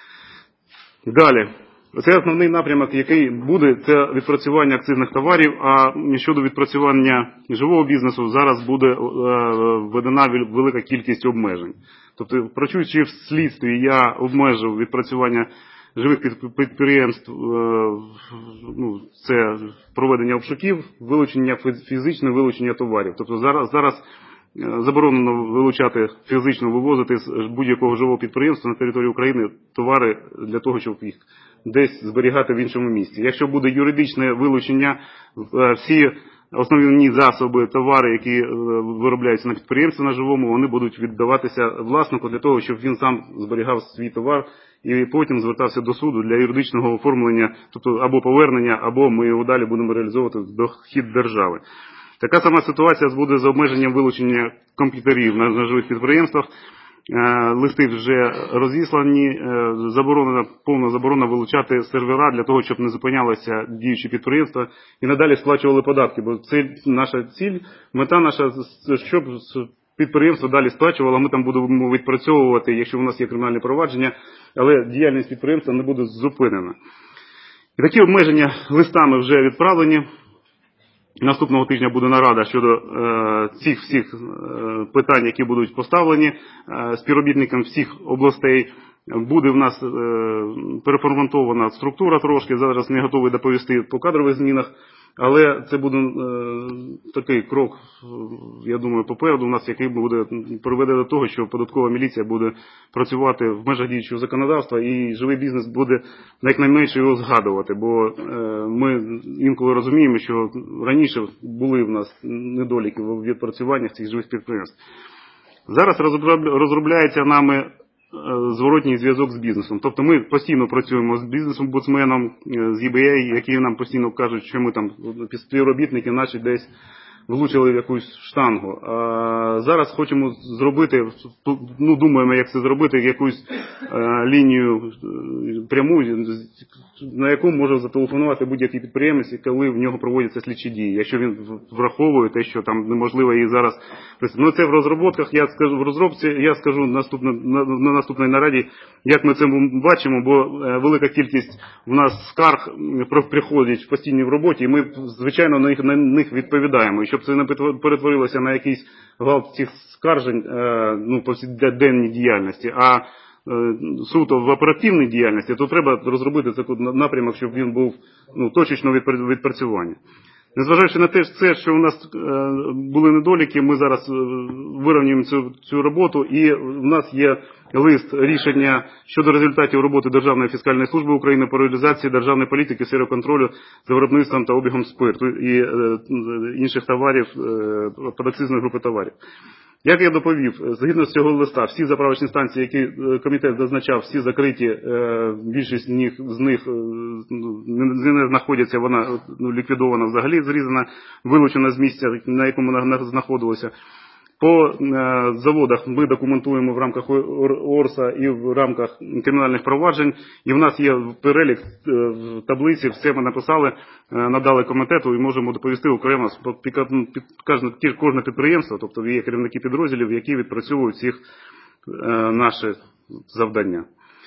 Далі. Це основний напрямок, який буде, це відпрацювання акцизних товарів, а щодо відпрацювання живого бізнесу зараз буде е, введена велика кількість обмежень. Тобто, працюючи в слідстві, я обмежив відпрацювання живих підприємств, е, ну, це проведення обшуків, вилучення, фізичне вилучення товарів. Тобто зараз, зараз заборонено вилучати, фізично вивозити з будь-якого живого підприємства на території України товари для того, щоб їх десь зберігати в іншому місці. Якщо буде юридичне вилучення, всі основні засоби, товари, які виробляються на підприємстві на живому, вони будуть віддаватися власнику для того, щоб він сам зберігав свій товар і потім звертався до суду для юридичного оформлення, тобто або повернення, або ми його далі будемо реалізовувати в дохід держави. Така сама ситуація буде з обмеженням вилучення комп'ютерів на неживих підприємствах. Листи вже розіслані, заборонена, повна заборона вилучати сервера для того, щоб не зупинялися діючі підприємства і надалі сплачували податки, бо це наша ціль, мета наша, щоб підприємство далі сплачувало, ми там будемо відпрацьовувати, якщо у нас є кримінальне провадження, але діяльність підприємства не буде зупинена. І такі обмеження листами вже відправлені. Наступного тижня буде нарада щодо е, цих всіх е, питань, які будуть поставлені е, співробітникам всіх областей. Буде в нас е, переформатована структура трошки, зараз не готовий доповісти по кадрових змінах, але це буде е, такий крок, я думаю, попереду у нас, який буде приведе до того, що податкова міліція буде працювати в межах діючого законодавства і живий бізнес буде якнайменше його згадувати, бо е, ми інколи розуміємо, що раніше були в нас недоліки в відпрацюваннях цих живих підприємств. Зараз розробляється нами зворотній зв'язок з бізнесом. Тобто ми постійно працюємо з бізнесом-омбудсменом, з і бі ей, які нам постійно кажуть, що ми там, співробітники наші десь влучили в якусь штангу. А зараз хочемо зробити, ну думаємо, як це зробити, якусь е, лінію пряму, на яку може зателефонувати будь-який підприємець, коли в нього проводяться слідчі дії, якщо він враховує те, що там неможливо її зараз. Ну це в розробках, я скажу в розробці, я скажу наступно, на, на наступній нараді, як ми це бачимо, бо е, велика кількість в нас скарг приходять в постійній в роботі, і ми, звичайно, на них, на них відповідаємо. Щоб це не перетворилося на якийсь гвалт цих скаржень, ну, повсякденній діяльності, а суто в оперативній діяльності, то треба розробити цей напрямок, щоб він був, ну, точечного відпрацювання. Незважаючи на те, що у нас були недоліки, ми зараз вирівнюємо цю, цю роботу, і в нас є лист рішення щодо результатів роботи Державної фіскальної служби України по реалізації державної політики в сфері контролю за виробництвом та обігом спирту і е, інших товарів, е, подакцизної групи товарів. Як я доповів, згідно з цього листа, всі заправочні станції, які комітет зазначав, всі закриті, е, більшість з них не, не знаходяться, вона, ну, ліквідована взагалі, зрізана, вилучена з місця, на якому вона знаходилася. По е, заводах ми документуємо в рамках ОРСа і в рамках кримінальних проваджень, і в нас є перелік е, в таблиці, все ми написали, е, надали комітету і можемо доповісти окремо під, під кожне, кожне підприємство, тобто є керівники підрозділів, які відпрацьовують всіх е, наші завдання.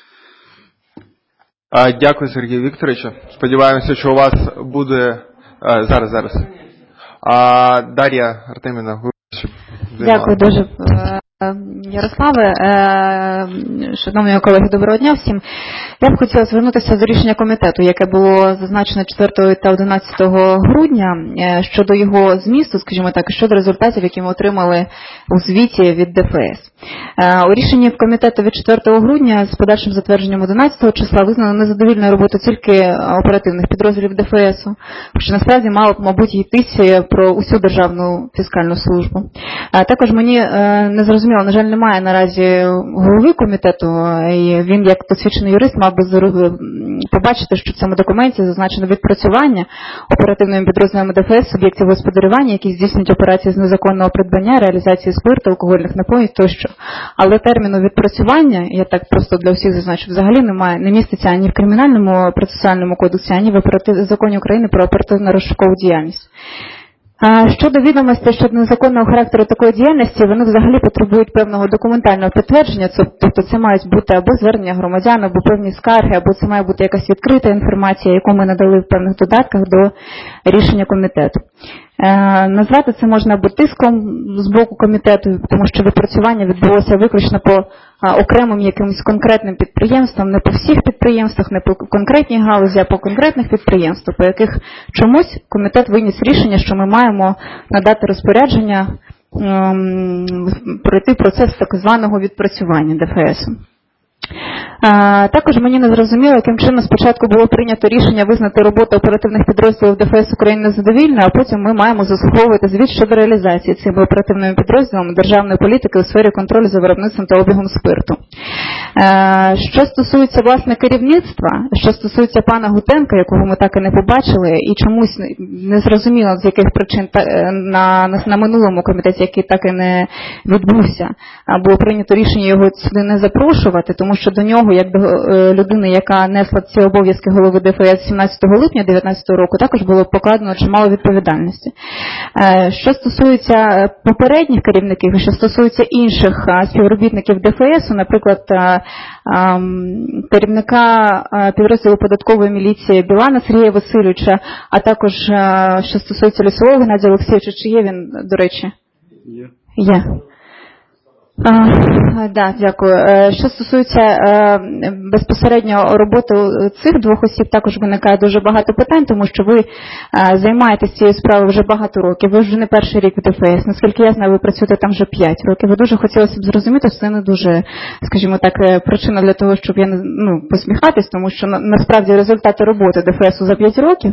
А, дякую, Сергію Вікторовичу. Сподіваємося, що у вас буде... А, зараз, зараз. А, Дар'я Артемівна, ви... Дякую дуже, Ярославе. Шановні колеги, доброго дня всім. Я б хотіла звернутися до рішення комітету, яке було зазначено четвертого та одинадцятого грудня, щодо його змісту, скажімо так, щодо результатів, які ми отримали у звіті від Д Ф С. У рішенні комітету від четвертого грудня з подальшим затвердженням одинадцятого числа визнано незадовільною роботу тільки оперативних підрозділів Д Ф С, що насправді мало б, мабуть, йтися про усю Державну фіскальну службу. Також мені не зрозуміло, на жаль, немає наразі голови комітету, і він, як досвідчений юрист, мав би побачити, що в цьому документі зазначено відпрацювання оперативними підрозділами Д Ф С суб'єктів господарювання, які здійснюють операції з незаконного придбання, реалізації спирту, алкогольних напоїв тощо. Але терміну відпрацювання, я так просто для всіх зазначу, взагалі немає, не міститься ані в Кримінальному процесуальному кодексі, ані в оператив... законі України про оперативно-розшукову діяльність. Щодо відомостей щодо незаконного характеру такої діяльності, вони взагалі потребують певного документального підтвердження, тобто це мають бути або звернення громадян, або певні скарги, або це має бути якась відкрита інформація, яку ми надали в певних додатках до рішення комітету. Назвати це можна або тиском з боку комітету, тому що відпрацювання відбулося виключно по окремим якимось конкретним підприємствам, не по всіх підприємствах, не по конкретній галузі, а по конкретних підприємствах, по яких чомусь комітет виніс рішення, що ми маємо надати розпорядження пройти процес так званого відпрацювання ДФСу. Також мені не зрозуміло, яким чином спочатку було прийнято рішення визнати роботу оперативних підрозділів ДФС України незадовільною, а потім ми маємо заслуховувати звіт щодо реалізації цими оперативними підрозділами державної політики у сфері контролю за виробництвом та обігом спирту. Що стосується власне керівництва, що стосується пана Гутенка, якого ми так і не побачили, і чомусь не зрозуміло, з яких причин на, на, на минулому комітеті, який так і не відбувся, було прийнято рішення його сюди не запрошувати, тому що до нього, як до людини, яка несла ці обов'язки голови ДФС сімнадцятого липня дві тисячі дев'ятнадцятого року, також було покладено чимало відповідальності. Що стосується попередніх керівників, і що стосується інших співробітників ДФС, наприклад, керівника підрозділу податкової міліції Білана Сергія Васильовича, а також що стосується Лісового Геннадія Олексійовича, чи є він, до речі? Є. Є. А, да, дякую. Що стосується е, безпосередньо роботи цих двох осіб, також виникає дуже багато питань, тому що ви е, займаєтесь цією справою вже багато років, ви вже не перший рік в ДФС, наскільки я знаю, ви працюєте там вже п'ять років. Ви дуже хотілося б зрозуміти, що це не дуже, скажімо так, причина для того, щоб я ну, посміхатись, тому що на, насправді результати роботи ДФСу за п'ять років,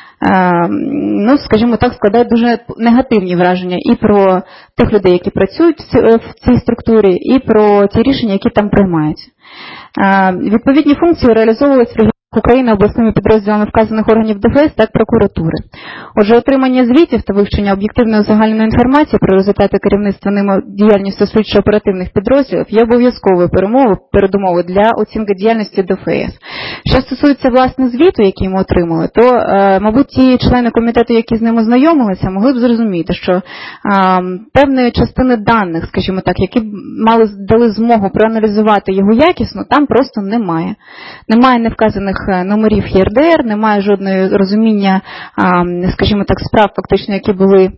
ну, скажімо так, складають дуже негативні враження і про тих людей, які працюють в цій структурі, і про ті рішення, які там приймаються. Відповідні функції реалізовувалися в регіонах України обласними підрозділами вказаних органів ДФС та прокуратури. Отже, отримання звітів та вивчення об'єктивної загальної інформації про результати керівництва ними діяльністю слідчо-оперативних підрозділів є обов'язковою передумовою для оцінки діяльності ДФС. Що стосується власне звіту, який ми отримали, то, е, мабуть, ті члени комітету, які з ним ознайомилися, могли б зрозуміти, що е, певної частини даних, скажімо так, які б мали дали змогу проаналізувати його якісно, там просто немає. Немає невказаних номерів ЄРДР, немає жодного розуміння, скажімо так, справ фактично, які були,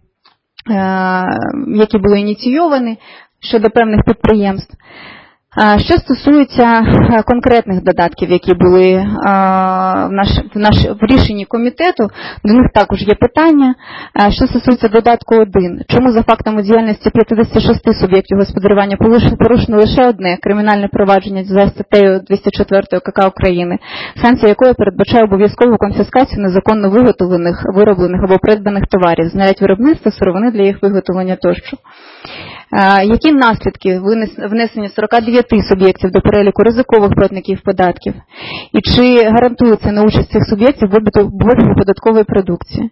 які були ініційовані щодо певних підприємств. Що стосується конкретних додатків, які були в, наш, в, наш, в рішенні комітету, до них також є питання. Що стосується додатку один, чому за фактами діяльності п'ятдесят шість суб'єктів господарювання порушено лише одне кримінальне провадження за статтею двісті чотири КК України, санкція якої передбачає обов'язкову конфіскацію незаконно виготовлених, вироблених або придбаних товарів, знарядь виробництва, сировини для їх виготовлення тощо. Які наслідки внесення сорок дев'ять суб'єктів до переліку ризикових платників податків? І чи гарантується неучасть цих суб'єктів в обігу податкової продукції?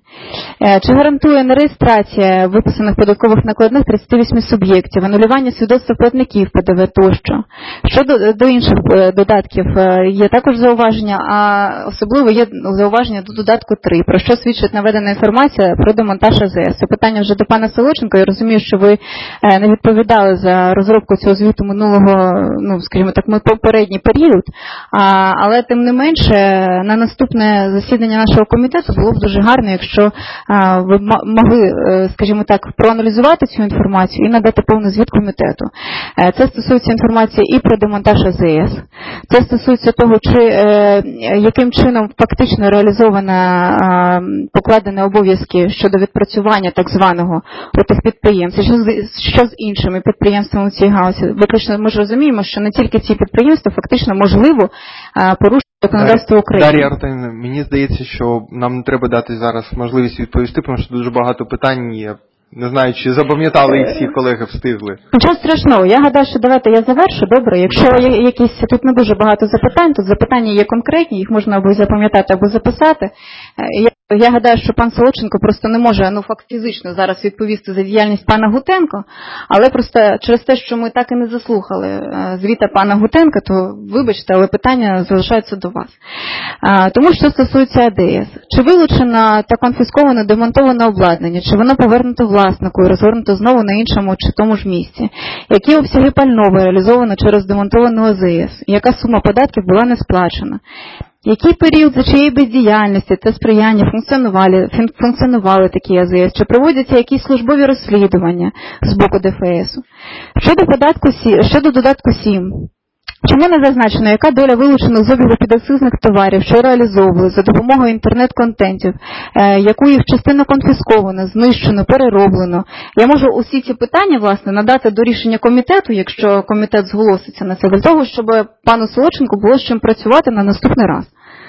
Чи гарантує нереєстрація виписаних податкових накладних тридцять вісім суб'єктів, анулювання свідоцтв платників ПДВ тощо? Щодо до інших додатків є також зауваження, а особливо є зауваження до додатку три, про що свідчить наведена інформація про демонтаж АЗС. Це питання вже до пана Солодченка. Я розумію, що ви не відповідали за розробку цього звіту минулого, ну, скажімо так, попередній період, а, але тим не менше на наступне засідання нашого комітету було б дуже гарно, якщо а, ви могли, скажімо так, проаналізувати цю інформацію і надати повний звіт комітету. Це стосується інформації і про демонтаж АЗС, це стосується того, чи е, яким чином фактично реалізовано е, покладені обов'язки щодо відпрацювання так званого у тих підприємців, що, що з іншими підприємствами в цій галузі. Виключно ми ж розуміємо, що не тільки ці підприємства фактично можливо порушувати законодавство України. Дар'я Артемівна, мені здається, що нам не треба дати зараз можливість відповісти, тому що дуже багато питань є. Не знаю, чи запам'ятали їх всі колеги, встигли. Нічого страшного. Я гадаю, що давайте я завершу. Добре, якщо є якісь, тут не дуже багато запитань, тут запитання є конкретні, їх можна або запам'ятати, або записати. Я, я гадаю, що пан Солодченко просто не може, ну, факт фізично зараз відповісти за діяльність пана Гутенко, але просто через те, що ми так і не заслухали звіта пана Гутенка, то вибачте, але питання залишаються до вас. Тому що стосується АДС. Чи вилучено та конфісковано демонтоване обладнання, чи воно повернуто власнику і розгорнуто знову на іншому чи тому ж місці? Які обсяги пального реалізовано через демонтовану АЗС? Яка сума податків була не сплачена? Який період за чиєї бездіяльності та сприяння функціонували, функціонували такі АЗС? Чи проводяться якісь службові розслідування з боку ДФСу? Щодо, податку, щодо додатку сім, Чому не зазначено, яка доля вилучених з обігу підакцизних товарів, що реалізовували за допомогою інтернет-контентів, е, яку їх частину конфісковано, знищено, перероблено? Я можу усі ці питання, власне, надати до рішення комітету, якщо комітет зголоситься на це, для того, щоб пану Солодченку було з чим працювати на наступний раз.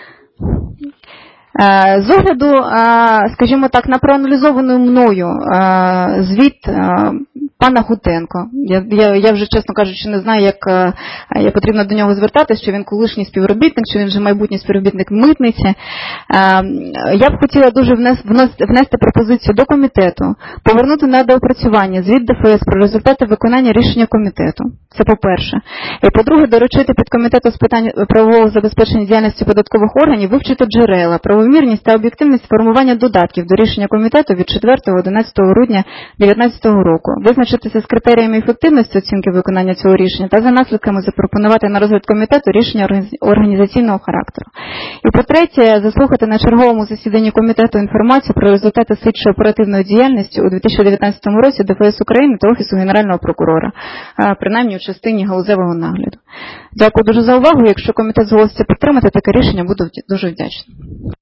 З огляду, скажімо так, на проаналізовану мною звіт пана Гутенко, я, я, я вже, чесно кажучи, не знаю, як я потрібно до нього звертатися, чи він колишній співробітник, чи він вже майбутній співробітник митниці. Я б хотіла дуже внести, внести пропозицію до комітету, повернути на доопрацювання звіт ДФС про результати виконання рішення комітету. Це по-перше. І по-друге, доручити підкомітету з питань правового забезпечення діяльності податкових органів вивчити джерела, правомірність та об'єктивність формування додатків до рішення комітету від четвертого-одинадцятого грудня дві тисячі дев'ятнадцятого року, визначитися з критеріями ефективності оцінки виконання цього рішення та за наслідками запропонувати на розгляд комітету рішення організаційного характеру. І по-третє, заслухати на черговому засіданні комітету інформацію про результати слідчо-оперативної діяльності у дві тисячі дев'ятнадцятому році ДФС України та Офісу Генерального прокурора, принаймні у частині галузевого нагляду. Дякую дуже за увагу. Якщо комітет зголоситься підтримати таке рішення, буду дуже вдячна.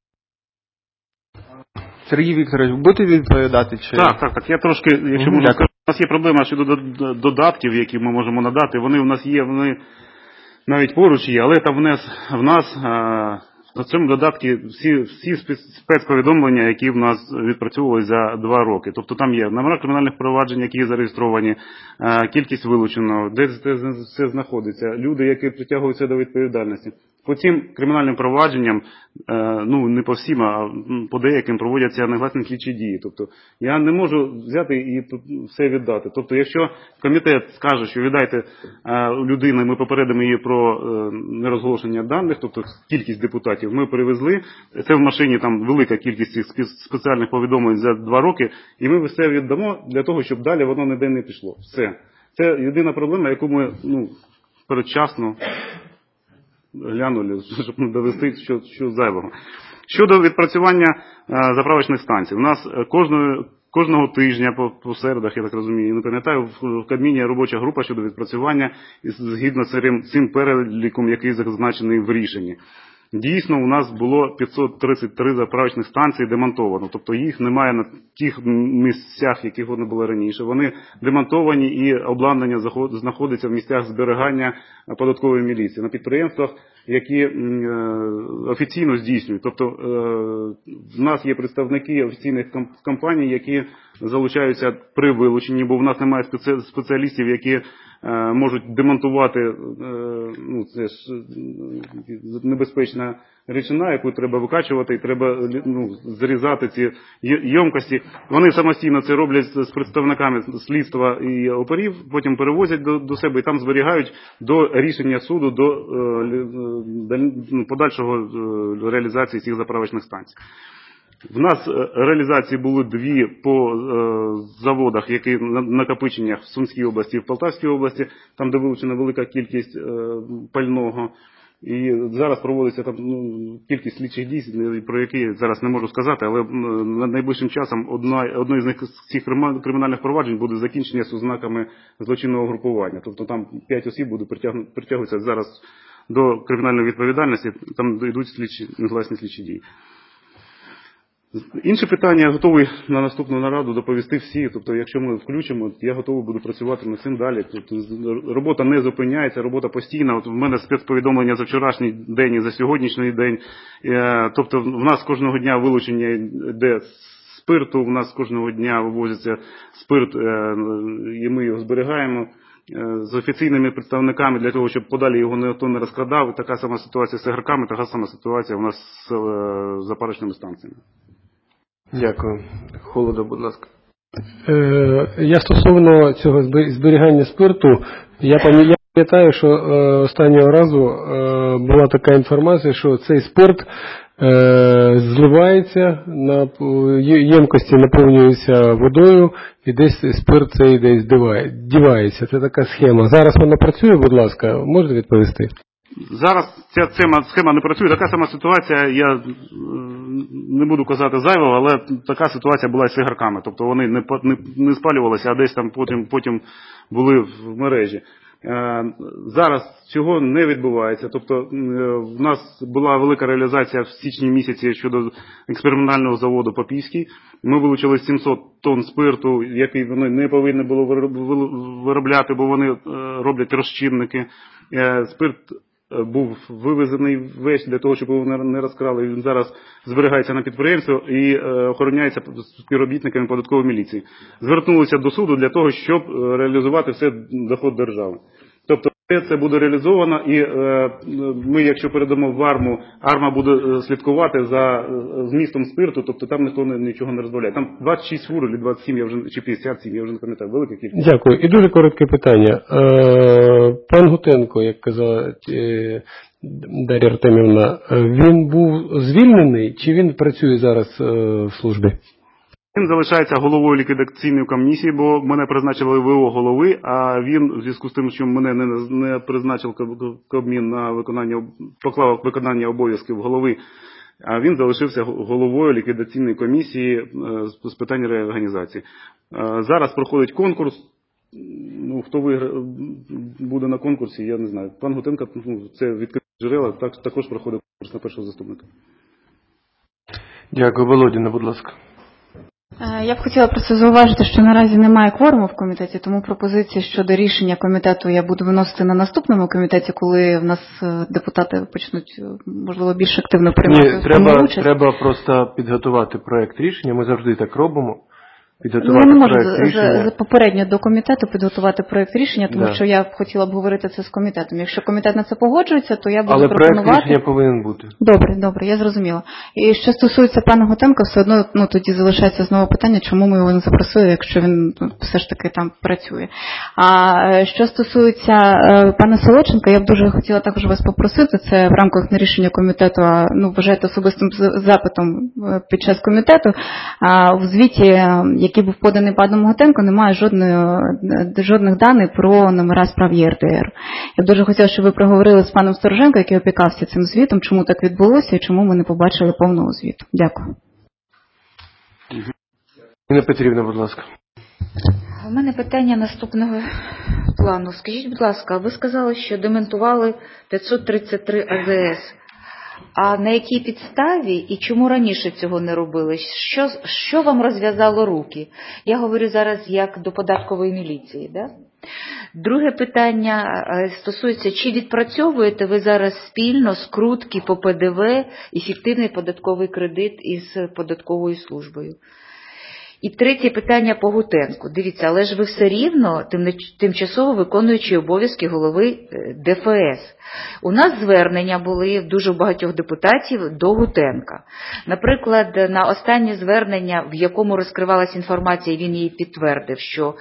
Сергій Вікторович, будете відповідати? Чи... Так, так, так. Я трошки, якщо можу сказати, у нас є проблема щодо додатків, які ми можемо надати. Вони у нас є, вони навіть поруч є, але там в нас, в нас на цьому додатки всі, всі спецповідомлення, які в нас відпрацьовували за два роки. Тобто там є номера кримінальних проваджень, які зареєстровані, кількість вилучено, де це все знаходиться, люди, які притягуються до відповідальності. По цим кримінальним провадженням, ну не по всім, а по деяким проводяться негласні слідчі дії. Тобто я не можу взяти і все віддати. Тобто якщо комітет скаже, що віддайте людину, ми попередимо її про нерозголошення даних, тобто кількість депутатів, ми перевезли, це в машині там велика кількість цих спеціальних повідомлень за два роки, і ми все віддамо для того, щоб далі воно ніде не пішло. Все. Це єдина проблема, яку ми ну, передчасно глянули, щоб не довести що, що зайвого. Щодо відпрацювання а, заправочних станцій. У нас кожного, кожного тижня по, по середах, я так розумію, не пам'ятаю, в, в Кабміні робоча група щодо відпрацювання згідно з цим, цим переліком, який зазначений в рішенні. Дійсно, у нас було п'ятсот тридцять три заправочних станції демонтовано. Тобто їх немає на тих місцях, яких вони були раніше. Вони демонтовані і обладнання знаходиться в місцях зберігання податкової міліції. На підприємствах, які офіційно здійснюють. Тобто в нас є представники офіційних компаній, які залучаються при вилученні, бо в нас немає спеціалістів, які можуть демонтувати, ну, це ж небезпечна речина, яку треба викачувати, і треба ну, зрізати ці ємкості. Вони самостійно це роблять з представниками слідства і оперів, потім перевозять до, до себе і там зберігають до рішення суду, до, до подальшого реалізації цих заправочних станцій. В нас реалізації були дві по е, заводах, які на накопиченнях в Сумській області і в Полтавській області, там де вилучена велика кількість е, пального. І зараз проводиться там ну, кількість слідчих дій, про які зараз не можу сказати, але найближчим часом одна, одне з них з цих кримінальних проваджень буде закінчення з ознаками злочинного групування. Тобто там п'ять осіб буде притягуватися зараз до кримінальної відповідальності, там йдуть слідчі, негласні слідчі дії. Інші питання я готовий на наступну нараду доповісти всі. Тобто, якщо ми включимо, я готовий буду працювати над цим далі. Тобто, робота не зупиняється, робота постійна. От в мене спецповідомлення за вчорашній день і за сьогоднішній день. Тобто, в нас кожного дня вилучення йде спирту, в нас кожного дня вивозиться спирт, і ми його зберігаємо з офіційними представниками для того, щоб подалі його ніхто не розкрадав. Така сама ситуація з цигарками, така сама ситуація у нас з запарочними станціями. Дякую. Холодно, будь ласка. Е, я стосовно цього зберігання спирту, я пам'ятаю, що е, останнього разу е, була така інформація, що цей спирт е, зливається, на ємкості наповнюється водою і десь спирт цей десь дівається. Це така схема. Зараз вона працює, будь ласка, можете відповісти? Зараз ця схема не працює. Така сама ситуація, я не буду казати зайвого, але така ситуація була з цигарками. Тобто вони не, не, не спалювалися, а десь там потім, потім були в мережі. Зараз цього не відбувається. Тобто в нас була велика реалізація в січні місяці щодо експериментального заводу Попівський. Ми вилучили сімсот тонн спирту, який вони не повинні було виробляти, бо вони роблять розчинники. Спирт був вивезений весь для того, щоб його не розкрали. Він зараз зберігається на підприємстві і охороняється співробітниками податкової міліції. Звернулися до суду для того, щоб реалізувати все доход держави. Тобто це буде реалізовано, і ми, якщо передамо в АРМу, АРМа буде слідкувати за змістом спирту, тобто там ніхто нічого не розбавляє. Там двадцять шість фур, чи двадцять сім, я вже, чи п'ятдесят сім, я вже не пам'ятаю, велика кількість. Дякую. І дуже коротке питання. Пан Гутенко, як казала Дар'я Артемівна, він був звільнений, чи він працює зараз в службі? Він залишається головою ліквідаційної комісії, бо мене призначили ВО голови, а він, в зв'язку з тим, що мене не, не призначив Кабмін на виконання, поклав виконання обов'язків голови, а він залишився головою ліквідаційної комісії з питань реорганізації. Зараз проходить конкурс. Ну, хто виграє, буде на конкурсі, я не знаю. Пан Гутенко, ну, це відкриті джерела, так, також проходить конкурс на першого заступника. Дякую. Володіна, будь ласка. Я б хотіла просто зауважити, що наразі немає кворуму в комітеті, тому пропозиції щодо рішення комітету я буду виносити на наступному комітеті, коли в нас депутати почнуть, можливо, більш активно приймати Ні, треба, участь. треба просто підготувати проект рішення, ми завжди так робимо. Ну, я не можу з, з, попередньо до комітету підготувати проєкт рішення, тому да. що я б хотіла б говорити це з комітетом. Якщо комітет на це погоджується, то я буду Але пропонувати... проєкт рішення повинен бути. Добре, добре, я зрозуміла. І що стосується пана Гутенка, все одно, ну, тоді залишається знову питання, чому ми його не запросили, якщо він ну, все ж таки там працює. А що стосується е, пана Солодченка, я б дуже хотіла також вас попросити, це в рамках не рішення комітету, а ну, вважайте особистим запитом під час комітету, а в звіті, який був поданий паном Гутенко, немає жодної, жодних даних про номера справ Є Р Д Р. Я б дуже хотіла, щоб ви проговорили з паном Стороженко, який опікався цим звітом, чому так відбулося і чому ми не побачили повного звіту. Дякую. Інна Петрівна, будь ласка. У мене питання наступного плану. Скажіть, будь ласка, ви сказали, що демонтували п'ятсот тридцять три А З С. А на якій підставі і чому раніше цього не робили? Що, що вам розв'язало руки? Я говорю зараз як до податкової міліції. Да? Друге питання стосується, чи відпрацьовуєте ви зараз спільно скрутки по П Д В і фіктивний податковий кредит із податковою службою? І третє питання по Гутенку. Дивіться, але ж ви все рівно тим, тимчасово виконуючи обов'язки голови Д Ф С. У нас звернення були дуже багатьох депутатів до Гутенка. Наприклад, на останнє звернення, в якому розкривалася інформація, він її підтвердив, що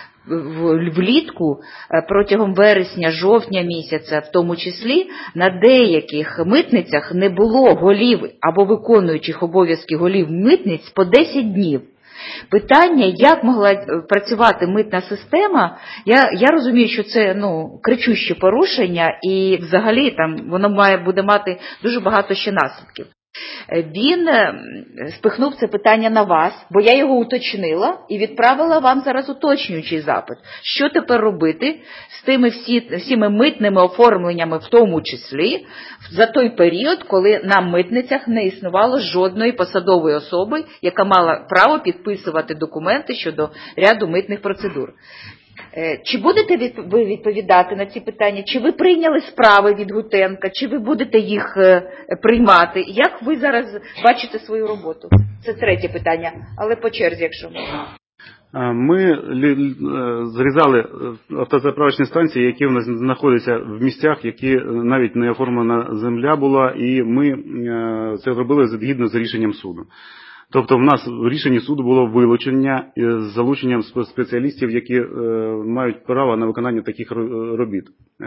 влітку протягом вересня-жовтня місяця, в тому числі, на деяких митницях не було голів або виконуючих обов'язки голів митниць по десять днів. Питання, як могла працювати митна система, я, я розумію, що це ну, кричуще порушення і взагалі там воно має, буде мати дуже багато ще наслідків. Він спихнув це питання на вас, бо я його уточнила і відправила вам зараз уточнюючий запит. Що тепер робити з тими всі, всіми митними оформленнями, в тому числі, за той період, коли на митницях не існувало жодної посадової особи, яка мала право підписувати документи щодо ряду митних процедур. Чи будете ви відповідати на ці питання? Чи ви прийняли справи від Гутенка? Чи ви будете їх приймати? Як ви зараз бачите свою роботу? Це третє питання, але по черзі, якщо можна. Ми зрізали автозаправочні станції, які в нас знаходяться в місцях, які навіть не оформлена земля була, і ми це робили згідно з рішенням суду. Тобто в нас в рішенні суду було вилучення з залученням спеціалістів, які е, мають право на виконання таких робіт. Е,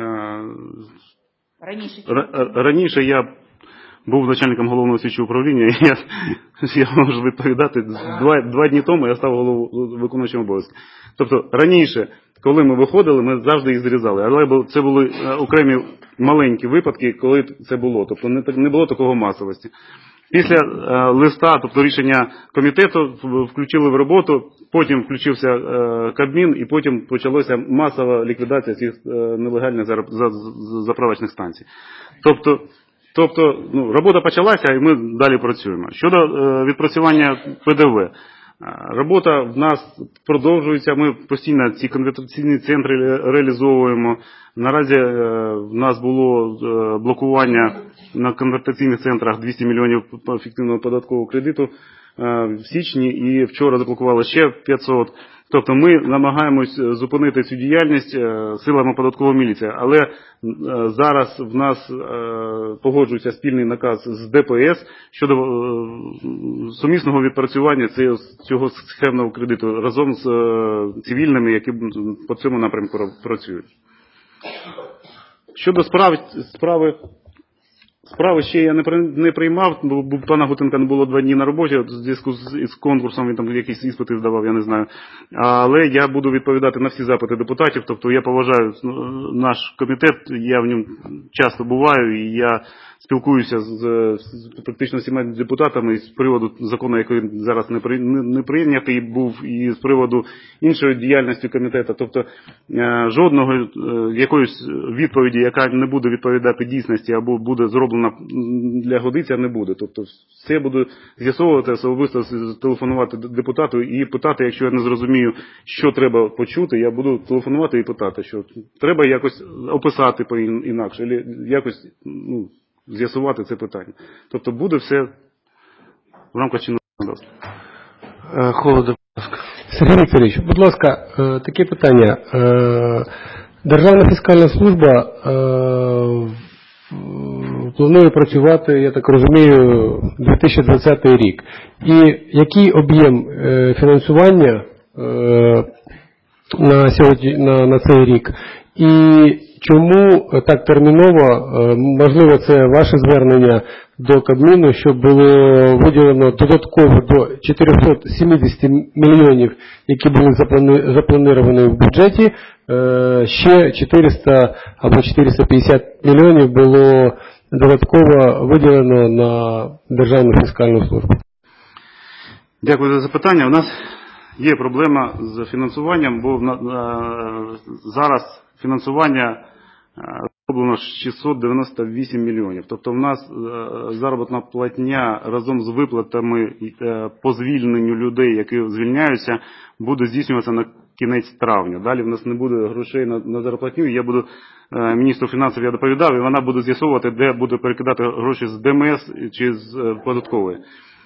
Раніше, Р, раніше я був начальником головного слідчого управління, і я, я можу відповідати, два, два дні тому я став головою виконуючим обов'язки. Тобто раніше, коли ми виходили, ми завжди їх зрізали, але це були окремі маленькі випадки, коли це було, тобто не, не було такого масовості. Після е, листа, тобто рішення комітету, включили в роботу, потім включився е, Кабмін, і потім почалася масова ліквідація цих е, нелегальних заправочних станцій. Тобто, тобто ну, робота почалася, і ми далі працюємо. Щодо е, відпрацювання Пе Де Ве, робота в нас продовжується, ми постійно ці конвертаційні центри реалізовуємо. Наразі в нас було блокування на конвертаційних центрах двісті мільйонів фіктивного податкового кредиту в січні, і вчора заблокували ще п'ятсот. Тобто ми намагаємось зупинити цю діяльність силами податкової міліції, але зараз в нас погоджується спільний наказ з Де Пе Ес щодо сумісного відпрацювання цього схемного кредиту разом з цивільними, які по цьому напрямку працюють. Щодо справи, справи Справи ще я не приймав, бо пана Гутенка не було два дні на роботі, в зв'язку з, з конкурсом він там якісь іспити здавав, я не знаю. Але я буду відповідати на всі запити депутатів, тобто я поважаю наш комітет, я в ньому часто буваю, і я спілкуюся з, з практично всіма депутатами з приводу закону, який зараз не, при, не, не прийнятий був, і з приводу іншої діяльності комітету. Тобто е, жодного е, якоїсь відповіді, яка не буде відповідати дійсності або буде зроблена для годиця, не буде. Тобто все буду з'ясовувати, особисто телефонувати депутату і питати, якщо я не зрозумію, що треба почути, я буду телефонувати і питати, що треба якось описати по-інакше, або якось, ну, з'ясувати це питання. Тобто буде все в рамках чинного законодавства. Холодно, будь ласка. Сергій Вікторович, будь ласка, таке питання. Державна фіскальна служба планує працювати, я так розумію, дві тисячі двадцятий рік. І який об'єм фінансування на сьогодні, на, на цей рік? І чому так терміново, можливо, це ваше звернення до Кабміну, щоб було виділено додатково до чотириста сімдесят мільйонів, які були заплановані в бюджеті, ще чотириста або чотириста п'ятдесят мільйонів було додатково виділено на Державну фіскальну службу? Дякую за запитання. У нас є проблема з фінансуванням, бо зараз фінансування зроблено шістсот дев'яносто вісім мільйонів. Тобто в нас заробітна платня разом з виплатами по звільненню людей, які звільняються, буде здійснюватися на кінець травня. Далі в нас не буде грошей на, на зарплатню. Я буду міністру фінансів, я доповідав, і вона буде з'ясовувати, де буде перекидати гроші з Де Ем Ес чи з податкової.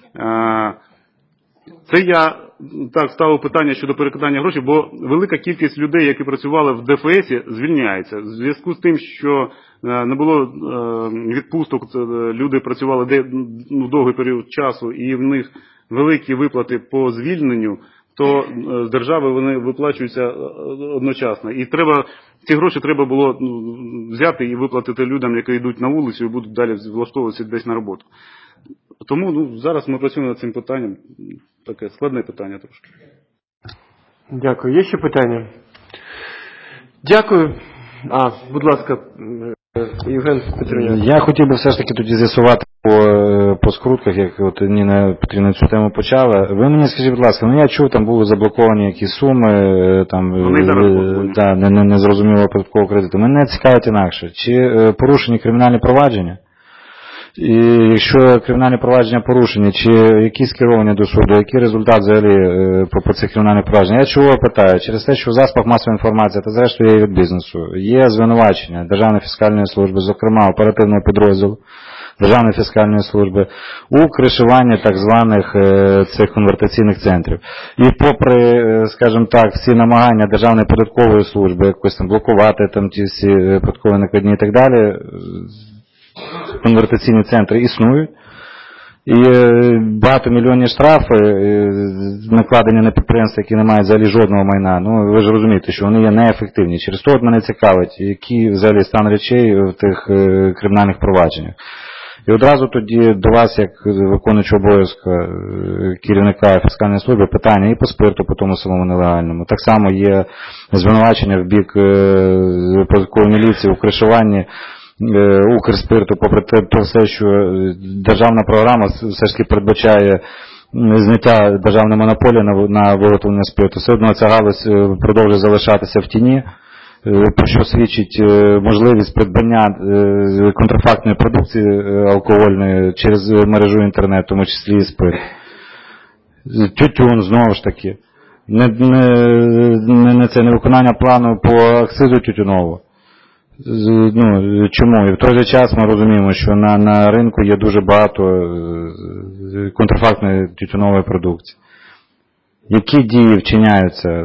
Це я так ставив питання щодо перекидання грошей, бо велика кількість людей, які працювали в Де Еф Есі, звільняється. В зв'язку з тим, що не було відпусток, люди працювали де, ну, довгий період часу, і в них великі виплати по звільненню, то з держави вони виплачуються одночасно. І треба, ці гроші треба було взяти і виплатити людям, які йдуть на вулицю і будуть далі влаштовуватися десь на роботу. Тому ну, зараз ми працюємо над цим питанням. Таке складне питання трошки. Дякую. Є ще питання? Дякую. А, будь ласка, Євген Петрівна. Я хотів би все ж таки тоді з'ясувати по, по скрутках, як от Ніна Петрівна цю тему почала. Ви мені скажіть, будь ласка, ну я чув, там були заблоковані якісь суми, там да, не, не, не зрозуміло податкового кредиту. Мене цікавить інакше. Чи порушені кримінальні провадження? І якщо кримінальні провадження порушені, чи які скеровані до суду, який результат взагалі по, по цих кримінальних провадженнях? Я чого питаю? Через те, що в засобах масової інформації, та зрештою є від бізнесу, є звинувачення Державної фіскальної служби, зокрема оперативного підрозділу Державної фіскальної служби, у кришуванні так званих е, цих конвертаційних центрів. І попри, е, скажімо так, всі намагання Державної податкової служби якось там блокувати там ті всі податкові накладні і так далі, конвертаційні центри існують, і багатомільйонні штрафи, накладені на підприємства, які не мають взагалі жодного майна, ну ви ж розумієте, що вони є неефективні. Через то от мене цікавить, який взагалі стан речей в тих кримінальних провадженнях. І одразу тоді до вас, як виконуючого обов'язку керівника фіскальної служби, питання і по спирту, по тому самому нелегальному. Так само є звинувачення в бік податкової міліції у кришуванні Укрспирту, попри те, то все, що державна програма все ж таки передбачає зняття державної монополії на, на виготовлення спирту, все одно ця галузь продовжує залишатися в тіні, про що свідчить можливість придбання контрафактної продукції алкогольної через мережу інтернету, в тому числі і спирт. Тютюн, знову ж таки. Не, не, не це не виконання плану по акцизу тютюнового. Ну, чому? І в той же час ми розуміємо, що на, на ринку є дуже багато контрафактної тютюнової продукції. Які дії вчиняються?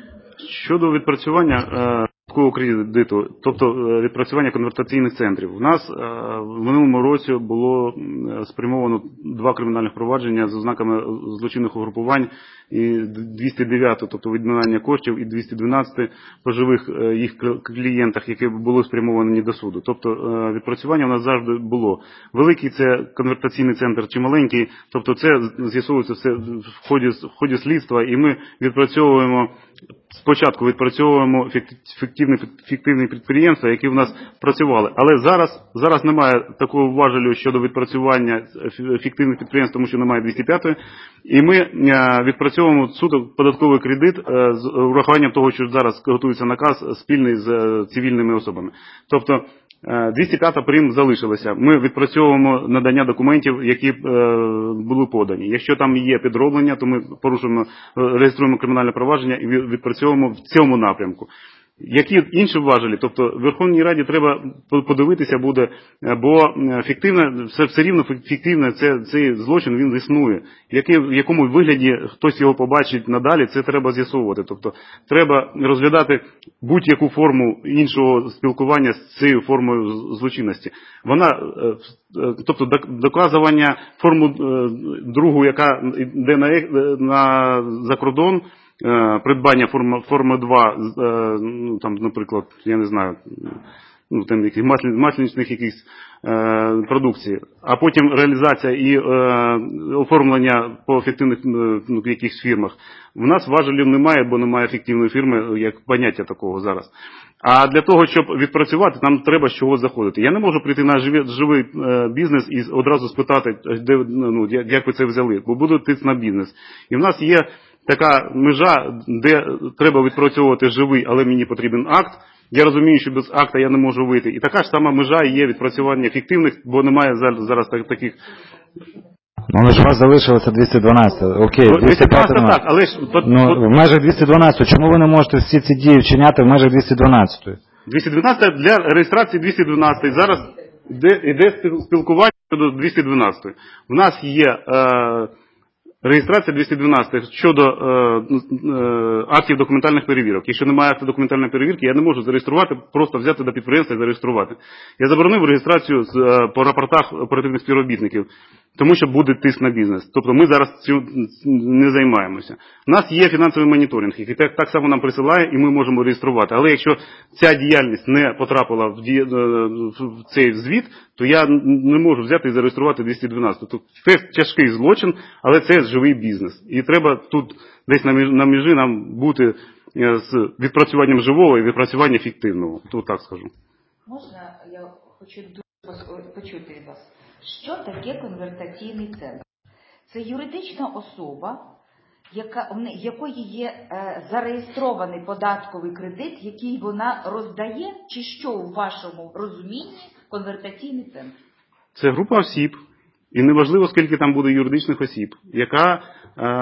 Щодо відпрацювання такого кредиту, тобто відпрацювання конвертаційних центрів. У нас в минулому році було спрямовано два кримінальних провадження з ознаками злочинних угрупувань, і двісті дев'ять, тобто відмивання коштів, і двісті дванадцять по живих їх клієнтах, які були спрямовані до суду. Тобто відпрацювання у нас завжди було. Великий це конвертаційний центр чи маленький, тобто це з'ясовується все в ході, в ході слідства, і ми відпрацьовуємо спочатку відпрацьовуємо фіктивні, фіктивні підприємства, які в нас працювали. Але зараз, зараз немає такого важелю щодо відпрацювання фіктивних підприємств, тому що немає двісті п'ятої. І ми відпрацьовуємо суто податковий кредит з урахуванням того, що зараз готується наказ спільний з цивільними особами. Тобто двісті п'ята прим залишилася. Ми відпрацьовуємо надання документів, які були подані. Якщо там є підроблення, то ми порушуємо, реєструємо кримінальне провадження і відпрацьовуємо в цьому напрямку. Які інші важелі? Тобто Верховній Раді треба подивитися буде, бо фіктивне, все, все рівно фіктивне, це, цей злочин, він існує. Який, в якому вигляді хтось його побачить надалі, це треба з'ясовувати. Тобто треба розглядати будь-яку форму іншого спілкування з цією формою злочинності. Вона, тобто доказування форму другу, яка йде на, на, за кордон, придбання форми, форми два, ну, там, наприклад, я не знаю, ну, там, якісь масляничних якісь е, продукції, а потім реалізація і е, оформлення по ефективних ну, якихось фірмах. В нас важелів немає, бо немає ефективної фірми, як поняття такого зараз. А для того, щоб відпрацювати, нам треба з чого заходити. Я не можу прийти на живий, живий е, бізнес і одразу спитати, де, ну, як ви це взяли, бо буде тиск на бізнес. І в нас є така межа, де треба відпрацьовувати живий, але мені потрібен акт. Я розумію, що без акта я не можу вийти. І така ж сама межа є відпрацювання фіктивних, бо немає зараз таких... Ну, але ж у вас залишилося двісті дванадцять. Окей, двісті дванадцять так, але ж... Ну, в межах двісті дванадцять. Чому ви не можете всі ці дії вчиняти в межах двісті дванадцять? двісті дванадцять для реєстрації двісті дванадцять. Зараз йде, йде спілкування щодо двісті дванадцять. У нас є... Е, реєстрація двісті дванадцять щодо е, е, актів документальних перевірок. Якщо немає актів документальної перевірки, я не можу зареєструвати, просто взяти до підприємства і зареєструвати. Я заборонив реєстрацію з, е, по рапортах оперативних співробітників, тому що буде тиск на бізнес. Тобто ми зараз цим не займаємося. У нас є фінансовий моніторинг, який так, так само нам присилає, і ми можемо реєструвати. Але якщо ця діяльність не потрапила в, ді, в цей звіт, то я не можу взяти і зареєструвати двісті дванадцять. Тобто це тяжкий злочин, але це живий бізнес. І треба тут десь на, між, на межі нам бути з відпрацюванням живого і відпрацюванням фіктивного. Тут так скажу. Можна, я хочу дуже почути від вас. Що таке конвертаційний центр? Це юридична особа, яка, в якої є е, зареєстрований податковий кредит, який вона роздає, чи що у вашому розумінні конвертаційний центр? Це група осіб, і неважливо, скільки там буде юридичних осіб, яка е,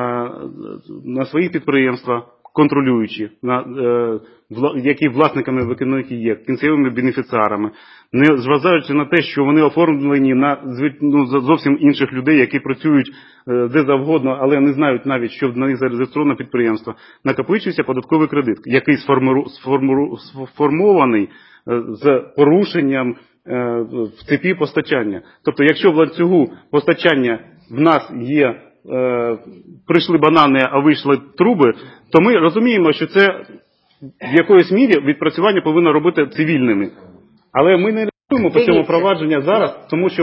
на свої підприємства, контролюючи, на, е, вла, які власниками виконавки є, кінцевими бенефіціарами, не зважаючи на те, що вони оформлені на ну, зовсім інших людей, які працюють е, де завгодно, але не знають навіть, що на них зареєстровано підприємство, накопичується податковий кредит, який сформу, сформу, сформований е, з порушенням е, в цепі постачання. Тобто, якщо в ланцюгу постачання в нас є Е, прийшли банани, а вийшли труби, то ми розуміємо, що це в якоїсь мірі відпрацювання повинно робити цивільними. Але ми не реагуємо по цьому провадження зараз, тому що ми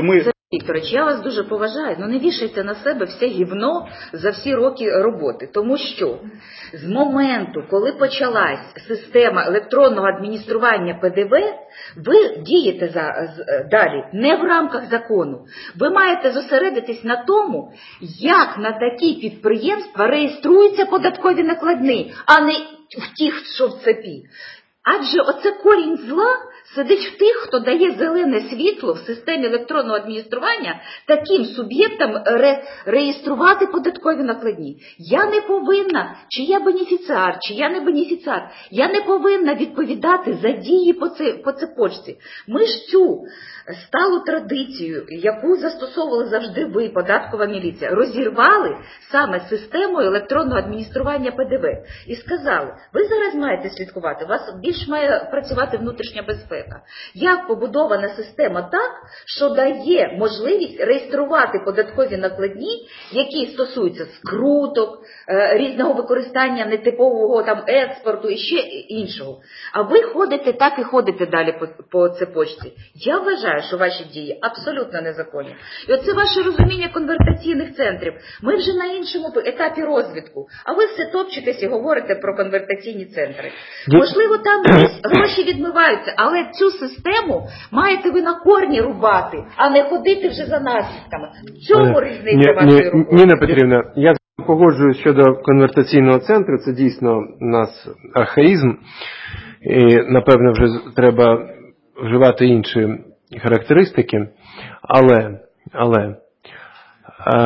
Вікторович, я вас дуже поважаю, але не вішайте на себе все гівно за всі роки роботи. Тому що з моменту, коли почалась система електронного адміністрування Пе Де Ве, ви дієте за, далі не в рамках закону. Ви маєте зосередитись на тому, як на такі підприємства реєструються податкові накладні, а не в тих, що в цепі. Адже оце корінь зла сидить в тих, хто дає зелене світло в системі електронного адміністрування таким суб'єктам ре, реєструвати податкові накладні. Я не повинна, чи я бенефіціар, чи я не бенефіціар, я не повинна відповідати за дії по, це, по цепочці. Ми ж цю сталу традицію, яку застосовували завжди ви, податкова міліція, розірвали саме системою електронного адміністрування Пе Де Ве. І сказали, ви зараз маєте слідкувати, у вас більш має працювати внутрішня безпека. Як побудована система так, що дає можливість реєструвати податкові накладні, які стосуються скруток, різного використання нетипового там експорту і ще іншого. А ви ходите так і ходите далі по, по цепочці. Я вважаю, що ваші дії абсолютно незаконні. І оце ваше розуміння конвертаційних центрів. Ми вже на іншому етапі розвитку, а ви все топчетесь і говорите про конвертаційні центри. Можливо, там десь гроші відмиваються, але цю систему маєте ви на корні рубати, а не ходити вже за наслідками. В цьому різниця вашої роботи. Ніна Петрівна, я погоджуюсь щодо конвертаційного центру, це дійсно у нас архаїзм, і, напевно, вже треба вживати інші характеристики, але, але е,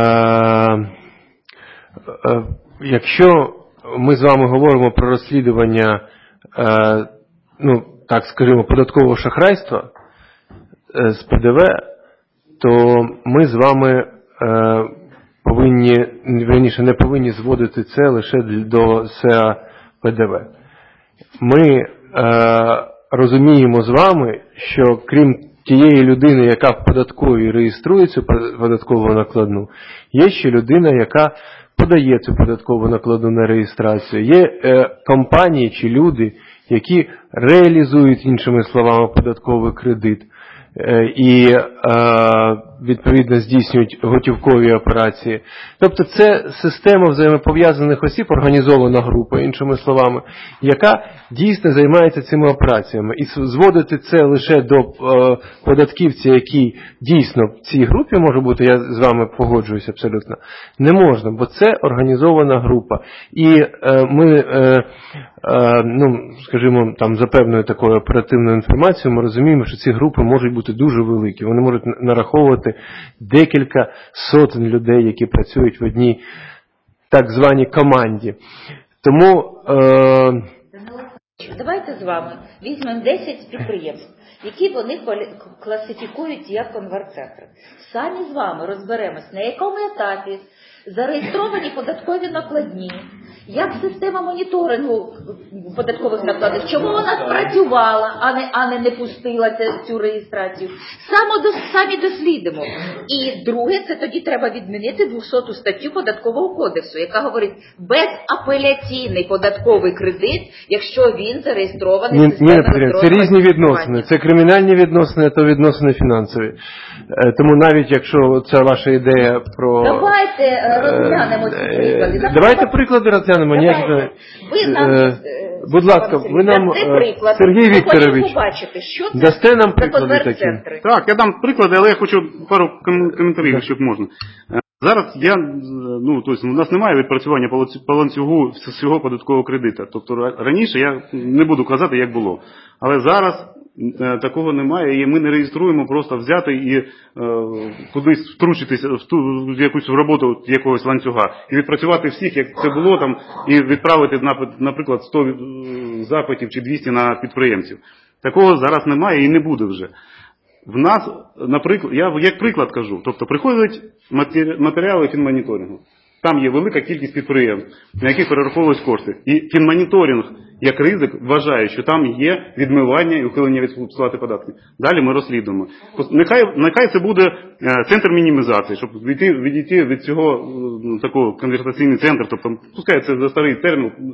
е, якщо ми з вами говоримо про розслідування, е, ну, так скажімо, податкового шахрайства е, з Пе Де Ве, то ми з вами е, повинні, верніше, не повинні зводити це лише до С Е А Пе Де Ве. Ми е, розуміємо з вами, що крім тієї людини, яка в податковій реєструє цю податкову накладну, є ще людина, яка подає цю податкову накладну на реєстрацію. Є е, компанії чи люди, які реалізують, іншими словами, податковий кредит е, і е, відповідно здійснюють готівкові операції. Тобто це система взаємопов'язаних осіб, організована група, іншими словами, яка дійсно займається цими операціями. І зводити це лише до е, податківця, який дійсно в цій групі може бути, я з вами погоджуюсь абсолютно, не можна, бо це організована група. І е, ми, е, е, ну, скажімо, там за певною такою оперативною інформацією, ми розуміємо, що ці групи можуть бути дуже великі. Вони можуть нараховувати декілька сотень людей, які працюють в одній так званій команді. Тому е, давайте з вами візьмемо десять підприємств, які вони класифікують як конверт-центри. Самі з вами розберемось, на якому етапі зареєстровані податкові накладні, як система моніторингу податкових накладів, чому вона спрацювала, а не, а не, не пустила цю реєстрацію. Само, самі дослідимо. І друге, це тоді треба відмінити двохсоту статтю Податкового кодексу, яка говорить безапеляційний податковий кредит, якщо він зареєстрований в системі електронного. Це різні відносини. Це кримінальні відносини, то відносини фінансові. Тому навіть якщо ця ваша ідея про... Давайте розглянемо ці приклади. Давайте приклади розглянемо. Ніяк... Ви нам, будь ласка, ви нам, приклад. Сергій Вікторович, побачити, що це дасте нам приклади такі? Так, я дам приклади, але я хочу пару коментарів, якщо можна. Зараз я, ну, тобто, у нас немає відпрацювання по ланцюгу всього податкового кредита. Тобто раніше я не буду казати, як було. Але зараз е, такого немає, і ми не реєструємо просто взяти і е, кудись втручитися в, ту, в якусь роботу якогось ланцюга. І відпрацювати всіх, як це було там, і відправити, наприклад, сто запитів чи двісті на підприємців. Такого зараз немає і не буде вже. В нас, наприклад, я як приклад кажу, тобто приходять матеріали фінмоніторингу. Там є велика кількість підприємств, на яких перераховують кошти. І фінмоніторинг, як ризик, вважає, що там є відмивання і ухилення від сплати податків. Далі ми розслідуємо. Нехай, нехай це буде центр мінімізації, щоб відійти, відійти від цього такого конвертаційний центр, тобто, пускай це за старий термін,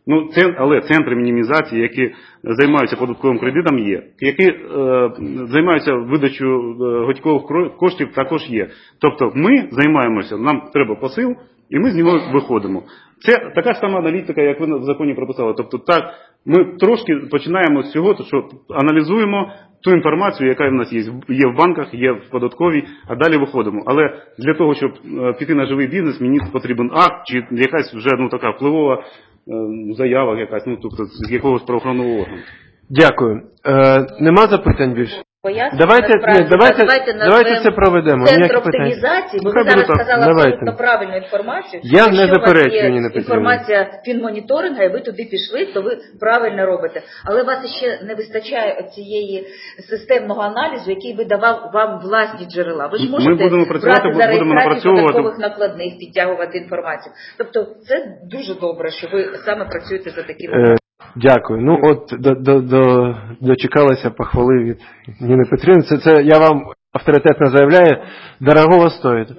Ну, це, але центри мінімізації, які займаються податковим кредитом, є. Які е, займаються видачею е, готівкових коштів, також є. Тобто ми займаємося, нам треба посил, і ми з нього виходимо. Це така ж сама аналітика, як ви в законі прописали. Тобто так, ми трошки починаємо з цього, що аналізуємо ту інформацію, яка в нас є, є в банках, є в податковій, а далі виходимо. Але для того, щоб піти на живий бізнес, мені потрібен акт чи якась вже ну така впливова е, заява якась, ну тобто з якогось правоохоронного органу. Дякую. Е, нема запитань більше? Поясню, Давайте, насправді, ні, давайте, давайте, давайте це проведемо. Центр Ніякі питання. оптимізації, бо Ну, ви зараз так. сказали Давайте. абсолютно правильну інформацію. Я не Якщо заперечую, у вас Ніна є Петрівна. інформація фінмоніторинга, і ви туди пішли, то ви правильно робите. Але у вас ще не вистачає цієї системного аналізу, який би давав вам власні джерела. Ви ж Ми можете будемо працювати, брати за будемо реєстрацію напрацьовувати. податкових накладних, підтягувати інформацію. Тобто це дуже добре, що ви саме працюєте за таким. Е, Дякую. Ну от до, до, до, дочекалася похвали від Ніни Петрівни. Це, це я вам авторитетно заявляю, дорогого стоїть.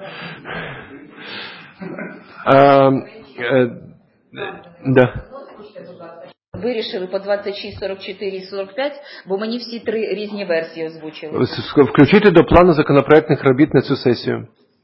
Е, е, да. Вирішили по двадцять шість, сорок чотири і сорок п'ять, бо мені всі три різні версії озвучили. Включити до плану законопроектних робіт на цю сесію.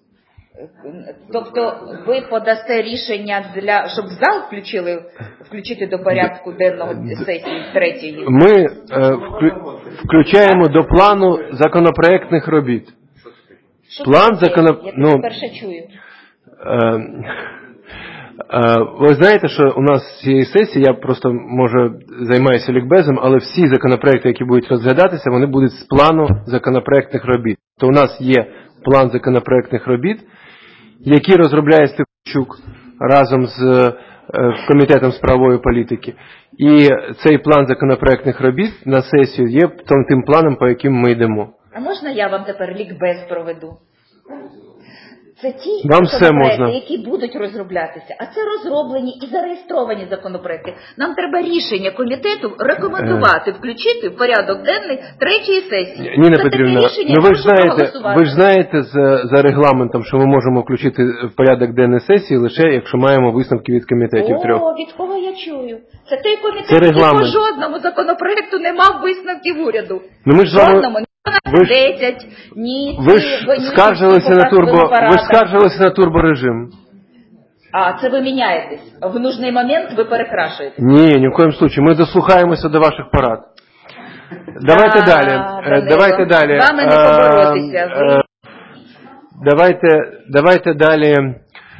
Тобто ви подасте рішення для, щоб зал включили, включити до порядку денного сесії третьої? Ми е, вклю, включаємо до плану законопроектних робіт. Що План це? законоп... Я ну, перше чую. Е, е, ви знаєте, що у нас з цієї сесії, я просто, може, займаюся лікбезом, але всі законопроекти, які будуть розглядатися, вони будуть з плану законопроектних робіт. То у нас є план законопроектних робіт, який розробляє Стефанчук разом з е, Комітетом з правової політики. І цей план законопроектних робіт на сесію є тим, тим планом, по яким ми йдемо. А можна я вам тепер лікбез проведу? Це ті Вам все законопроекти, можна. які будуть розроблятися, а це розроблені і зареєстровані законопроекти. Нам треба рішення комітету рекомендувати, включити в порядок денний третьої сесії. Ніна Це Петрівна, таке рішення, ну ви ж прошу знаєте, проголосувати. ви ж знаєте за, за регламентом, що ми можемо включити в порядок денний сесії лише якщо маємо висновки від комітетів трьох. О, від кого я чую? Це той комітет, Це який по регламент. жодному законопроекту не мав висновків уряду. Ну ми ж з вами- Жодному. ви ж- десять, ні. Ви ці ж вонючі скаржилися на по турбо, ви ж апаратам. скаржилися на турборежим. А, це ви міняєтесь. В нужний момент ви перекрашуєте. Ні, ні в коєму случаю. Ми дослухаємося до ваших порад. Давайте Да, далі. Е, Данило, Давайте далі. з вами не Е, поборотися. Ви- е, Давайте, давайте далі. Е,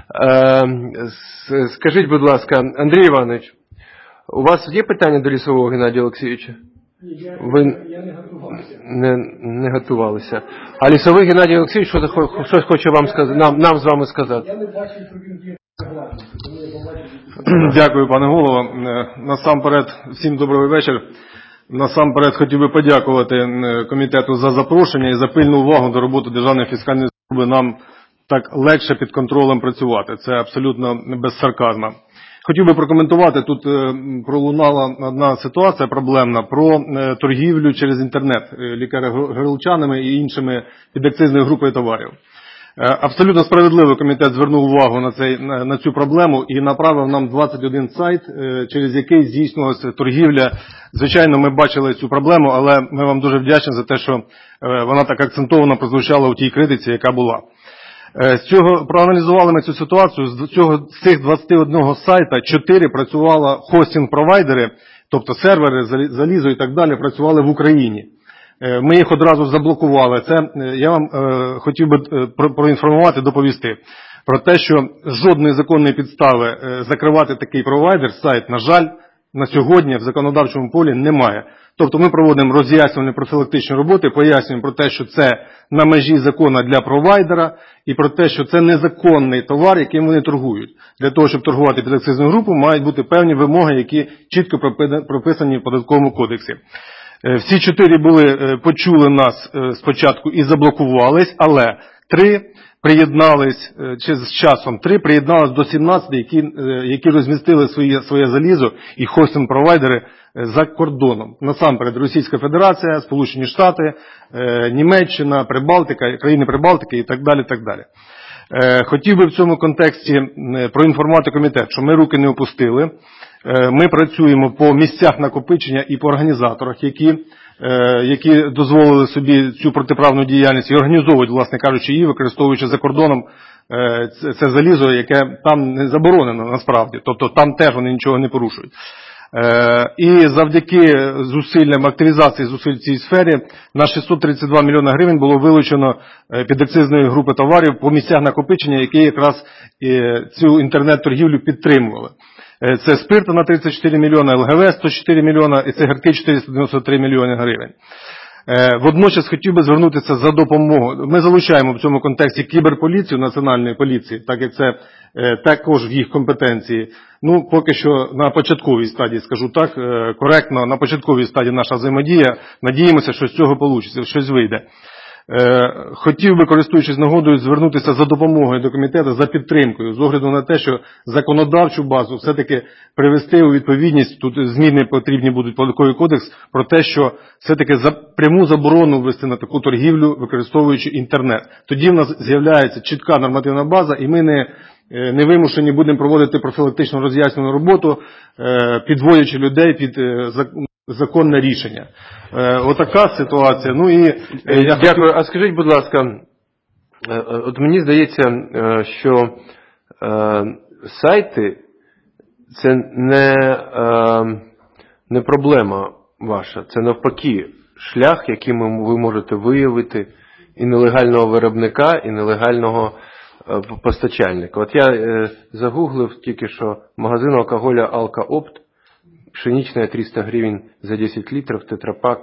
с- Скажіть, будь ласка, Андрій Іванович, у вас є питання до Лісового Геннадія Олексійовича? Ні, я, Ви я не готувався. не, не готувалися. А Лісовий Геннадій Олексійович що захо- щось хоче вам сказати, нам, нам з вами сказати. Я не бачив, що він є регламент, тому я побачив. Дякую, пане голово. Е, Насамперед, всім добрий вечір. Насамперед хотів би подякувати е, комітету за запрошення і за пильну увагу до роботи Державної фіскальної служби. Нам так легше під контролем працювати. Це абсолютно без сарказму. Хотів би прокоментувати, тут е, пролунала одна ситуація проблемна про е, торгівлю через інтернет е, лікаря-горілчанами і іншими підакцизною групою товарів. Е, абсолютно справедливо комітет звернув увагу на, цей, на, на цю проблему і направив нам двадцять один сайт, е, через який здійснювалася торгівля. Звичайно, ми бачили цю проблему, але ми вам дуже вдячні за те, що е, вона так акцентовано прозвучала у тій критиці, яка була. З цього проаналізували ми цю ситуацію. З цього з цих двадцяти одного сайта чотири працювали хостинг-провайдери, тобто сервери, залізо і так далі, працювали в Україні. Ми їх одразу заблокували. Це я вам е, хотів би проінформувати, доповісти про те, що жодної законної підстави е, закривати такий провайдер, сайт, на жаль, на сьогодні в законодавчому полі немає. Тобто ми проводимо роз'яснювальні профілактичні роботи, пояснюємо про те, що це на межі закону для провайдера, і про те, що це незаконний товар, яким вони торгують. Для того, щоб торгувати під акцизну групу, мають бути певні вимоги, які чітко прописані в податковому кодексі. Всі чотири були, почули нас спочатку і заблокувались, але три приєднались, чи з часом три приєднались до сімнадцяти, які, які розмістили своє, своє залізо і хостинг-провайдери за кордоном. Насамперед Російська Федерація, Сполучені Штати, Німеччина, Прибалтика, країни Прибалтики і так далі, так далі. Хотів би в цьому контексті проінформувати комітет, що ми руки не опустили. Ми працюємо по місцях накопичення і по організаторах, які, які дозволили собі цю протиправну діяльність і організовують, власне кажучи, її, використовуючи за кордоном це, це залізо, яке там не заборонено насправді. Тобто там теж вони нічого не порушують. І завдяки зусиллям, активізації зусиль в цій сфері на шістсот тридцять два мільйони гривень було вилучено підакцизної групи товарів по місцях накопичення, які якраз цю інтернет-торгівлю підтримували. Це спирта на тридцять чотири мільйони, ел ге ве сто чотири мільйони і цигарки чотириста дев'яносто три мільйони гривень. Водночас хотів би звернутися за допомогою. Ми залучаємо в цьому контексті кіберполіцію національної поліції, так як це також в їх компетенції. Ну, поки що на початковій стадії, скажу так, коректно, на початковій стадії наша взаємодія. Надіємося, що з цього вийде, щось вийде. Хотів би, користуючись нагодою, звернутися за допомогою до комітету, за підтримкою, з огляду на те, що законодавчу базу все-таки привести у відповідність, тут зміни потрібні будуть податковий кодекс, про те, що все-таки за пряму заборону ввести на таку торгівлю, використовуючи інтернет. Тоді в нас з'являється чітка нормативна база, і ми не, не вимушені будемо проводити профілактичну роз'яснювальну роботу, підводячи людей під законне рішення. Е, отака ситуація. Ну і я Дякую. Хотів... А скажіть, будь ласка, от мені здається, що е, сайти це не, е, не проблема ваша, це навпаки шлях, яким ви можете виявити і нелегального виробника, і нелегального е, постачальника. От я е, загуглив тільки що магазин алкоголя «Алка-Опт», пшеничная триста гривен за десять литров, тетрапак.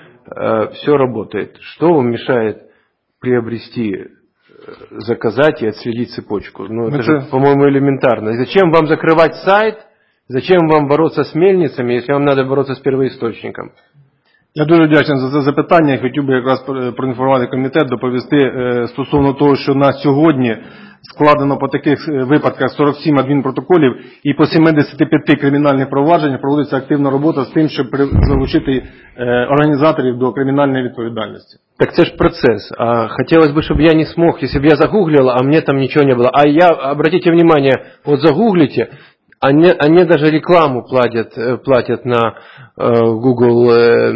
Э, все работает. Что вам мешает приобрести, заказать и отследить цепочку? Ну, это, это же, по-моему, элементарно. И зачем вам закрывать сайт? Зачем вам бороться с мельницами, если вам надо бороться с первоисточником? Я дуже вдячний за це запитання. Я хотів би якраз проінформувати комітет, доповісти е, стосовно того, що на сьогодні складено по таких випадках сорок сім адмінпротоколів і по сімдесят п'ять кримінальних проваджень проводиться активна робота з тим, щоб залучити е, організаторів до кримінальної відповідальності. Так це ж процесс. А хотелось бы, чтобы я не смог, если бы я загуглил, а мне там ничего не было. А я, обратите внимание, вот загуглите, Они, они даже рекламу платят, платят на э, Google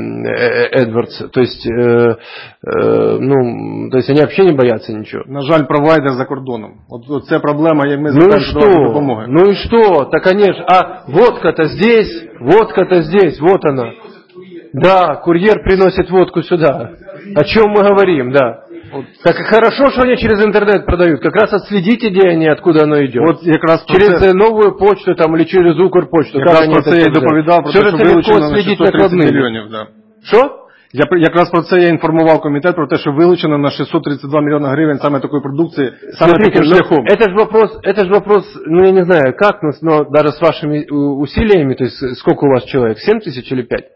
э, AdWords. То есть, э, э, ну, то есть они вообще не боятся ничего. На жаль, провайдер за кордоном. Вот, вот це проблема, як ми ну и что? Ну и что? Так конечно. А водка-то здесь, водка-то здесь, вот она. Да, курьер приносит водку сюда. О чем мы говорим, да. Вот. Так хорошо, что они через интернет продают. Как раз отследите, где они, откуда оно идет. Вот якраз через це... новую почту там, или через Укрпочту. Якраз про це я і доповідав, про те, що вилучено на шістсот тридцять мільйонів. Да. Що? Я якраз про це я інформував комітет, про те, що вилучено на шістсот тридцять два мільйона гривень саме такої продукції, саме Смотрите, таким шляхом. Это же вопрос, это же вопрос, ну я не знаю как, но даже с вашими усилиями, то есть сколько у вас человек, семь тысяч или пять?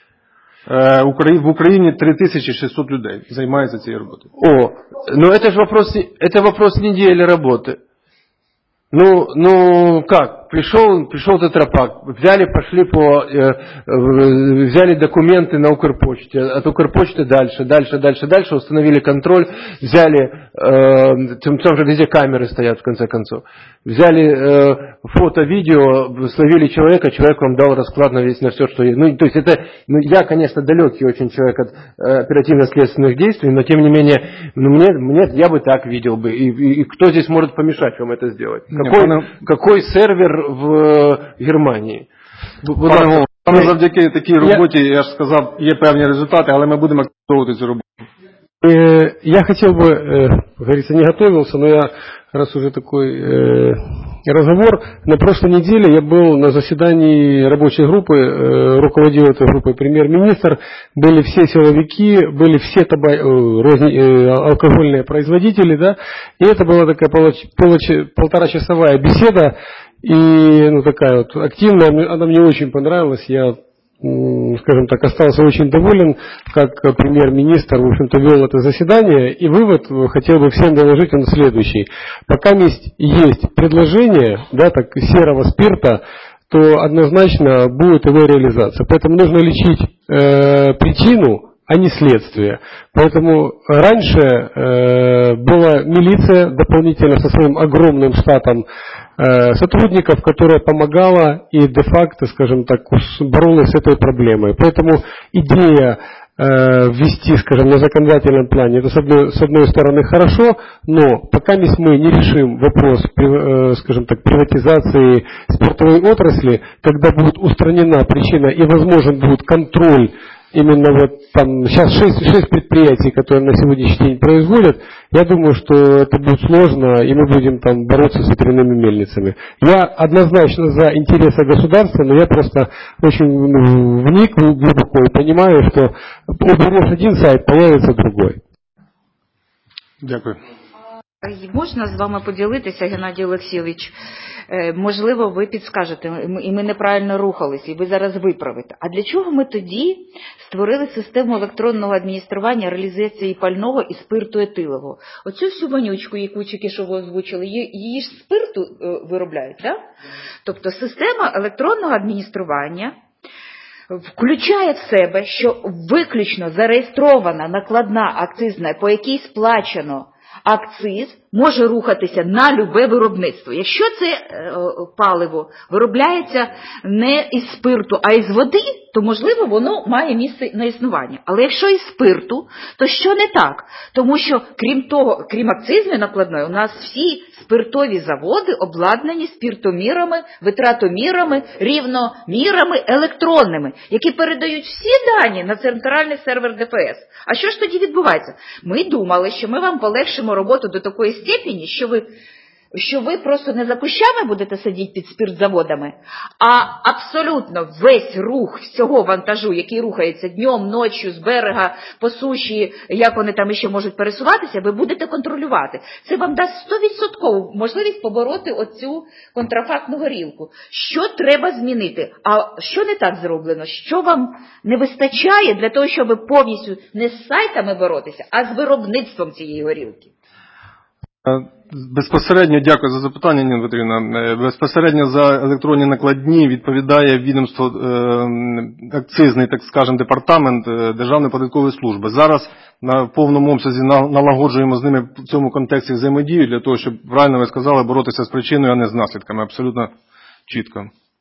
В Україні три тисячі шістсот людей займаються цією роботою. О, ну это же вопрос, это вопрос недели работы. Ну, ну как, пришел, пришел тетрапак, взяли, пошли по, э, взяли документы на Укрпочте, от Укрпочты дальше, дальше, дальше, дальше, установили контроль, взяли, э, там, там же везде камеры стоят в конце концов, взяли э, фото, видео, словили человека, человек вам дал расклад на весь, на все, что есть. Ну, то есть это, ну, я, конечно, далекий очень человек от э, оперативно-следственных действий, но тем не менее, ну, мне, мне, я бы так видел бы, и, и, и кто здесь может помешать вам это сделать? Какой, не, какой сервер в Германії? Пане Голово, саме завдяки такій роботі, я, я ж сказав, є певні результати, але ми будемо активувати цю роботу. Я хотел бы, как говорится, не готовился, но я, раз уже такой э, разговор, на прошлой неделе я был на заседании рабочей группы, э, руководил этой группой премьер-министр, были все силовики, были все таба... э, розни... э, алкогольные производители, да, и это была такая получ... Получ... полуторачасовая беседа, и, ну, такая вот активная, она мне очень понравилась, я, скажем так, остался очень доволен, как премьер-министр, в общем-то, вел это заседание, и вывод хотел бы всем доложить, он следующий. Пока есть, есть предложение, да, так, серого спирта, то однозначно будет его реализация. Поэтому нужно лечить э, причину, а не следствие. Поэтому раньше э, была милиция дополнительно со своим огромным штатом э, сотрудников, которая помогала и де-факто, скажем так, боролась с этой проблемой. Поэтому идея э, ввести, скажем, на законодательном плане, это с одной, с одной стороны хорошо, но пока мы не решим вопрос, э, скажем так, приватизации спиртовой отрасли, когда будет устранена причина и возможен будет контроль. Именно вот там сейчас шесть, шесть предприятий, которые на сегодняшний день производят, я думаю, что это будет сложно, и мы будем там бороться с ветряными мельницами. Я однозначно за интересы государства, но я просто очень ну, вник глубоко и понимаю, что уберешь один сайт, появится другой. Дякую. Можна з вами поділитися, Геннадій Олексійович? Можливо, ви підскажете, і ми неправильно рухались, і ви зараз виправите. А для чого ми тоді створили систему електронного адміністрування реалізації пального і спирту етилового? Оцю всю вонючку, яку тільки що ви озвучили, її ж спирту виробляють, так? Тобто система електронного адміністрування включає в себе, що виключно зареєстрована накладна акцизна, по якій сплачено акциз, може рухатися на любе виробництво. Якщо це е, паливо виробляється не із спирту, а із води, то, можливо, воно має місце на існування. Але якщо із спирту, то що не так? Тому що, крім того, крім акцизної накладної, у нас всі спиртові заводи обладнані спиртомірами, витратомірами, рівномірами електронними, які передають всі дані на центральний сервер Де Ф С. А що ж тоді відбувається? Ми думали, що ми вам полегшимо роботу до такої степені, що ви, що ви просто не за кущами будете сидіти під спиртзаводами, а абсолютно весь рух всього вантажу, який рухається днем, ночі, з берега, по суші, як вони там ще можуть пересуватися, ви будете контролювати. Це вам дасть сто відсотків можливість побороти оцю контрафактну горілку. Що треба змінити? А що не так зроблено? Що вам не вистачає для того, щоб повністю не з сайтами боротися, а з виробництвом цієї горілки? Безпосередньо, дякую за запитання, Ніна Петрівна. Безпосередньо за електронні накладні відповідає відомство е, акцизний, так скажемо, департамент е, Державної податкової служби. Зараз на повному обсязі налагоджуємо з ними в цьому контексті взаємодію для того, щоб, правильно ви сказали, боротися з причиною, а не з наслідками. Абсолютно чітко.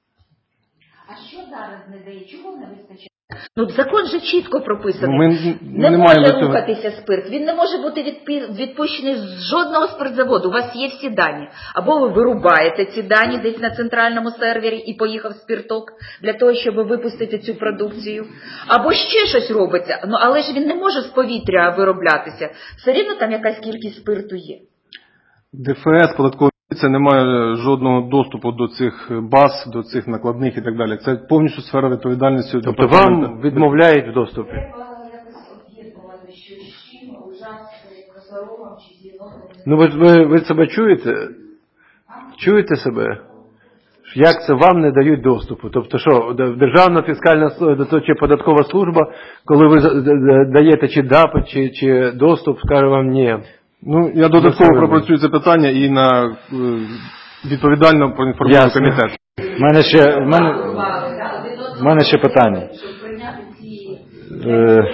А що зараз не дає? Чого не вистачає? Ну, закон же чітко прописаний. Ми не не може маємо рухатися спирт, він не може бути відпущений з жодного спиртзаводу. У вас є всі дані. Або ви вирубаєте ці дані десь на центральному сервері і поїхав спирток для того, щоб випустити цю продукцію. Або ще щось робиться. Ну, але ж він не може з повітря вироблятися. Все рівно там якась кількість спирту є. Де Ф С, податкова поліція не має жодного доступу до цих баз, до цих накладних і так далі. Це повністю сфера відповідальності. Тобто вам відмовляють в доступі? Ну ви, ви, ви себе чуєте? Чуєте себе? Як це вам не дають доступу? Тобто що, Державна фіскальна чи податкова служба, коли ви даєте чи запит, чи, чи доступ, скаже вам ні. Ну, я додатково пропрацюю це питання і на відповідально проінформую комітет. В мене ще, в мене, в мене ще питання. Е,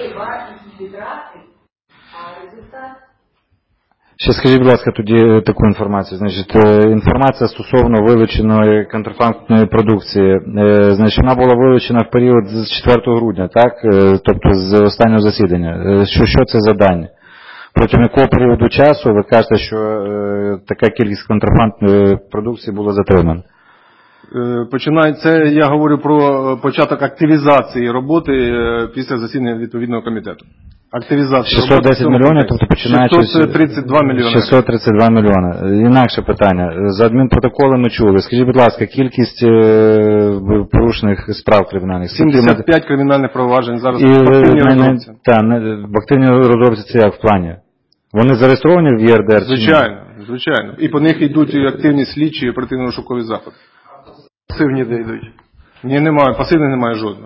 ще скажіть, будь ласка, тоді таку інформацію. Значить, інформація стосовно вилученої контрафактної продукції. Значить, вона була вилучена в період з четвертого грудня, так? Тобто з останнього засідання. Що, що це за дані? Протягом якого періоду часу ви кажете, що е, така кількість контрафактної продукції була затримана? Е, починається, я говорю про початок активізації роботи е, після засідання відповідного комітету. Активізація шістсот десять мільйонів, тобто починаючи шістсот тридцять два мільйони. шістсот тридцять два мільйони. Інакше питання. За адмінпротоколи ми чули. Скажіть, будь ласка, кількість е, порушених справ кримінальних? сімдесят п'ять кримінальних проваджень зараз і, в активній розробці. Так, в активній розробці це як в плані? Вони зареєстровані в Є Р Д Р? Звичайно, звичайно. І по них йдуть активні слідчі і оперативно-розшукові заходи. Пасивні де йдуть? Ні, немає. Пасивних немає жодного.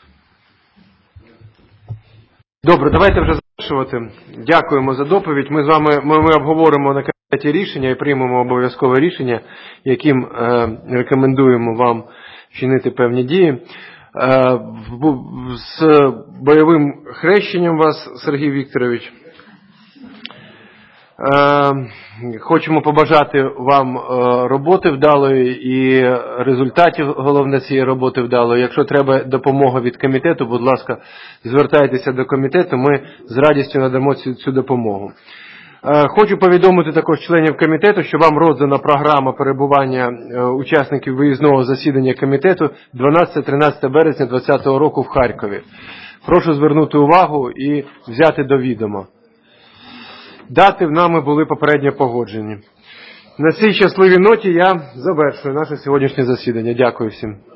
Добре, давайте вже завершувати. Дякуємо за доповідь. Ми з вами ми, ми обговоримо на комітеті рішення і приймемо обов'язкове рішення, яким е, рекомендуємо вам вчинити певні дії. З бойовим хрещенням вас, Сергій Вікторович. Хочемо побажати вам роботи вдалої і результатів, головне, цієї роботи вдалої. Якщо треба допомога від комітету, будь ласка, звертайтеся до комітету, ми з радістю надамо цю, цю допомогу. Хочу повідомити також членів комітету, що вам роздана програма перебування учасників виїзного засідання комітету дванадцяте-тринадцяте березня двадцятого року в Харкові. Прошу звернути увагу і взяти до відома. Дати в нами були попередньо погоджені. На цій щасливій ноті я завершую наше сьогоднішнє засідання. Дякую всім.